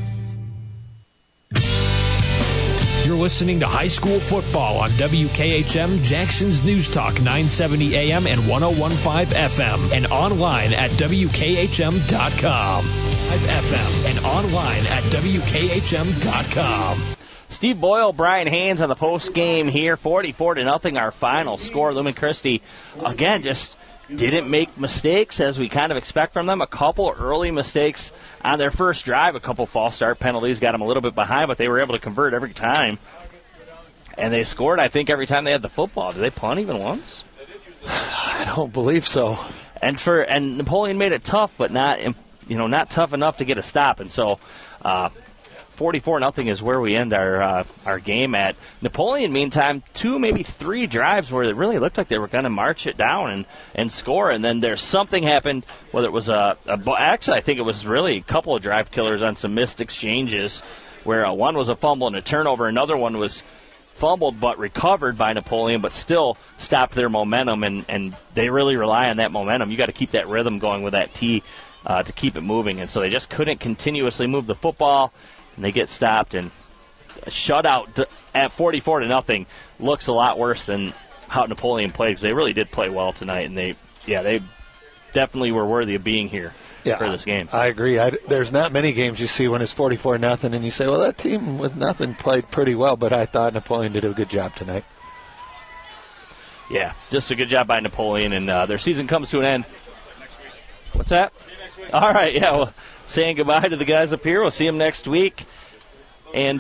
You're listening to High School Football on WKHM, Jackson's News Talk 970 AM and 101.5 FM, and online at WKHM.com. FM and online at WKHM.com. Steve Boyle, Brian Haynes on the post game here, 44-0, our final score. Lumen Christi, again, just didn't make mistakes as we kind of expect from them. A couple early mistakes on their first drive, a couple false start penalties got them a little bit behind, but they were able to convert every time. And they scored, I think, every time they had the football. Did they punt even once? I don't believe so. And Napoleon made it tough, but not tough enough to get a stop. And so 44-0 is where we end our game at. Napoleon, meantime, 2, maybe 3 drives where it really looked like they were going to march it down and score, and then there's something happened, whether it was actually I think it was really a couple of drive killers on some missed exchanges, where one was a fumble and a turnover, another one was fumbled but recovered by Napoleon, but still stopped their momentum, and they really rely on that momentum. You got to keep that rhythm going with that T to keep it moving, and so they just couldn't continuously move the football. And they get stopped, and a shutout at 44-0 looks a lot worse than how Napoleon played, because they really did play well tonight, and they definitely were worthy of being here for this game. I agree. There's not many games you see when it's 44-0, and you say, well, that team with nothing played pretty well, but I thought Napoleon did a good job tonight. Yeah, just a good job by Napoleon, and their season comes to an end. What's that? All right, yeah, well, saying goodbye to the guys up here. We'll see them next week. And,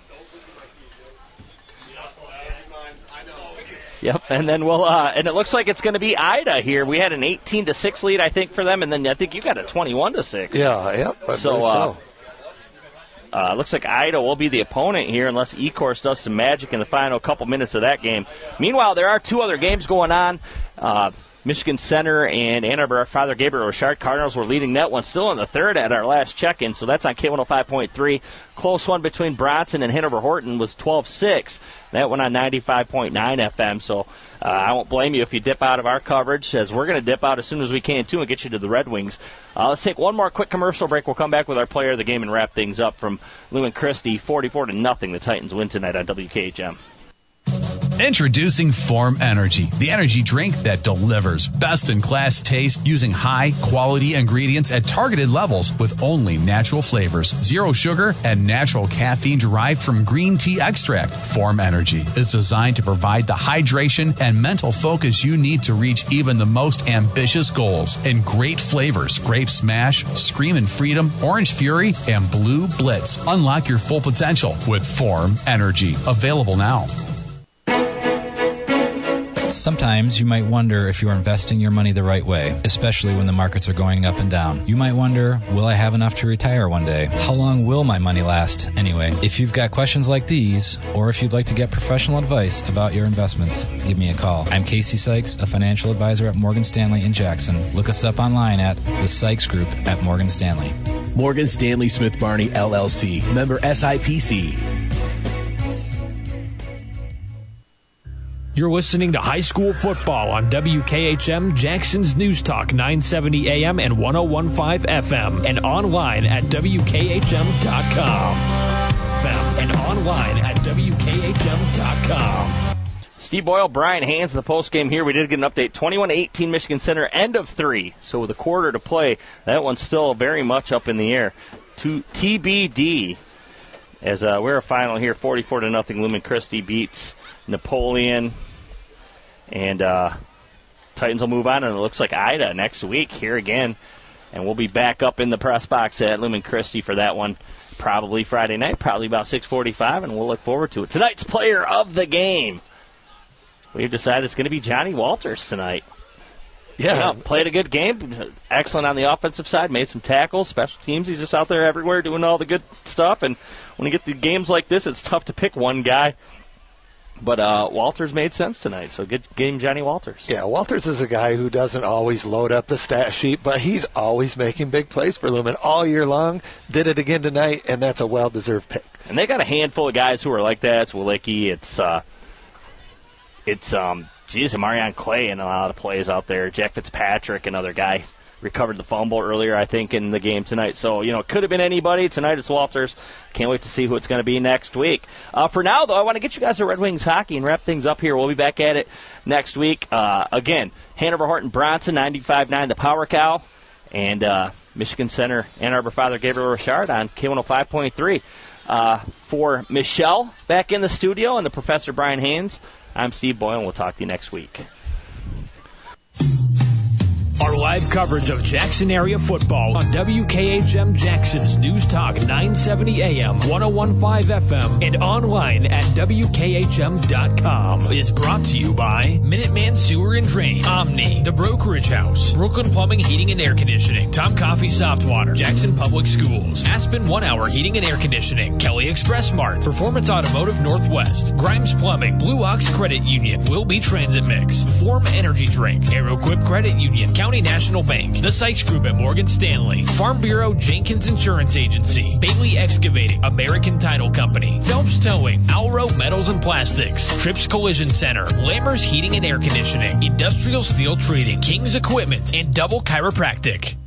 yep, and then we'll, and it looks like it's going to be Ida here. We had an 18-6 lead, I think, for them, and then I think you got a 21-6. Yeah, yep. So, Looks like Ida will be the opponent here unless Ecorse does some magic in the final couple minutes of that game. Meanwhile, there are 2 other games going on. Michigan Center and Ann Arbor. Father Gabriel Richard Cardinals were leading that one still in the third at our last check-in, so that's on K105.3. Close one between Bronson and Hanover Horton was 12-6. That one on 95.9 FM, so I won't blame you if you dip out of our coverage, as we're going to dip out as soon as we can, too, and get you to the Red Wings. Let's take one more quick commercial break. We'll come back with our player of the game and wrap things up from Lumen Christi, 44-0. The Titans win tonight on WKHM. Introducing Form Energy, the energy drink that delivers best-in-class taste using high-quality ingredients at targeted levels with only natural flavors, 0 sugar, and natural caffeine derived from green tea extract. Form Energy is designed to provide the hydration and mental focus you need to reach even the most ambitious goals. In great flavors, Grape Smash, Screamin' Freedom, Orange Fury, and Blue Blitz. Unlock your full potential with Form Energy. Available now. Sometimes you might wonder if you're investing your money the right way, especially when the markets are going up and down. You might wonder, will I have enough to retire one day? How long will my money last anyway? If you've got questions like these, or if you'd like to get professional advice about your investments, give me a call. I'm Casey Sykes, a financial advisor at Morgan Stanley in Jackson. Look us up online at the Sykes Group at Morgan Stanley. Morgan Stanley Smith Barney, LLC. Member SIPC. You're listening to High School Football on WKHM, Jackson's News Talk, 970 AM and 101.5 FM, and online at WKHM.com. And online at WKHM.com. Steve Boyle, Brian Haynes in the postgame here. We did get an update, 21-18 Michigan Center, end of 3. So with a quarter to play, that one's still very much up in the air. To TBD, as we're a final here, 44-0. Lumen Christi beats Napoleon. And Titans will move on, and it looks like Ida next week here again. And we'll be back up in the press box at Lumen Christi for that one, probably Friday night, probably about 6:45, and we'll look forward to it. Tonight's player of the game, we've decided it's going to be Johnny Walters tonight. Yeah, played a good game. Excellent on the offensive side, made some tackles, special teams. He's just out there everywhere doing all the good stuff. And when you get to games like this, it's tough to pick one guy. But Walters made sense tonight, so good game, Johnny Walters. Yeah, Walters is a guy who doesn't always load up the stat sheet, but he's always making big plays for Lumen all year long. Did it again tonight, and that's a well-deserved pick. And they got a handful of guys who are like that. It's Walicki, Marion Clay in a lot of plays out there. Jack Fitzpatrick, another guy, recovered the fumble earlier, I think, in the game tonight. So, it could have been anybody. Tonight it's Walters. Can't wait to see who it's going to be next week. For now, though, I want to get you guys to Red Wings hockey and wrap things up here. We'll be back at it next week. Again, Hanover Horton Bronson, 95.9, the Power Cow, and Michigan Center, Ann Arbor Father Gabriel Richard on K105.3. For Michelle back in the studio and the Professor Brian Haynes, I'm Steve Boyle, and we'll talk to you next week. Our live coverage of Jackson area football on WKHM Jackson's News Talk 970 AM, 101.5 FM, and online at WKHM.com is brought to you by Minuteman Sewer and Drain, Omni, The Brokerage House, Brooklyn Plumbing, Heating and Air Conditioning, Tom Coffee Soft Water, Jackson Public Schools, Aspen 1 Hour Heating and Air Conditioning, Kelly Express Mart, Performance Automotive Northwest, Grimes Plumbing, Blue Ox Credit Union, Wilby Transit Mix, Form Energy Drink, AeroQuip Credit Union, County National Bank, the Sykes Group at Morgan Stanley, Farm Bureau Jenkins Insurance Agency, Bailey Excavating, American Title Company, Phelps Towing, Alro Metals and Plastics, Trips Collision Center, Lammers Heating and Air Conditioning, Industrial Steel Treating, King's Equipment, and Double Chiropractic.